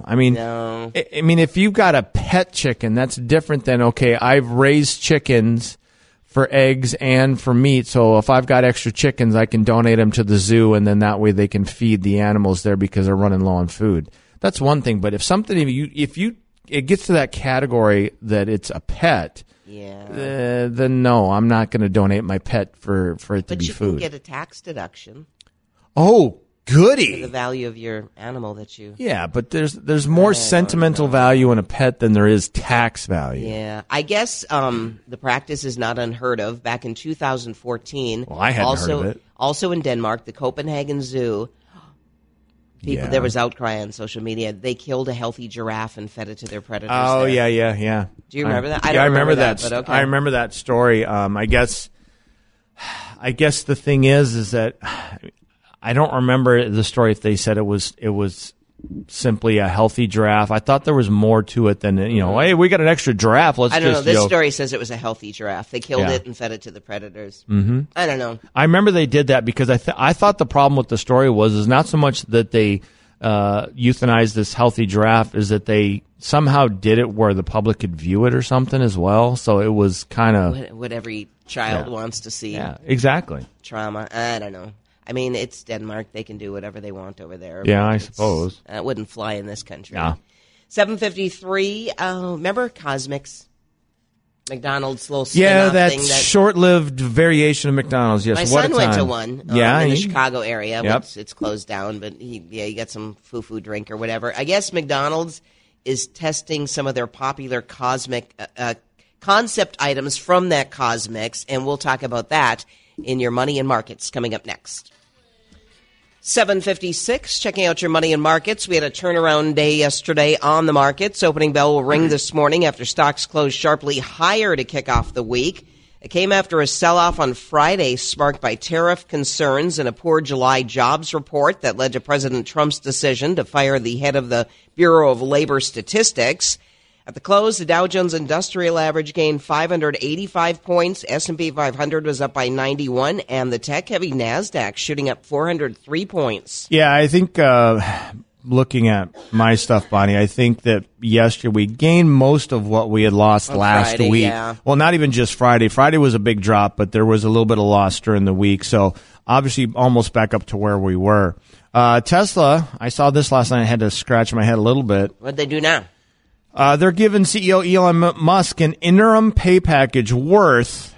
mean, if you've got a pet chicken, that's different than okay. I've raised chickens for eggs and for meat. So if I've got extra chickens, I can donate them to the zoo, and then that way they can feed the animals there because they're running low on food. That's one thing. But if it gets to that category that it's a pet, then no, I'm not going to donate my pet for it to be food. But you can get a tax deduction. Oh, goody! For the value of your animal that you. Yeah, but there's more sentimental value in a pet than there is tax value. Yeah, I guess the practice is not unheard of. Back in 2014, well, I hadn't heard of it. Also in Denmark, the Copenhagen Zoo. There was outcry on social media. They killed a healthy giraffe and fed it to their predators. Oh, there. yeah. Do you remember that? I remember that. But okay. I remember that story. I guess the thing is that. I don't remember the story if they said it was simply a healthy giraffe. I thought there was more to it than, hey, we got an extra giraffe. I don't know. This story says it was a healthy giraffe. They killed it and fed it to the predators. Mm-hmm. I don't know. I remember they did that because I thought the problem with the story is not so much that they euthanized this healthy giraffe, is that they somehow did it where the public could view it or something as well. So it was kind of what every child wants to see. Yeah, exactly. Trauma. I don't know. I mean, it's Denmark. They can do whatever they want over there. Yeah, I suppose. It wouldn't fly in this country. Yeah. 7:53. Remember Cosmix? McDonald's little Yeah, spin-off that thing. short-lived variation of McDonald's. Yes, My what son a went time. to one in the Chicago area. Yep. It's closed down, but he got some foo-foo drink or whatever. I guess McDonald's is testing some of their popular cosmic concept items from that Cosmix, and we'll talk about that in your Money and Markets coming up next. 7:56, checking out your Money and Markets. We had a turnaround day yesterday on the markets. Opening bell will ring this morning after stocks closed sharply higher to kick off the week. It came after a sell-off on Friday sparked by tariff concerns and a poor July jobs report that led to President Trump's decision to fire the head of the Bureau of Labor Statistics. At the close, the Dow Jones Industrial Average gained 585 points, S&P 500 was up by 91, and the tech-heavy NASDAQ shooting up 403 points. Yeah, I think looking at my stuff, Bonnie, I think that yesterday we gained most of what we had lost last Friday, week. yeah. Well, not even just Friday. Friday was a big drop, but there was a little bit of loss during the week. So obviously almost back up to where we were. Tesla, I saw this last night. I had to scratch my head a little bit. What'd they do now? They're giving CEO Elon Musk an interim pay package worth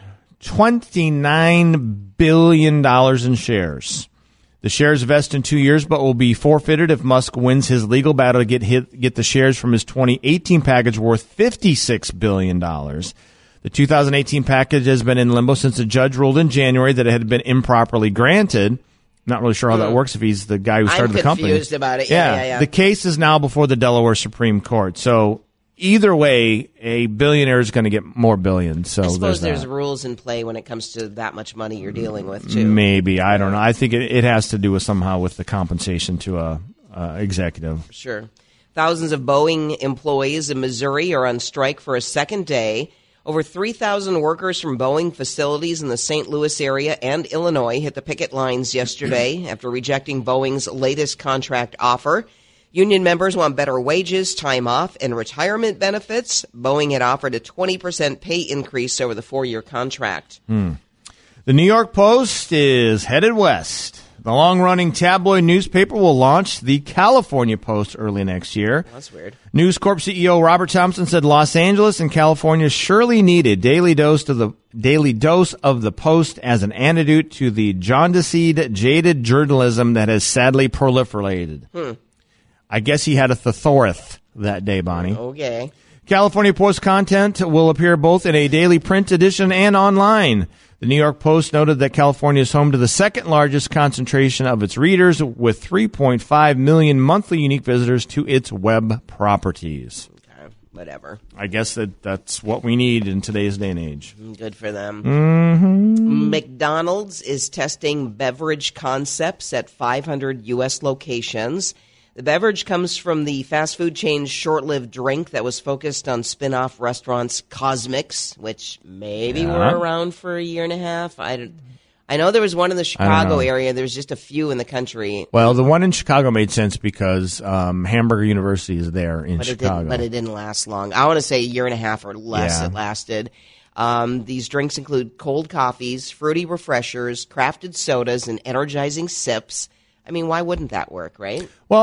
$29 billion in shares. The shares vest in 2 years, but will be forfeited if Musk wins his legal battle to get the shares from his 2018 package worth $56 billion. The 2018 package has been in limbo since a judge ruled in January that it had been improperly granted. Not really sure how that works if he's the guy who started the company. I'm confused about it. Yeah. The case is now before the Delaware Supreme Court. So either way, a billionaire is going to get more billions. So I suppose there's that. rules in play when it comes to that much money you're dealing with, too. Maybe. I don't know. I think it has to do with somehow with the compensation to a executive. Sure. Thousands of Boeing employees in Missouri are on strike for a second day. Over 3,000 workers from Boeing facilities in the St. Louis area and Illinois hit the picket lines yesterday after rejecting Boeing's latest contract offer. Union members want better wages, time off, and retirement benefits. Boeing had offered a 20% pay increase over the 4-year contract. The New York Post is headed west. The long-running tabloid newspaper will launch the California Post early next year. That's weird. News Corp CEO Robert Thompson said Los Angeles and California surely need a daily dose of the Post as an antidote to the jaundiced, jaded journalism that has sadly proliferated. I guess he had a thesaurus that day, Bonnie. Okay. California Post content will appear both in a daily print edition and online. The New York Post noted that California is home to the second largest concentration of its readers, with 3.5 million monthly unique visitors to its web properties. Okay, whatever. I guess that's what we need in today's day and age. Good for them. Mm-hmm. McDonald's is testing beverage concepts at 500 U.S. locations. The beverage comes from the fast food chain's short-lived drink that was focused on spin-off restaurants Cosmix, which maybe were around for a year and a half. I know there was one in the Chicago area. There's just a few in the country. Well, the one in Chicago made sense because Hamburger University is there in Chicago. But it didn't last long. I want to say a year and a half or less it lasted. These drinks include cold coffees, fruity refreshers, crafted sodas, and energizing sips. I mean, why wouldn't that work, right? Well,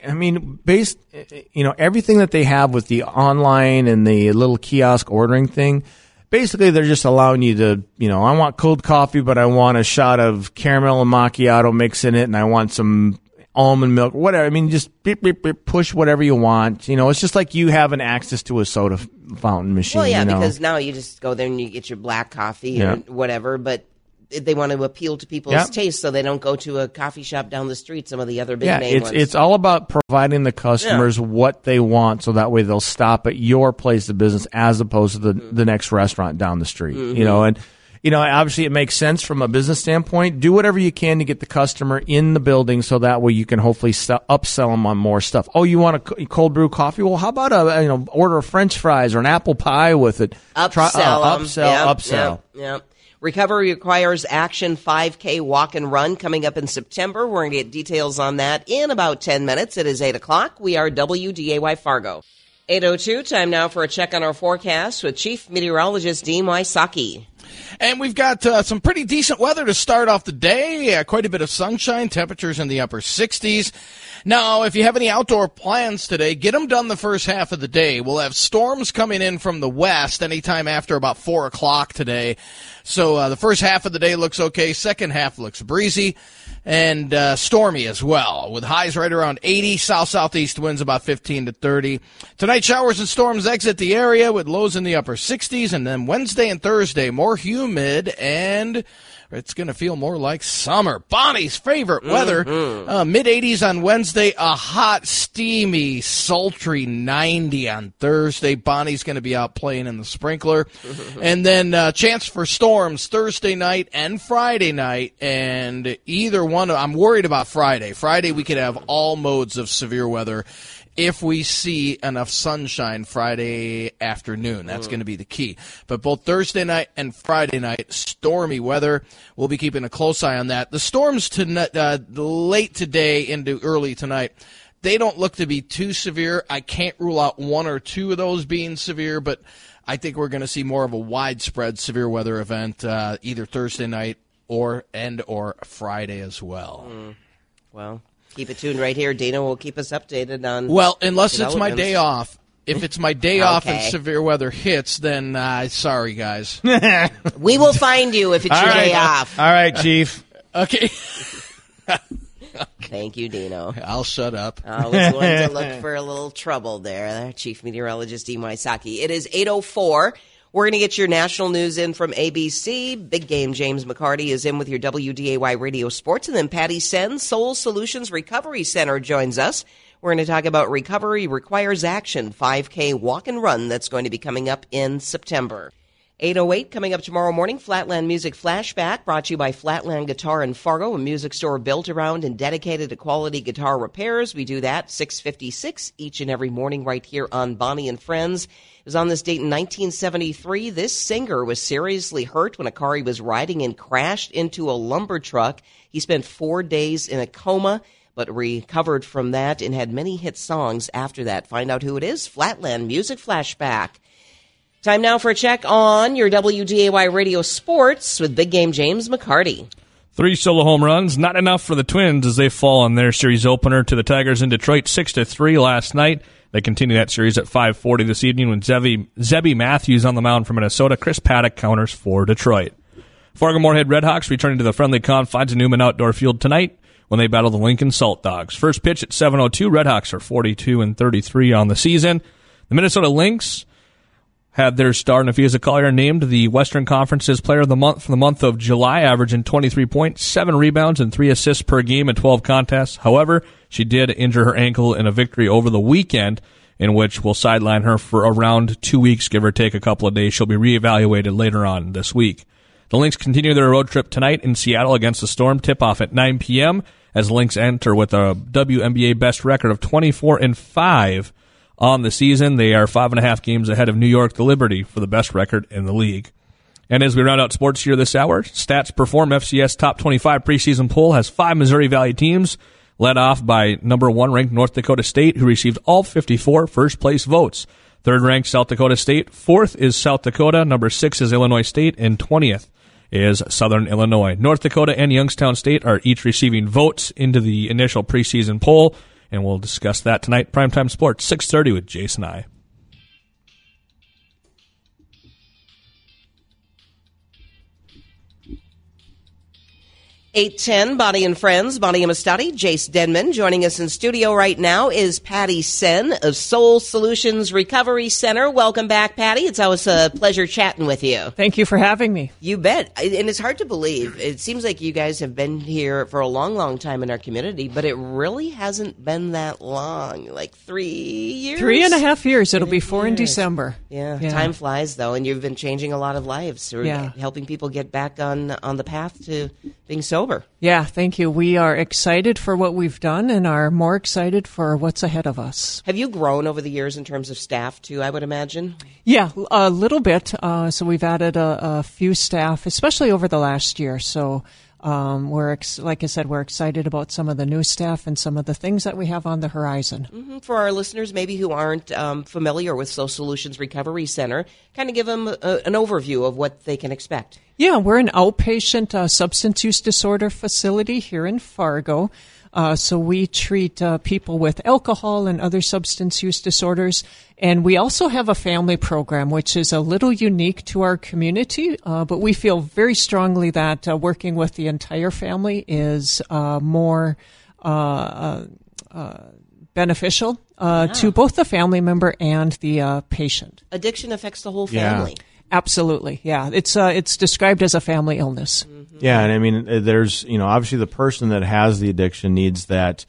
everything that they have with the online and the little kiosk ordering thing, basically they're just allowing you to, I want cold coffee, but I want a shot of caramel and macchiato mix in it, and I want some almond milk, whatever. I mean, just beep, beep, beep, push whatever you want. It's just like you having access to a soda fountain machine. Well, yeah, because now you just go there and you get your black coffee or whatever, but they want to appeal to people's taste, so they don't go to a coffee shop down the street, some of the other big name ones. It's all about providing the customers what they want, so that way they'll stop at your place of business as opposed to the next restaurant down the street. Obviously it makes sense from a business standpoint. Do whatever you can to get the customer in the building, so that way you can hopefully upsell them on more stuff. Oh, you want a cold brew coffee? Well, how about order of French fries or an apple pie with it? Upsell. Yep. Recovery requires action 5K walk and run coming up in September. We're going to get details on that in about 10 minutes. It is 8 o'clock. We are WDAY Fargo. 8:02, time now for a check on our forecast with Chief Meteorologist Dean Wysocki. And we've got some pretty decent weather to start off the day. Quite a bit of sunshine, temperatures in the upper 60s. Now, if you have any outdoor plans today, get them done the first half of the day. We'll have storms coming in from the west anytime after about 4 o'clock today. So the first half of the day looks okay. Second half looks breezy and stormy as well, with highs right around 80, south-southeast winds about 15 to 30. Tonight, showers and storms exit the area with lows in the upper 60s, and then Wednesday and Thursday, more humid, and it's going to feel more like summer. Bonnie's favorite weather. Mid-80s on Wednesday, a hot, steamy, sultry 90 on Thursday. Bonnie's going to be out playing in the sprinkler. And then chance for storms Thursday night and Friday night. And either one, I'm worried about Friday. Friday we could have all modes of severe weather if we see enough sunshine Friday afternoon. That's going to be the key. But both Thursday night and Friday night, stormy weather. We'll be keeping a close eye on that. The storms late today into early tonight, they don't look to be too severe. I can't rule out one or two of those being severe, but I think we're going to see more of a widespread severe weather event either Thursday night or Friday as well. Well, keep it tuned right here. Dana will keep us updated on. Well, unless it's my day off. If it's my day off and Okay. severe weather hits, then sorry, guys. We will find you if it's your day off. All right, Chief. Okay. Thank you, Dino. I'll shut up. Always one to look for a little trouble there. Chief Meteorologist Dean Wysocki. It is 8:04. We're going to get your national news in from ABC. Big Game James McCarty is in with your WDAY Radio Sports. And then Patty Sen, Soul Solutions Recovery Center, joins us. We're going to talk about Recovery Requires Action, 5K walk and run that's going to be coming up in September. 8:08 coming up tomorrow morning, Flatland Music Flashback, brought to you by Flatland Guitar in Fargo, a music store built around and dedicated to quality guitar repairs. We do that 6:56 each and every morning right here on Bonnie and Friends. It was on this date in 1973. This singer was seriously hurt when a car he was riding in crashed into a lumber truck. He spent 4 days in a coma, but recovered from that and had many hit songs after that. Find out who it is. Flatland Music Flashback. Time now for a check on your WDAY Radio Sports with Big Game James McCarty. 3 solo home runs, not enough for the Twins as they fall on their series opener to the Tigers in Detroit 6-3 last night. They continue that series at 5:40 this evening when Zebby Matthews on the mound for Minnesota. Chris Paddock counters for Detroit. Fargo-Moorhead Redhawks returning to the friendly confines of Newman Outdoor Field tonight when they battle the Lincoln Salt Dogs. First pitch at 7:02. Redhawks are 42-33 on the season. The Minnesota Lynx had their star Nafisa Collier named the Western Conference's Player of the Month for the month of July, averaging 23 points, 7 rebounds, and 3 assists per game in 12 contests. However, she did injure her ankle in a victory over the weekend, in which will sideline her for around 2 weeks, give or take a couple of days. She'll be reevaluated later on this week. The Lynx continue their road trip tonight in Seattle against the Storm. Tip-off at 9 p.m. as the Lynx enter with a WNBA best record of 24-5 on the season. They are 5.5 games ahead of New York, the Liberty, for the best record in the league. And as we round out sports here this hour, Stats Perform FCS Top 25 preseason poll has 5 Missouri Valley teams, led off by number 1 ranked North Dakota State, who received all 54 first-place votes. Third ranked South Dakota State. 4th is South Dakota. Number 6 is Illinois State. And 20th is Southern Illinois. North Dakota and Youngstown State are each receiving votes into the initial preseason poll, and we'll discuss that tonight. Primetime Sports, 6:30 with Jason I. 8:10, Bonnie and Friends, Bonnie Amistadi, Jace Denman. Joining us in studio right now is Patty Sen of Soul Solutions Recovery Center. Welcome back, Patty. It's always a pleasure chatting with you. Thank you for having me. You bet. And it's hard to believe. It seems like you guys have been here for a long, long time in our community, but it really hasn't been that long, like 3 years? 3.5 years. It'll be 4 in December. Yeah, time flies, though, and you've been changing a lot of lives, or helping people get back on the path to being sober. Yeah, thank you. We are excited for what we've done and are more excited for what's ahead of us. Have you grown over the years in terms of staff, too, I would imagine? Yeah, a little bit. So we've added a few staff, especially over the last year. So Like I said, we're excited about some of the new staff and some of the things that we have on the horizon. For our listeners maybe who aren't familiar with Soul Solutions Recovery Center, kind of give them an overview of what they can expect. Yeah, we're an outpatient substance use disorder facility here in Fargo. So we treat people with alcohol and other substance use disorders. And we also have a family program, which is a little unique to our community. But we feel very strongly that working with the entire family is more beneficial to both the family member and the patient. Addiction affects the whole family. Yeah. Absolutely, yeah. It's described as a family illness. Yeah, and I mean, there's obviously the person that has the addiction needs that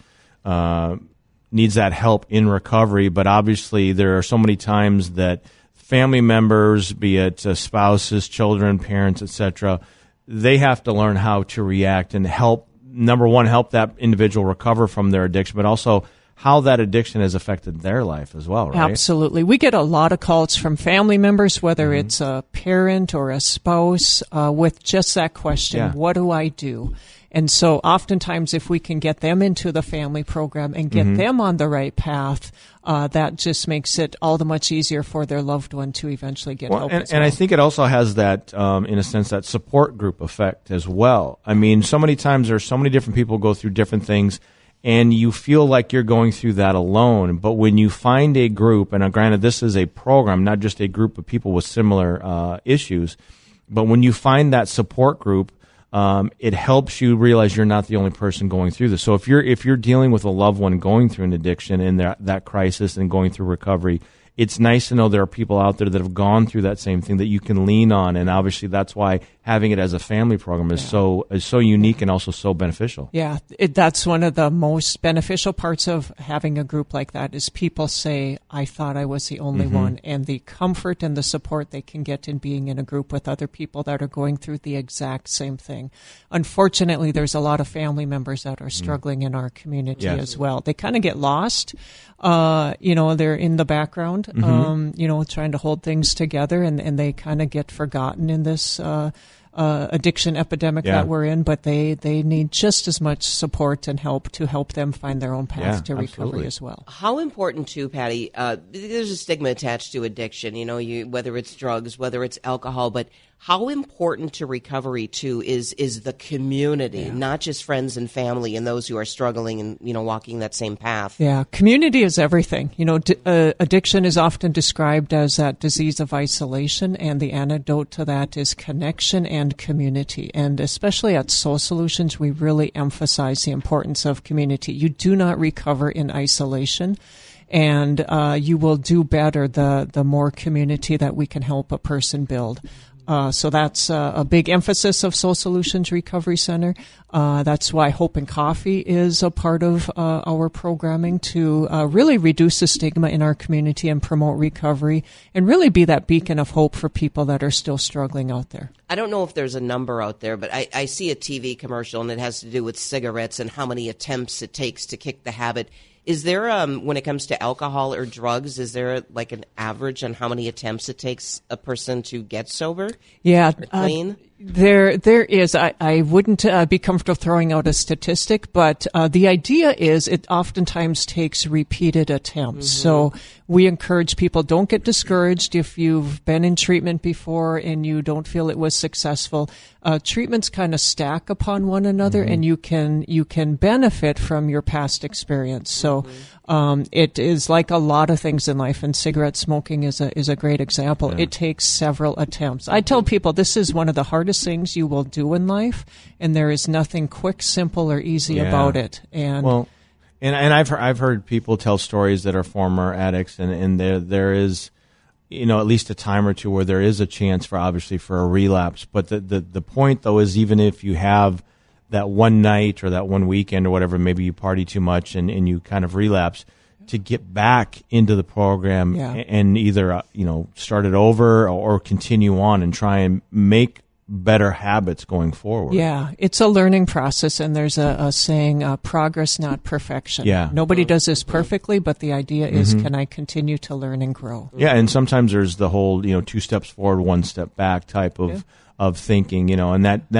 help in recovery, but obviously there are so many times that family members, be it spouses, children, parents, etc., they have to learn how to react and help. Number one, help that individual recover from their addiction, but also how that addiction has affected their life as well, right? Absolutely. We get a lot of calls from family members, whether it's a parent or a spouse, with just that question, what do I do? And so oftentimes if we can get them into the family program and get them on the right path, that just makes it all the much easier for their loved one to eventually get help as well. And I think it also has that, in a sense, that support group effect as well. I mean, so many times there's so many different people go through different things, and you feel like you're going through that alone. But when you find a group, and granted this is a program, not just a group of people with similar issues, but when you find that support group, it helps you realize you're not the only person going through this. So if you're dealing with a loved one going through an addiction and that crisis and going through recovery, it's nice to know there are people out there that have gone through that same thing that you can lean on, and obviously that's why having it as a family program is so unique and also so beneficial. Yeah, that's one of the most beneficial parts of having a group like that is people say, I thought I was the only one, and the comfort and the support they can get in being in a group with other people that are going through the exact same thing. Unfortunately, there's a lot of family members that are struggling in our community as well. They kind of get lost. They're in the background, trying to hold things together, and they kind of get forgotten in this addiction epidemic that we're in, but they need just as much support and help to help them find their own path to recovery as well. How important too, Patty, there's a stigma attached to addiction, whether it's drugs, whether it's alcohol, but how important to recovery too is the community, not just friends and family and those who are struggling and walking that same path. Yeah, community is everything. Addiction is often described as that disease of isolation, and the antidote to that is connection and community. And especially at Soul Solutions, we really emphasize the importance of community. You do not recover in isolation. And you will do better the more community that we can help a person build. So that's a big emphasis of Soul Solutions Recovery Center. That's why Hope and Coffee is a part of our programming to really reduce the stigma in our community and promote recovery and really be that beacon of hope for people that are still struggling out there. I don't know if there's a number out there, but I see a TV commercial, and it has to do with cigarettes and how many attempts it takes to kick the habit. Is there, when it comes to alcohol or drugs, is there like an average on how many attempts it takes a person to get sober? Yeah. Or clean? There is. I wouldn't be comfortable throwing out a statistic, but the idea is it oftentimes takes repeated attempts. So we encourage people, don't get discouraged if you've been in treatment before and you don't feel it was successful. Treatments kind of stack upon one another, and you can benefit from your past experience. So it is like a lot of things in life, and cigarette smoking is a great example. It takes several attempts. I tell people this is one of the hardest things you will do in life, and there is nothing quick, simple, or easy about it. And I've heard people tell stories that are former addicts, and there is, at least a time or two where there is a chance for a relapse. But the point though is, even if you have that one night or that one weekend or whatever, maybe you party too much and you kind of relapse, to get back into the program and either start it over or continue on and try and make better habits going forward. Yeah, it's a learning process, and there's a saying, progress, not perfection. Yeah. Nobody does this perfectly, but the idea is, can I continue to learn and grow? Yeah, and sometimes there's the whole, 2 steps forward, 1 step back type of thinking, and that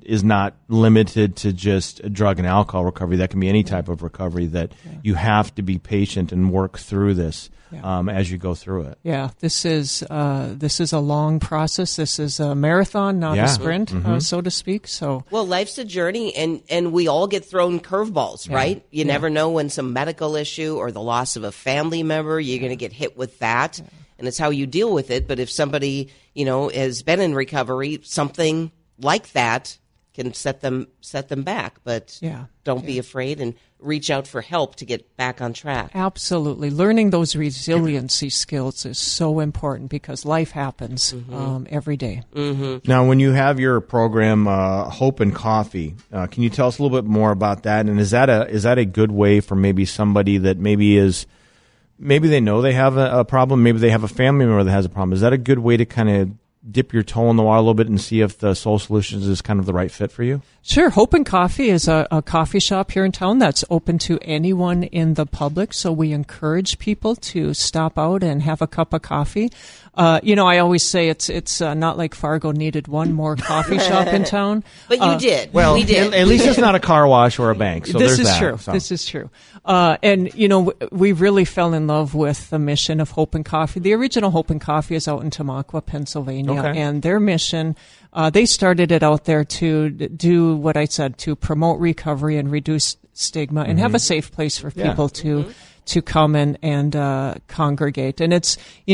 is not limited to just drug and alcohol recovery. That can be any type of recovery that you have to be patient and work through this as you go through it. Yeah, this is a long process. This is a marathon, not a sprint, so to speak. So, well, life's a journey, and we all get thrown curveballs, right? You never know when some medical issue or the loss of a family member, you're going to get hit with that, and it's how you deal with it. But if somebody, has been in recovery, something like that can set them back. But don't be afraid and reach out for help to get back on track. Absolutely. Learning those resiliency skills is so important because life happens every day. Now, when you have your program, Hope and Coffee, can you tell us a little bit more about that? And is that a good way for maybe somebody that maybe they know they have a problem, maybe they have a family member that has a problem? Is that a good way to kind of dip your toe in the water a little bit and see if the Soul Solutions is kind of the right fit for you? Sure. Hope and Coffee is a coffee shop here in town that's open to anyone in the public. So we encourage people to stop out and have a cup of coffee. I always say it's not like Fargo needed one more coffee shop in town. But you did. Well, we did. At least it's not a car wash or a bank. So this there's is that. true. So. This is true. And we really fell in love with the mission of Hope and Coffee. The original Hope and Coffee is out in Tamaqua, Pennsylvania. Okay. And their mission, they started it out there to do what I said, to promote recovery and reduce stigma and have a safe place for people to come and congregate. And it's a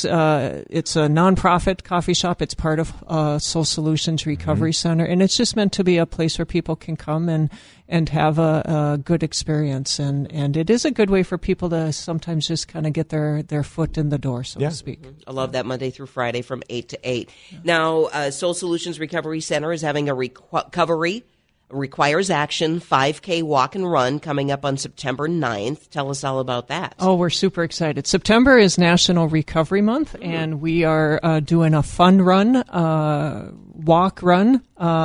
nonprofit coffee shop. It's part of Soul Solutions Recovery Center, and it's just meant to be a place where people can come and have a good experience. And it is a good way for people to sometimes just kind of get their foot in the door, so to speak. I love that, Monday through Friday from 8 to 8. Now, Soul Solutions Recovery Center is having a Recovery Requires Action 5K walk and run coming up on September 9th. Tell us all about that. Oh, we're super excited. September is National Recovery Month, and we are doing a fun run, walk run,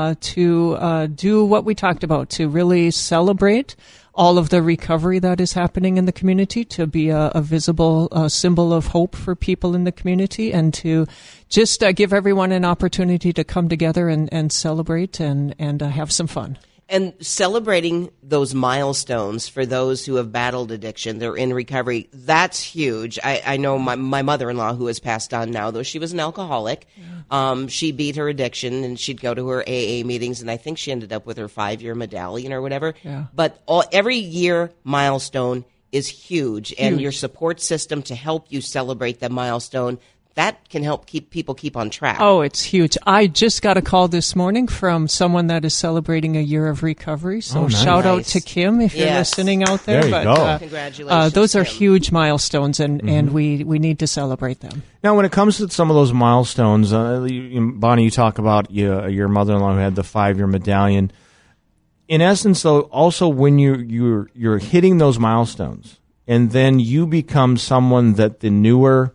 to do what we talked about, to really celebrate all of the recovery that is happening in the community, to be a visible symbol of hope for people in the community, and to just give everyone an opportunity to come together and celebrate and have some fun. And celebrating those milestones for those who have battled addiction, they're in recovery, that's huge. I know my mother-in-law, who has passed on now, though she was an alcoholic, she beat her addiction, and she'd go to her AA meetings, and I think she ended up with her 5-year medallion or whatever. Yeah. But every year milestone is huge, and your support system to help you celebrate the milestone, that can help people keep on track. Oh, it's huge. I just got a call this morning from someone that is celebrating a year of recovery. So shout out to Kim if you're listening out there. There you go. Congratulations. Those are Kim. huge milestones, and we need to celebrate them. Now, when it comes to some of those milestones, Bonnie, you talk about your mother-in-law who had the 5-year medallion. In essence, though, also when you're hitting those milestones, and then you become someone that the newer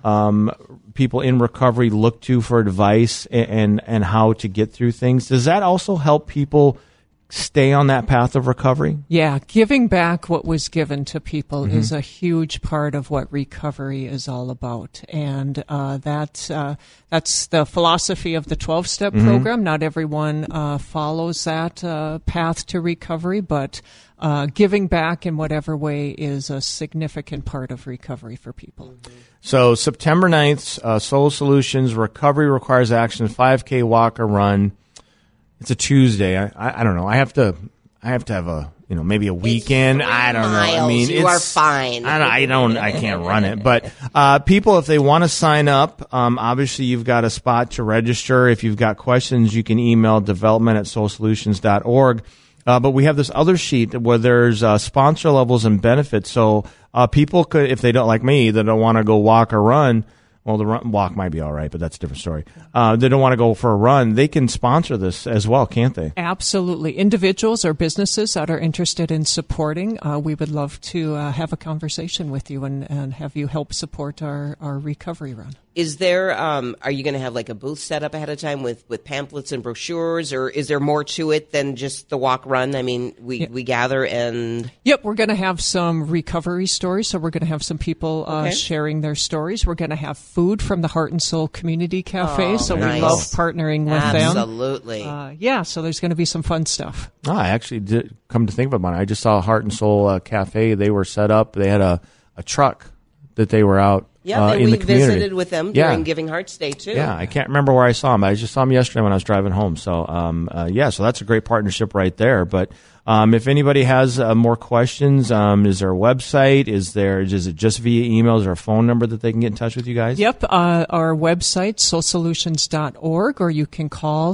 people in recovery look to for advice and how to get through things. Does that also help people stay on that path of recovery? Yeah, giving back what was given to people is a huge part of what recovery is all about. And that's the philosophy of the 12-step program. Not everyone follows that path to recovery, but giving back in whatever way is a significant part of recovery for people. So September 9th, Soul Solutions Recovery Requires Action 5K walk or run. It's a Tuesday. I don't know. I have to have a maybe a weekend. I don't know. I mean, you are fine. I can't run it. But people, if they want to sign up, obviously you've got a spot to register. If you've got questions, you can email development@soulsolutions.org. But we have this other sheet where there's sponsor levels and benefits. So people could, if they don't, like me, that don't want to go walk or run. Well, the walk might be all right, but that's a different story. They don't want to go for a run. They can sponsor this as well, can't they? Absolutely. Individuals or businesses that are interested in supporting, we would love to have a conversation with you and have you help support our recovery run. Is there, are you going to have like a booth set up ahead of time with pamphlets and brochures, or is there more to it than just the walk run? I mean, we gather and... Yep, we're going to have some recovery stories, so we're going to have some people sharing their stories. We're going to have food from the Heart and Soul Community Cafe, so nice. we love partnering with them. Absolutely. So there's going to be some fun stuff. Oh, I actually did come to think about it. I just saw Heart and Soul Cafe. They were set up. They had a truck that they were out Yeah, in we the community. visited with them during Giving Hearts Day, too. Yeah, I can't remember where I saw them. I just saw them yesterday when I was driving home. So, so that's a great partnership right there. But if anybody has more questions, is there a website? Is it just via email? Is there a phone number that they can get in touch with you guys? Yep, our website, soulsolutions.org, or you can call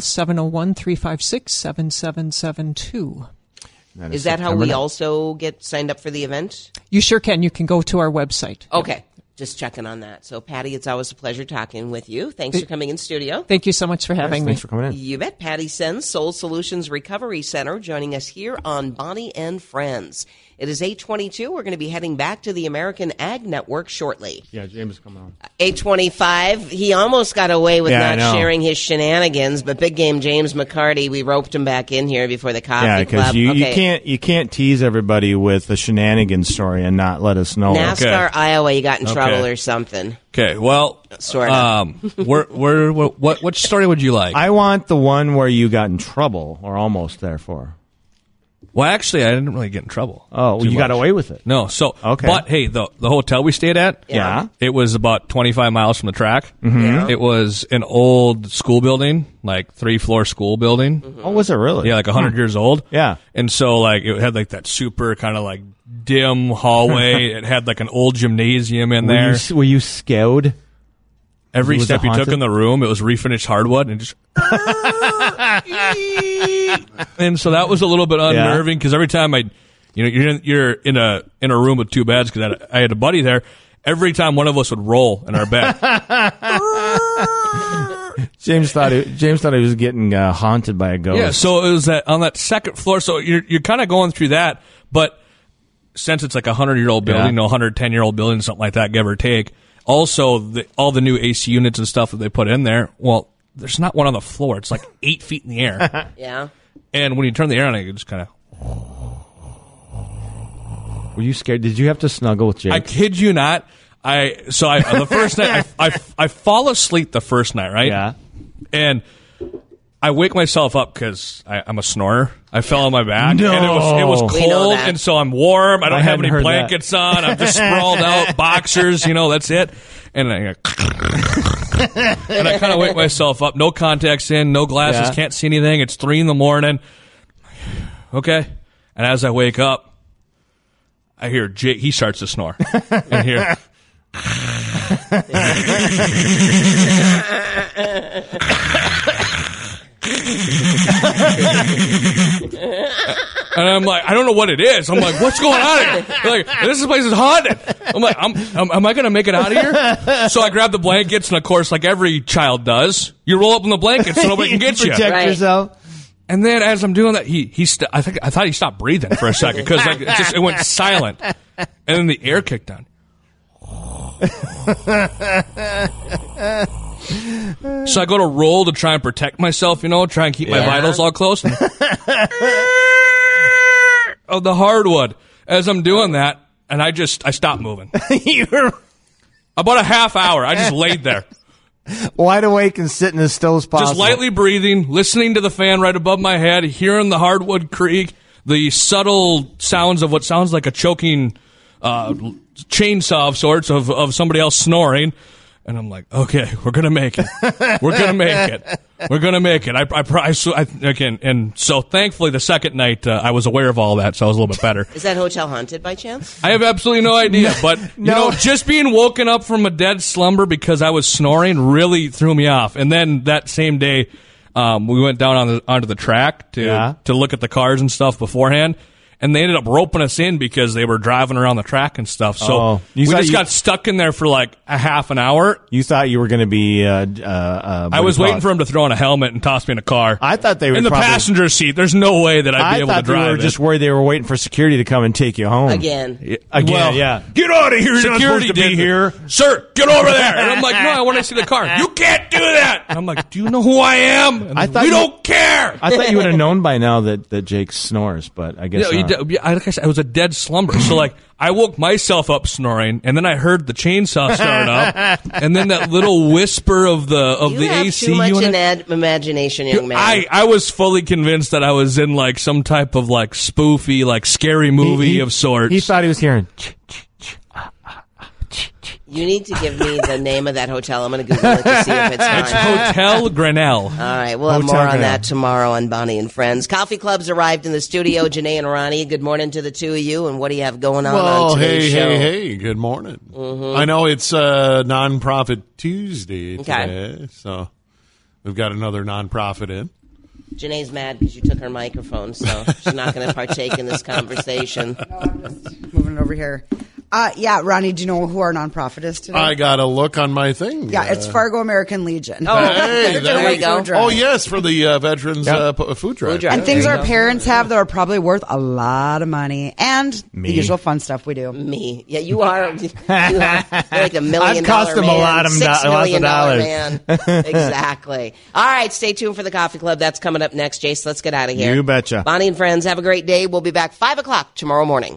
701-356-7772. Is that how we also get signed up for the event? You sure can. You can go to our website. Okay. Just checking on that. So, Patty, it's always a pleasure talking with you. Thanks for coming in studio. Thank you so much for having me. Thanks for coming in. You bet. Patty Sens, Soul Solutions Recovery Center, joining us here on Bonnie and Friends. It is 8:22. We're going to be heading back to the American Ag Network shortly. Yeah, James is coming on. 8:25. He almost got away with Yeah, not sharing his shenanigans, but big game James McCarty, we roped him back in here before the coffee club. Yeah, because you can't tease everybody with the shenanigans story and not let us know. NASCAR Iowa, you got in trouble or something. Okay, well, sort of. What story would you like? I want the one where you got in trouble or almost therefore. Well, actually, I didn't really get in trouble. Oh, you got away with it. No, so okay. But hey, the hotel we stayed at, it was about 25 miles from the track. Mm-hmm. Yeah. It was an old school building, like 3-floor school building. Mm-hmm. Oh, was it really? Yeah, like 100 years old. Yeah. And so like it had like that super kind of like dim hallway. It had like an old gymnasium in there. Were you scared? Every Was step it you took haunted? in the room, it was refinished hardwood and just. And so that was a little bit unnerving because every time you're in a room with two beds because I had a buddy there. Every time one of us would roll in our bed. James thought he was getting haunted by a ghost. Yeah, so it was on that second floor. So you're kind of going through that, but since it's like a 100-year-old building, 110-year-old building, something like that, give or take. Also, all the new AC units and stuff that they put in there, well, there's not one on the floor. It's like 8 feet in the air. Yeah. And when you turn the air on, it just kind of... Were you scared? Did you have to snuggle with Jake? I kid you not. The first night, I fall asleep the first night, right? Yeah. And I wake myself up because I'm a snorer. I fell on my back. No. And it was We know cold, that. and so I'm warm. I don't have hadn't any heard blankets on. I'm just sprawled out, boxers, that's it. And I kind of wake myself up. No contacts in, no glasses, can't see anything. It's 3 a.m. Okay. And as I wake up, I hear Jake. He starts to snore. And here. And I'm like, I don't know what it is. I'm like, what's going on here? They're like, this place is haunted. I'm like, am I going to make it out of here? So I grab the blankets, and of course, like every child does, you roll up in the blankets so nobody can get you. Protect yourself. And then as I'm doing that, I thought he stopped breathing for a second because like it went silent, and then the air kicked on. So I go to roll to try and protect myself, try and keep my vitals all close. Of the hardwood. As I'm doing that, and I stopped moving. About a half hour, I just laid there. Wide awake and sitting as still as possible. Just lightly breathing, listening to the fan right above my head, hearing the hardwood creak, the subtle sounds of what sounds like a choking chainsaw of sorts of somebody else snoring. And I'm like, okay, we're going to make it. We're going to make it. We're going to make it. And so thankfully the second night I was aware of all that, so I was a little bit better. Is that hotel haunted by chance? I have absolutely no idea, but just being woken up from a dead slumber because I was snoring really threw me off. And then that same day, we went down onto the track to look at the cars and stuff beforehand. and they ended up roping us in because they were driving around the track and stuff. So we just got stuck in there for like a half an hour. You thought you were going to be I was waiting for him to throw on a helmet and toss me in a car. I thought they would in the passenger seat. There's no way that I'd be able to drive. I thought you were just worried they were waiting for security to come and take you home. Again, yeah. Get out of here. You're not supposed to be here. Sir, get over there. And I'm like, no, I want to see the car. You can't do that. And I'm like, do you know who I am? And we don't care. I thought you would have known by now that Jake snores, but I guess not. Like I said, I was a dead slumber. So like, I woke myself up snoring, and then I heard the chainsaw start up, and then that little whisper of the AC unit. You have too much imagination, young man. I was fully convinced that I was in like some type of like spoofy, like scary movie of sorts. He thought he was hearing. You need to give me the name of that hotel. I'm going to Google it to see if it's fine. It's Hotel Grinnell. All right, we'll have more on that tomorrow on Bonnie and Friends. Coffee Club's arrived in the studio. Janae and Ronnie, good morning to the two of you. And what do you have going on today's show? Hey, good morning. I know it's Nonprofit Tuesday today, so we've got another nonprofit in. Janae's mad because you took her microphone, so she's not going to partake in this conversation. No, I'm just moving it over here. Yeah, Ronnie, do you know who our nonprofit is today? I got to look on my thing. Yeah, it's Fargo American Legion. Oh, hey, there we go. Oh, yes, for the veterans food drive. And things our parents have that are probably worth a lot of money. And the usual fun stuff we do. Me. Yeah, you are. You're like $1 million I've cost them man. $6 million man. Exactly. All right, stay tuned for the Coffee Club. That's coming up next, Jace. Let's get out of here. You betcha. Bonnie and Friends, have a great day. We'll be back 5 o'clock tomorrow morning.